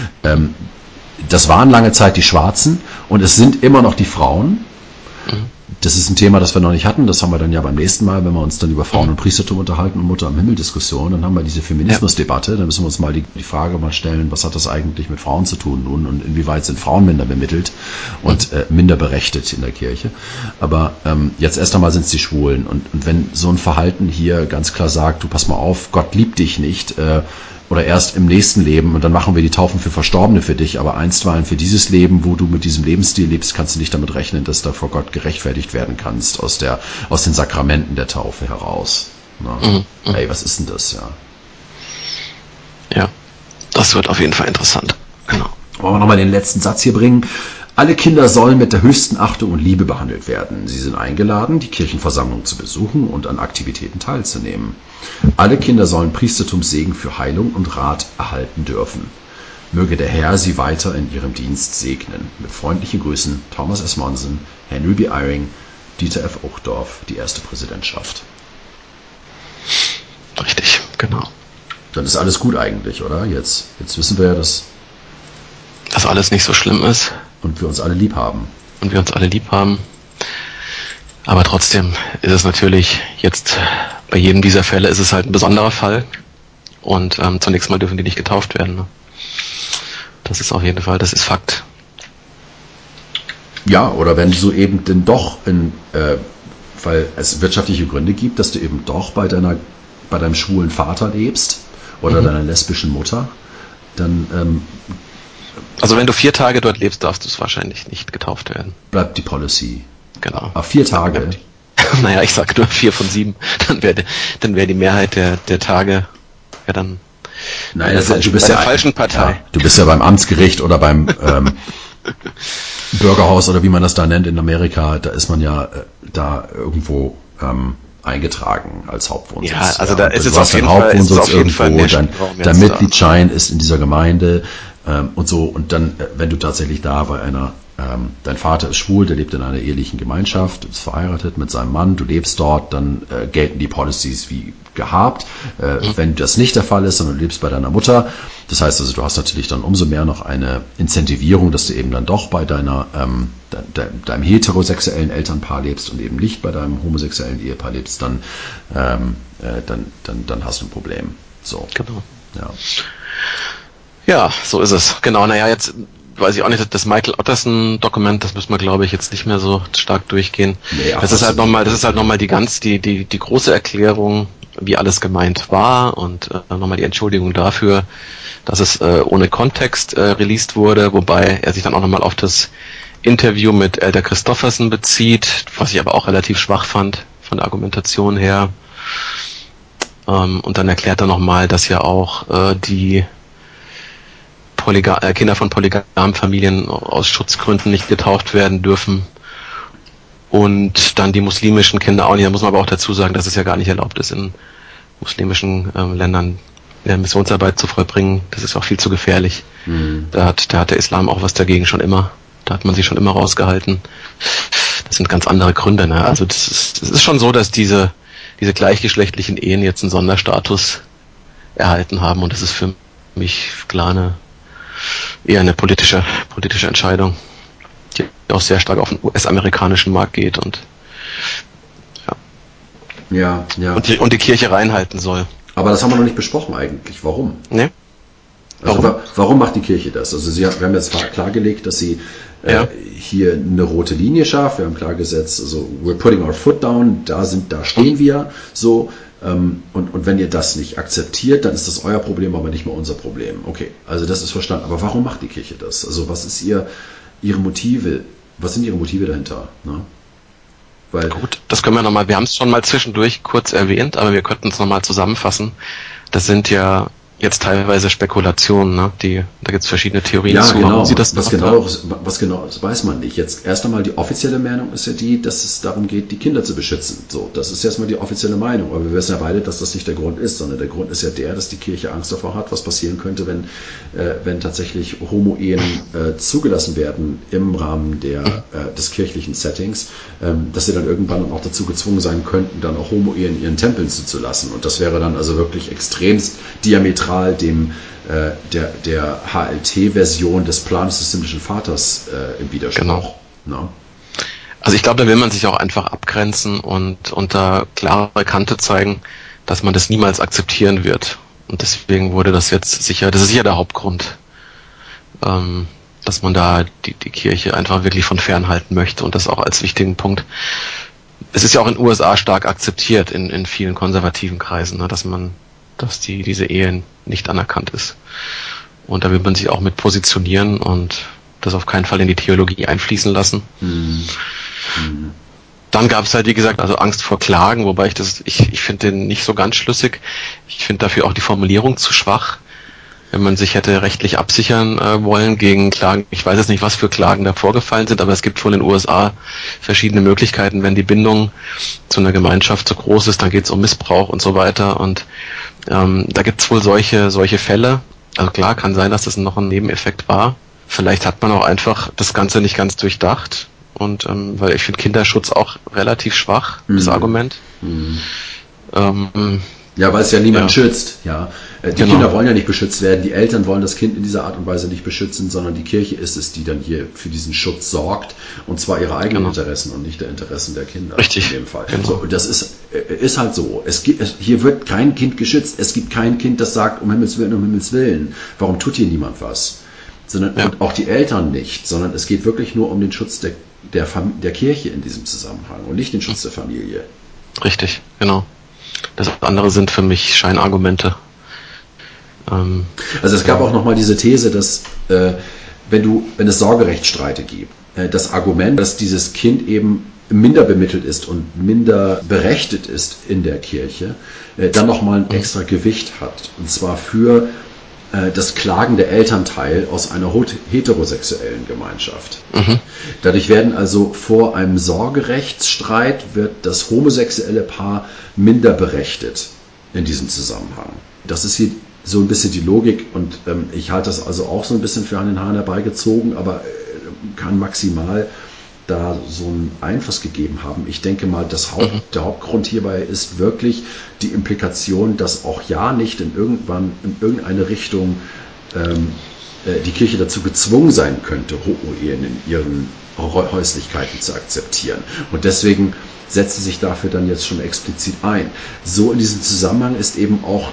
Das waren lange Zeit die Schwarzen und es sind immer noch die Frauen. Das ist ein Thema, das wir noch nicht hatten. Das haben wir dann ja beim nächsten Mal, wenn wir uns dann über Frauen und Priestertum unterhalten und Mutter am Himmel Diskussion. Dann haben wir diese Feminismusdebatte. Dann müssen wir uns mal die Frage mal stellen, was hat das eigentlich mit Frauen zu tun nun und inwieweit sind Frauen minder bemittelt und minder berechtigt in der Kirche. Aber jetzt erst einmal sind es die Schwulen. Und wenn so ein Verhalten hier ganz klar sagt, du pass mal auf, Gott liebt dich nicht, oder erst im nächsten Leben und dann machen wir die Taufen für Verstorbene für dich, aber einstweilen für dieses Leben, wo du mit diesem Lebensstil lebst, kannst du nicht damit rechnen, dass du vor Gott gerechtfertigt werden kannst aus den Sakramenten der Taufe heraus. Ey, was ist denn das, ja? Ja, das wird auf jeden Fall interessant. Genau. Wollen wir nochmal den letzten Satz hier bringen? Alle Kinder sollen mit der höchsten Achtung und Liebe behandelt werden. Sie sind eingeladen, die Kirchenversammlung zu besuchen und an Aktivitäten teilzunehmen. Alle Kinder sollen Priestertumssegen für Heilung und Rat erhalten dürfen. Möge der Herr sie weiter in ihrem Dienst segnen. Mit freundlichen Grüßen, Thomas S. Monson, Henry B. Eyring, Dieter F. Uchtdorf, die erste Präsidentschaft. Richtig, genau. Dann ist alles gut eigentlich, oder? Jetzt wissen wir ja, dass alles nicht so schlimm ist. Und wir uns alle lieb haben. Aber trotzdem ist es natürlich jetzt, bei jedem dieser Fälle ist es halt ein besonderer Fall. Und zunächst mal dürfen die nicht getauft werden. Ne? Das ist auf jeden Fall, das ist Fakt. Ja, oder wenn du eben denn doch, weil es wirtschaftliche Gründe gibt, dass du eben doch bei deinem schwulen Vater lebst oder deiner lesbischen Mutter, dann also wenn du 4 Tage dort lebst, darfst du es wahrscheinlich nicht getauft werden. Bleibt die Policy. Genau. Auf 4 Tage? Naja, ich sag nur 4 von 7. Dann wäre die Mehrheit der Tage dann Nein, du bist bei der falschen Partei. Ja, du bist ja beim Amtsgericht oder beim Bürgerhaus oder wie man das da nennt in Amerika. Da ist man ja da irgendwo eingetragen als Hauptwohnsitz. Ja, also da ist es auf jeden Fall dein Mitgliedsschein ist in dieser Gemeinde und so. Und dann, wenn du tatsächlich da bei dein Vater ist schwul, der lebt in einer ehelichen Gemeinschaft, ist verheiratet mit seinem Mann, du lebst dort, dann gelten die Policies wie gehabt. Wenn das nicht der Fall ist, sondern du lebst bei deiner Mutter, das heißt also, du hast natürlich dann umso mehr noch eine Incentivierung, dass du eben dann doch bei deinem heterosexuellen Elternpaar lebst und eben nicht bei deinem homosexuellen Ehepaar lebst, dann hast du ein Problem. So. Genau. Ja. Ja, so ist es. Genau, naja, jetzt weiß ich auch nicht, das Michael Otterson-Dokument, das müssen wir, glaube ich, jetzt nicht mehr so stark durchgehen. Nee, das ist halt nochmal die große Erklärung, wie alles gemeint war und nochmal die Entschuldigung dafür, dass es ohne Kontext released wurde, wobei er sich dann auch nochmal auf das Interview mit Elder Christofferson bezieht, was ich aber auch relativ schwach fand von der Argumentation her. Und dann erklärt er nochmal, dass ja auch die Kinder von polygamen Familien aus Schutzgründen nicht getauft werden dürfen. Und dann die muslimischen Kinder auch nicht. Da muss man aber auch dazu sagen, dass es ja gar nicht erlaubt ist, in muslimischen Ländern Missionsarbeit zu vollbringen. Das ist auch viel zu gefährlich. Da hat der Islam auch was dagegen schon immer. Da hat man sich schon immer rausgehalten. Das sind ganz andere Gründe. Ne? Also es ist schon so, dass diese gleichgeschlechtlichen Ehen jetzt einen Sonderstatus erhalten haben. Und das ist für mich klar eher eine politische Entscheidung, die auch sehr stark auf den US-amerikanischen Markt geht und ja. Und die Kirche reinhalten soll. Aber das haben wir noch nicht besprochen eigentlich. Warum? Ne? Warum macht die Kirche das? Also wir haben jetzt klargelegt, dass sie hier eine rote Linie schafft. Wir haben klargesetzt, also we're putting our foot down, da stehen wir so. Und wenn ihr das nicht akzeptiert, dann ist das euer Problem, aber nicht mehr unser Problem. Okay, also das ist verstanden. Aber warum macht die Kirche das? Also was ist ihre Motive? Was sind ihre Motive dahinter? Ne? Weil gut, das können wir nochmal, wir haben es schon mal zwischendurch kurz erwähnt, aber wir könnten es nochmal zusammenfassen. Das sind ja jetzt teilweise Spekulationen, ne? Da gibt es verschiedene Theorien zu. Genau. Was genau, das weiß man nicht. Jetzt erst einmal die offizielle Meinung ist ja die, dass es darum geht, die Kinder zu beschützen. So, das ist erstmal die offizielle Meinung. Aber wir wissen ja beide, dass das nicht der Grund ist, sondern der Grund ist ja dass die Kirche Angst davor hat, was passieren könnte, wenn tatsächlich Homo-Ehen zugelassen werden im Rahmen des kirchlichen Settings, dass sie dann irgendwann auch dazu gezwungen sein könnten, dann auch Homo-Ehen in ihren Tempeln zuzulassen. Und das wäre dann also wirklich extremst diametral dem der HLT-Version des Planes des himmlischen Vaters im Widerspruch. Genau. No? Also ich glaube, da will man sich auch einfach abgrenzen und da klare Kante zeigen, dass man das niemals akzeptieren wird. Und deswegen wurde das jetzt sicher der Hauptgrund, dass man da die Kirche einfach wirklich von fernhalten möchte und das auch als wichtigen Punkt. Es ist ja auch in den USA stark akzeptiert in vielen konservativen Kreisen, ne, dass man dass diese Ehe nicht anerkannt ist. Und da will man sich auch mit positionieren und das auf keinen Fall in die Theologie einfließen lassen. Dann gab es halt, wie gesagt, also Angst vor Klagen, wobei ich finde den nicht so ganz schlüssig. Ich finde dafür auch die Formulierung zu schwach. Wenn man sich hätte rechtlich absichern wollen gegen Klagen, ich weiß jetzt nicht, was für Klagen da vorgefallen sind, aber es gibt wohl in den USA verschiedene Möglichkeiten, wenn die Bindung zu einer Gemeinschaft so groß ist, dann geht es um Missbrauch und so weiter und da gibt es wohl solche Fälle. Also klar, kann sein, dass das noch ein Nebeneffekt war. Vielleicht hat man auch einfach das Ganze nicht ganz durchdacht und weil ich finde Kinderschutz auch relativ schwach, das Argument. Ja, weil es ja niemand schützt, ja. Die Kinder wollen ja nicht beschützt werden, die Eltern wollen das Kind in dieser Art und Weise nicht beschützen, sondern die Kirche ist es, die dann hier für diesen Schutz sorgt, und zwar ihre eigenen Interessen und nicht der Interessen der Kinder. Richtig. In dem Fall. Genau. So, und das ist halt so. Hier wird kein Kind geschützt, es gibt kein Kind, das sagt, um Himmels Willen, warum tut hier niemand was? Und auch die Eltern nicht, sondern es geht wirklich nur um den Schutz der Kirche in diesem Zusammenhang und nicht den Schutz der Familie. Richtig, genau. Das andere sind für mich Scheinargumente. Also es gab auch nochmal diese These, dass wenn es Sorgerechtsstreite gibt, das Argument, dass dieses Kind eben minder bemittelt ist und minder berechtigt ist in der Kirche, dann nochmal ein extra Gewicht hat. Und zwar für das klagende Elternteil aus einer heterosexuellen Gemeinschaft. Dadurch werden also vor einem Sorgerechtsstreit wird das homosexuelle Paar minder berechtigt in diesem Zusammenhang. Das ist hier so ein bisschen die Logik und ich halte das also auch so ein bisschen für an den Haaren herbeigezogen, aber kann maximal da so einen Einfluss gegeben haben. Ich denke mal, der Hauptgrund hierbei ist wirklich die Implikation, dass auch ja nicht in irgendeine Richtung die Kirche dazu gezwungen sein könnte, Homo-Ehen in ihren Häuslichkeiten zu akzeptieren. Und deswegen setzt sie sich dafür dann jetzt schon explizit ein. So in diesem Zusammenhang ist eben auch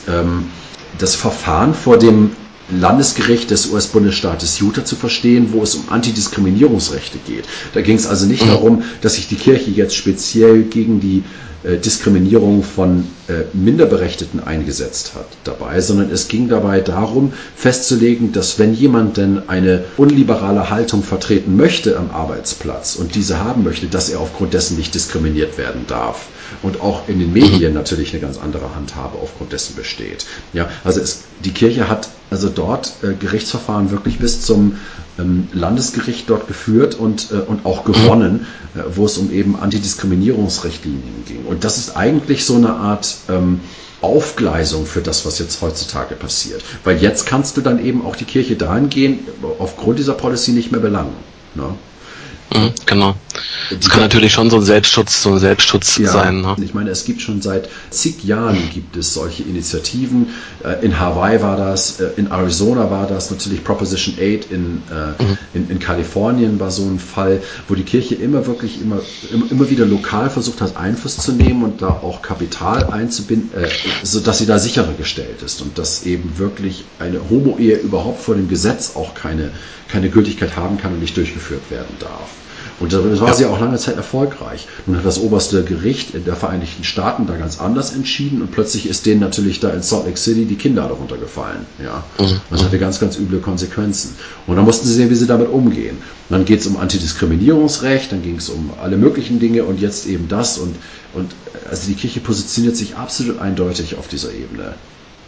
das Verfahren vor dem Landesgericht des US-Bundesstaates Utah zu verstehen, wo es um Antidiskriminierungsrechte geht. Da ging es also nicht darum, dass sich die Kirche jetzt speziell gegen die Diskriminierung von Minderberechtigten eingesetzt hat dabei, sondern es ging dabei darum, festzulegen, dass wenn jemand denn eine unliberale Haltung vertreten möchte am Arbeitsplatz und diese haben möchte, dass er aufgrund dessen nicht diskriminiert werden darf. Und auch in den Medien natürlich eine ganz andere Handhabe aufgrund dessen besteht. Ja, also die Kirche hat also dort Gerichtsverfahren wirklich bis zum Landesgericht dort geführt und auch gewonnen, wo es um eben Antidiskriminierungsrichtlinien ging. Und das ist eigentlich so eine Art Aufgleisung für das, was jetzt heutzutage passiert. Weil jetzt kannst du dann eben auch die Kirche dahingehend aufgrund dieser Policy nicht mehr belangen. Ne? Genau. Es kann natürlich schon so ein Selbstschutz sein. Ne? Ich meine, es gibt schon seit zig Jahren gibt es solche Initiativen. In Hawaii war das, in Arizona war das, natürlich Proposition 8 in Kalifornien war so ein Fall, wo die Kirche immer wieder lokal versucht hat, Einfluss zu nehmen und da auch Kapital einzubinden, sodass sie da sicherer gestellt ist und dass eben wirklich eine Homo-Ehe überhaupt vor dem Gesetz auch keine Gültigkeit haben kann und nicht durchgeführt werden darf. Und da war sie auch lange Zeit erfolgreich. Nun hat das oberste Gericht in der Vereinigten Staaten da ganz anders entschieden und plötzlich ist denen natürlich da in Salt Lake City die Kinder darunter gefallen. Ja. Das hatte ganz, ganz üble Konsequenzen. Und dann mussten sie sehen, wie sie damit umgehen. Und dann geht es um Antidiskriminierungsrecht, dann ging es um alle möglichen Dinge und jetzt eben das. Und also die Kirche positioniert sich absolut eindeutig auf dieser Ebene.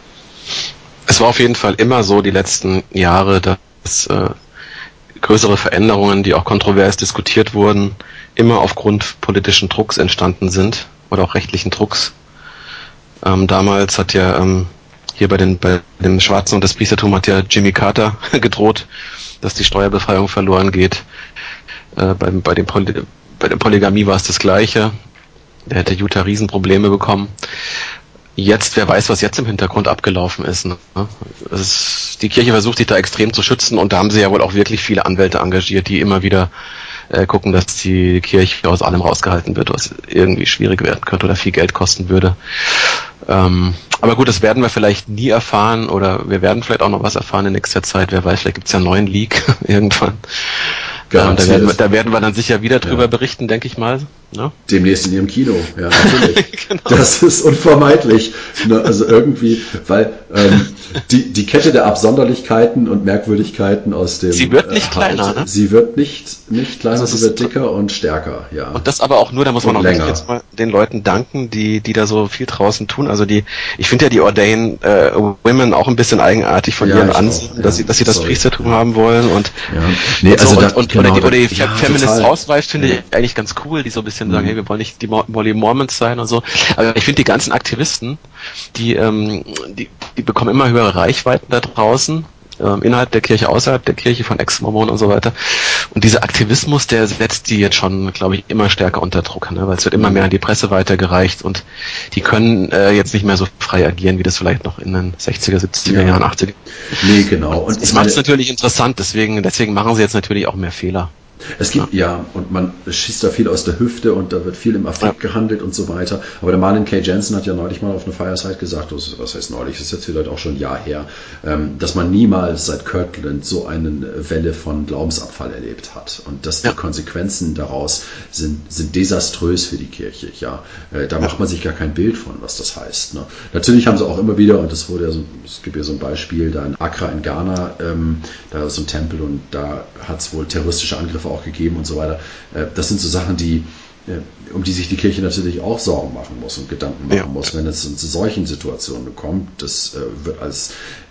Es war auf jeden Fall immer so die letzten Jahre, dass größere Veränderungen, die auch kontrovers diskutiert wurden, immer aufgrund politischen Drucks entstanden sind oder auch rechtlichen Drucks. Damals hat ja hier bei dem Schwarzen und das Priestertum hat ja Jimmy Carter gedroht, dass die Steuerbefreiung verloren geht. Bei der Polygamie war es das Gleiche. Der hätte Utah Riesenprobleme bekommen. Jetzt, wer weiß, was jetzt im Hintergrund abgelaufen ist. Ne? Die Kirche versucht sich da extrem zu schützen und da haben sie ja wohl auch wirklich viele Anwälte engagiert, die immer wieder gucken, dass die Kirche aus allem rausgehalten wird, was irgendwie schwierig werden könnte oder viel Geld kosten würde. Aber gut, das werden wir vielleicht nie erfahren oder wir werden vielleicht auch noch was erfahren in nächster Zeit. Wer weiß, vielleicht gibt es ja einen neuen Leak irgendwann. Da werden wir dann sicher wieder drüber berichten, denke ich mal. Ne? Demnächst in ihrem Kino, ja, natürlich. Genau. Das ist unvermeidlich. Ne? Also irgendwie, weil die Kette der Absonderlichkeiten und Merkwürdigkeiten aus dem... Sie wird nicht kleiner, ne? Sie wird nicht kleiner, Also sie wird dicker und stärker, ja. Und das aber auch nur, da muss man auch länger. jetzt mal den Leuten danken, die da so viel draußen tun. Also ich finde ja die Ordained Women auch ein bisschen eigenartig von ihren Ansichten, dass sie das Priestertum haben wollen und oder die Feminist Housewives finde ich eigentlich ganz cool, die so ein bisschen sagen, hey, wir wollen nicht die Molly Mormons sein und so. Aber ich finde die ganzen Aktivisten, die bekommen immer höhere Reichweiten da draußen. Innerhalb der Kirche, außerhalb der Kirche, von Ex-Mormonen und so weiter. Und dieser Aktivismus, der setzt die jetzt schon, glaube ich, immer stärker unter Druck, ne? Weil es wird immer mehr an die Presse weitergereicht und die können jetzt nicht mehr so frei agieren, wie das vielleicht noch in den 60er, 70er Jahren, 80er. Nee, genau. Und das macht es natürlich interessant, deswegen machen sie jetzt natürlich auch mehr Fehler. Es gibt, und man schießt da viel aus der Hüfte und da wird viel im Affekt gehandelt und so weiter. Aber der Marlon K. Jensen hat ja neulich mal auf einer Fireside gesagt, was heißt neulich, das ist jetzt vielleicht auch schon ein Jahr her, dass man niemals seit Kirtland so eine Welle von Glaubensabfall erlebt hat. Und dass die Konsequenzen daraus sind desaströs für die Kirche. Ja, da macht man sich gar kein Bild von, was das heißt. Ne? Natürlich haben sie auch immer wieder, und das wurde ja es gibt ja so ein Beispiel, da in Accra in Ghana, da ist so ein Tempel und da hat es wohl terroristische Angriffe auch gegeben und so weiter. Das sind so Sachen, um die sich die Kirche natürlich auch Sorgen machen muss und Gedanken machen muss, wenn es zu solchen Situationen kommt. Das wird als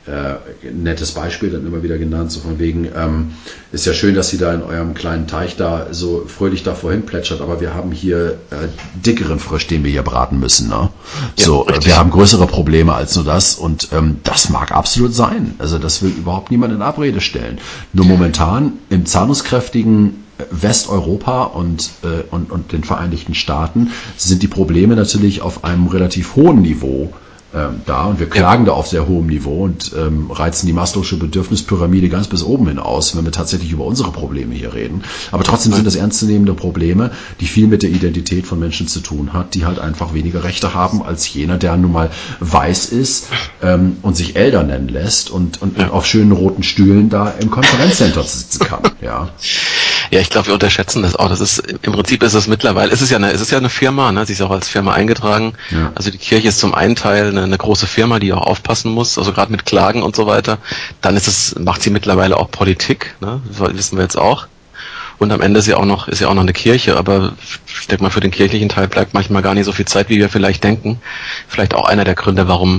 nettes Beispiel dann immer wieder genannt, so von wegen, ist ja schön, dass Sie da in eurem kleinen Teich da so fröhlich da vorhin plätschert, aber wir haben hier dickeren Frisch, den wir hier braten müssen. Ne? So, wir haben größere Probleme als nur das und das mag absolut sein. Also das will überhaupt niemand in Abrede stellen. Nur momentan im zahlungskräftigen Westeuropa und den Vereinigten Staaten sind die Probleme natürlich auf einem relativ hohen Niveau da und wir klagen da auf sehr hohem Niveau und reizen die Maslow'sche Bedürfnispyramide ganz bis oben hinaus, wenn wir tatsächlich über unsere Probleme hier reden. Aber trotzdem sind das ernstzunehmende Probleme, die viel mit der Identität von Menschen zu tun hat, die halt einfach weniger Rechte haben als jener, der nun mal weiß ist und sich Elder nennen lässt und auf schönen roten Stühlen da im Konferenzcenter sitzen kann. Ja. Ja, ich glaube, wir unterschätzen das auch. Das ist im Prinzip ist es mittlerweile, es ist ja eine Firma, ne? Sie ist auch als Firma eingetragen. Ja. Also die Kirche ist zum einen Teil eine große Firma, die auch aufpassen muss, also gerade mit Klagen und so weiter. Dann macht sie mittlerweile auch Politik, ne? Das wissen wir jetzt auch. Und am Ende ist ja auch noch eine Kirche, aber ich denke mal, für den kirchlichen Teil bleibt manchmal gar nicht so viel Zeit, wie wir vielleicht denken. Vielleicht auch einer der Gründe, warum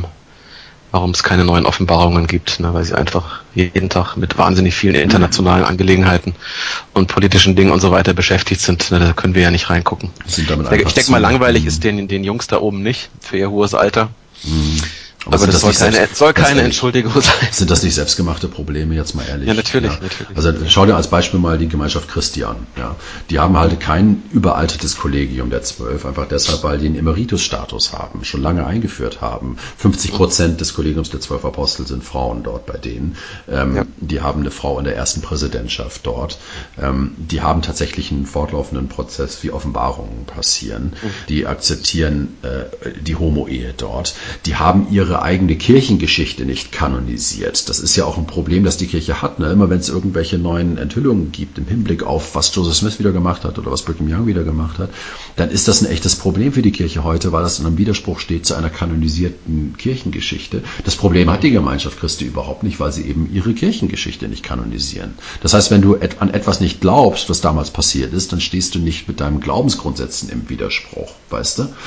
es keine neuen Offenbarungen gibt, ne, weil sie einfach jeden Tag mit wahnsinnig vielen internationalen Angelegenheiten und politischen Dingen und so weiter beschäftigt sind. Ne, da können wir ja nicht reingucken. Ich denke mal, langweilig ist den Jungs da oben nicht für ihr hohes Alter. Aber das soll keine Entschuldigung sein. Sind das nicht selbstgemachte Probleme, jetzt mal ehrlich? Ja, natürlich. Also schau dir als Beispiel mal die Gemeinschaft Christi an. Ja. Die haben halt kein überaltertes Kollegium der 12, einfach deshalb, weil die einen Emeritusstatus haben, schon lange eingeführt haben. 50% des Kollegiums der 12 Apostel sind Frauen dort bei denen. Die haben eine Frau in der ersten Präsidentschaft dort. Die haben tatsächlich einen fortlaufenden Prozess, wie Offenbarungen passieren. Die akzeptieren die Homo-Ehe dort. Die haben ihre eigene Kirchengeschichte nicht kanonisiert. Das ist ja auch ein Problem, das die Kirche hat. Ne? Immer wenn es irgendwelche neuen Enthüllungen gibt im Hinblick auf, was Joseph Smith wieder gemacht hat oder was Brigham Young wieder gemacht hat, dann ist das ein echtes Problem für die Kirche heute, weil das in einem Widerspruch steht zu einer kanonisierten Kirchengeschichte. Das Problem hat die Gemeinschaft Christi überhaupt nicht, weil sie eben ihre Kirchengeschichte nicht kanonisieren. Das heißt, wenn du an etwas nicht glaubst, was damals passiert ist, dann stehst du nicht mit deinen Glaubensgrundsätzen im Widerspruch, weißt du?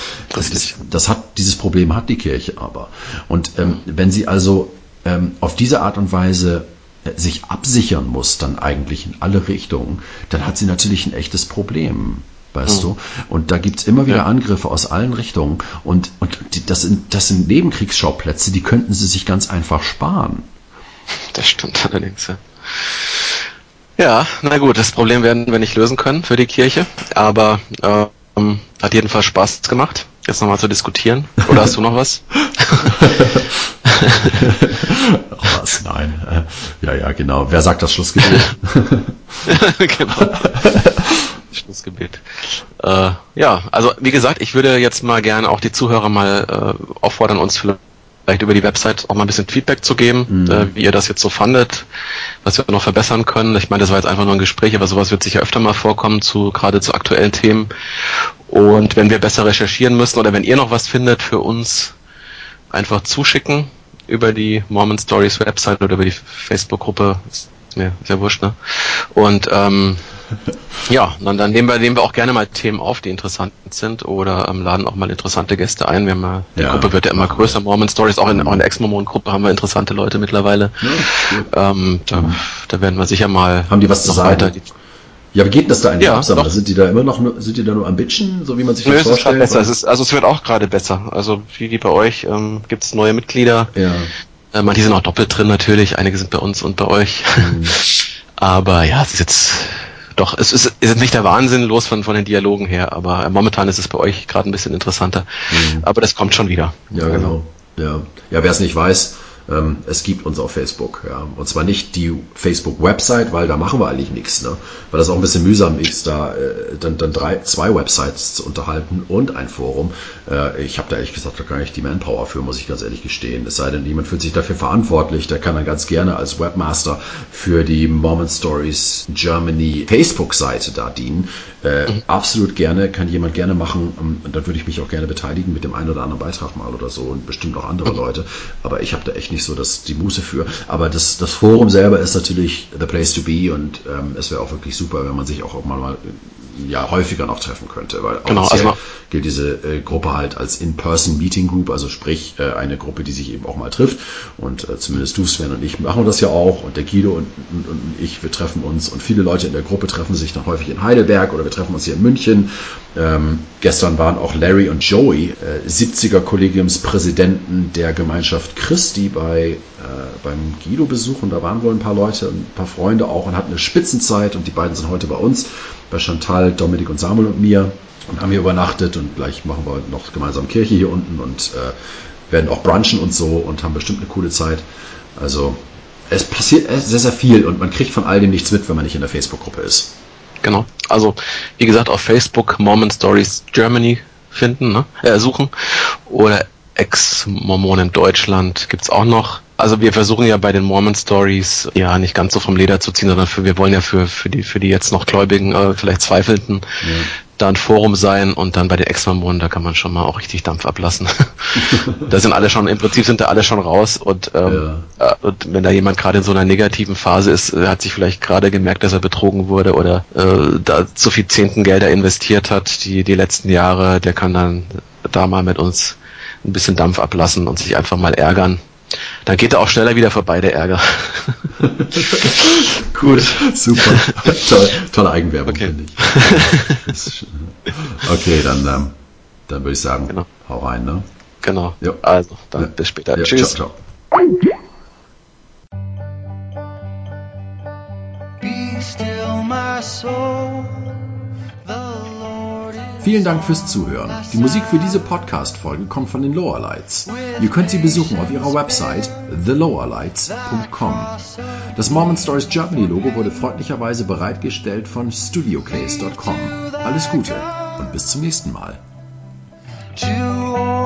Dieses Problem hat die Kirche aber. Und wenn sie also auf diese Art und Weise sich absichern muss, dann eigentlich in alle Richtungen, dann hat sie natürlich ein echtes Problem, weißt du? Und da gibt's immer wieder Angriffe aus allen Richtungen. Und das sind Nebenkriegsschauplätze, die könnten sie sich ganz einfach sparen. Das stimmt allerdings, ja. Ja, na gut, das Problem werden wir nicht lösen können für die Kirche, aber hat jedenfalls Spaß gemacht, jetzt nochmal zu diskutieren. Oder hast du noch was? Was? Nein. Ja, genau. Wer sagt das Schlussgebet? Genau. Schlussgebet. Also wie gesagt, ich würde jetzt mal gerne auch die Zuhörer mal auffordern, uns vielleicht über die Website auch mal ein bisschen Feedback zu geben, wie ihr das jetzt so fandet, was wir noch verbessern können. Ich meine, das war jetzt einfach nur ein Gespräch, aber sowas wird sicher öfter mal vorkommen, gerade zu aktuellen Themen. Und wenn wir besser recherchieren müssen oder wenn ihr noch was findet für uns, einfach zuschicken über die Mormon Stories Website oder über die Facebook-Gruppe. Ist mir sehr wurscht, ne? Und ja, dann nehmen wir auch gerne mal Themen auf, die interessant sind oder laden auch mal interessante Gäste ein. Wir haben die Gruppe wird ja immer größer. Mormon Stories, auch in der Ex-Mormon-Gruppe haben wir interessante Leute mittlerweile. Ja, da werden wir sicher mal... Haben die was zu sagen? Ja, wie geht denn das da eigentlich ab? Sind die da nur am Bitchen, so wie man sich das vorstellt? Es ist besser. Es wird auch gerade besser. Also wie bei euch gibt es neue Mitglieder. Ja. Manche sind auch doppelt drin natürlich. Einige sind bei uns und bei euch. Aber ja, es ist jetzt... Doch, es ist nicht der Wahnsinn los von den Dialogen her, aber momentan ist es bei euch gerade ein bisschen interessanter. Aber das kommt schon wieder. Ja, genau. Ja, wer es nicht weiß, es gibt uns auf Facebook. Ja. Und zwar nicht die Facebook-Website, weil da machen wir eigentlich nichts. Ne? Weil das auch ein bisschen mühsam ist, da dann zwei Websites zu unterhalten und ein Forum. Ich habe da ehrlich gesagt gar nicht die Manpower für, muss ich ganz ehrlich gestehen. Es sei denn, jemand fühlt sich dafür verantwortlich, der kann dann ganz gerne als Webmaster für die Mormon Stories Germany Facebook-Seite da dienen. Absolut gerne, kann jemand gerne machen. Und dann würde ich mich auch gerne beteiligen mit dem einen oder anderen Beitrag mal oder so und bestimmt auch andere Leute. Aber ich habe da echt nicht so die Muße für. Aber das Forum selber ist natürlich the place to be und es wäre auch wirklich super, wenn man sich auch mal häufiger noch treffen könnte, weil offiziell gilt diese Gruppe halt als In-Person-Meeting Group, also sprich eine Gruppe, die sich eben auch mal trifft und zumindest du, Sven und ich machen das ja auch und der Guido und ich, wir treffen uns und viele Leute in der Gruppe treffen sich dann häufig in Heidelberg oder wir treffen uns hier in München. Gestern waren auch Larry und Joey 70er Kollegiumspräsidenten der Gemeinschaft Christi beim Guido besuchen. Da waren wohl ein paar Leute, ein paar Freunde auch und hatten eine Spitzenzeit und die beiden sind heute bei uns, bei Chantal, Dominik und Samuel und mir und haben hier übernachtet und gleich machen wir noch gemeinsam Kirche hier unten und werden auch brunchen und so und haben bestimmt eine coole Zeit. Also es passiert sehr, sehr viel und man kriegt von all dem nichts mit, wenn man nicht in der Facebook-Gruppe ist. Genau. Also, wie gesagt, auf Facebook Mormon Stories Germany finden, suchen. Oder Ex-Mormonen Deutschland gibt's auch noch. Also wir versuchen ja bei den Mormon Stories ja nicht ganz so vom Leder zu ziehen, sondern wir wollen ja für die jetzt noch Gläubigen, vielleicht Zweifelnden, da ein Forum sein und dann bei den Ex-Mormonen, da kann man schon mal auch richtig Dampf ablassen. Im Prinzip sind da alle schon raus und wenn da jemand gerade in so einer negativen Phase ist, hat sich vielleicht gerade gemerkt, dass er betrogen wurde oder da zu viel Zehntengelder investiert hat die letzten Jahre, der kann dann da mal mit uns ein bisschen Dampf ablassen und sich einfach mal ärgern. Dann geht er auch schneller wieder vorbei, der Ärger. Gut, super. Tolle Eigenwerbung, finde ich. Okay, dann würde ich sagen, hau rein, ne? Genau. Jo. Also, dann bis später. Ja, tschüss. Ciao. Be still my soul. Vielen Dank fürs Zuhören. Die Musik für diese Podcast-Folge kommt von den Lowerlights. Ihr könnt sie besuchen auf ihrer Website thelowerlights.com. Das Mormon Stories Germany Logo wurde freundlicherweise bereitgestellt von studiocase.com. Alles Gute und bis zum nächsten Mal.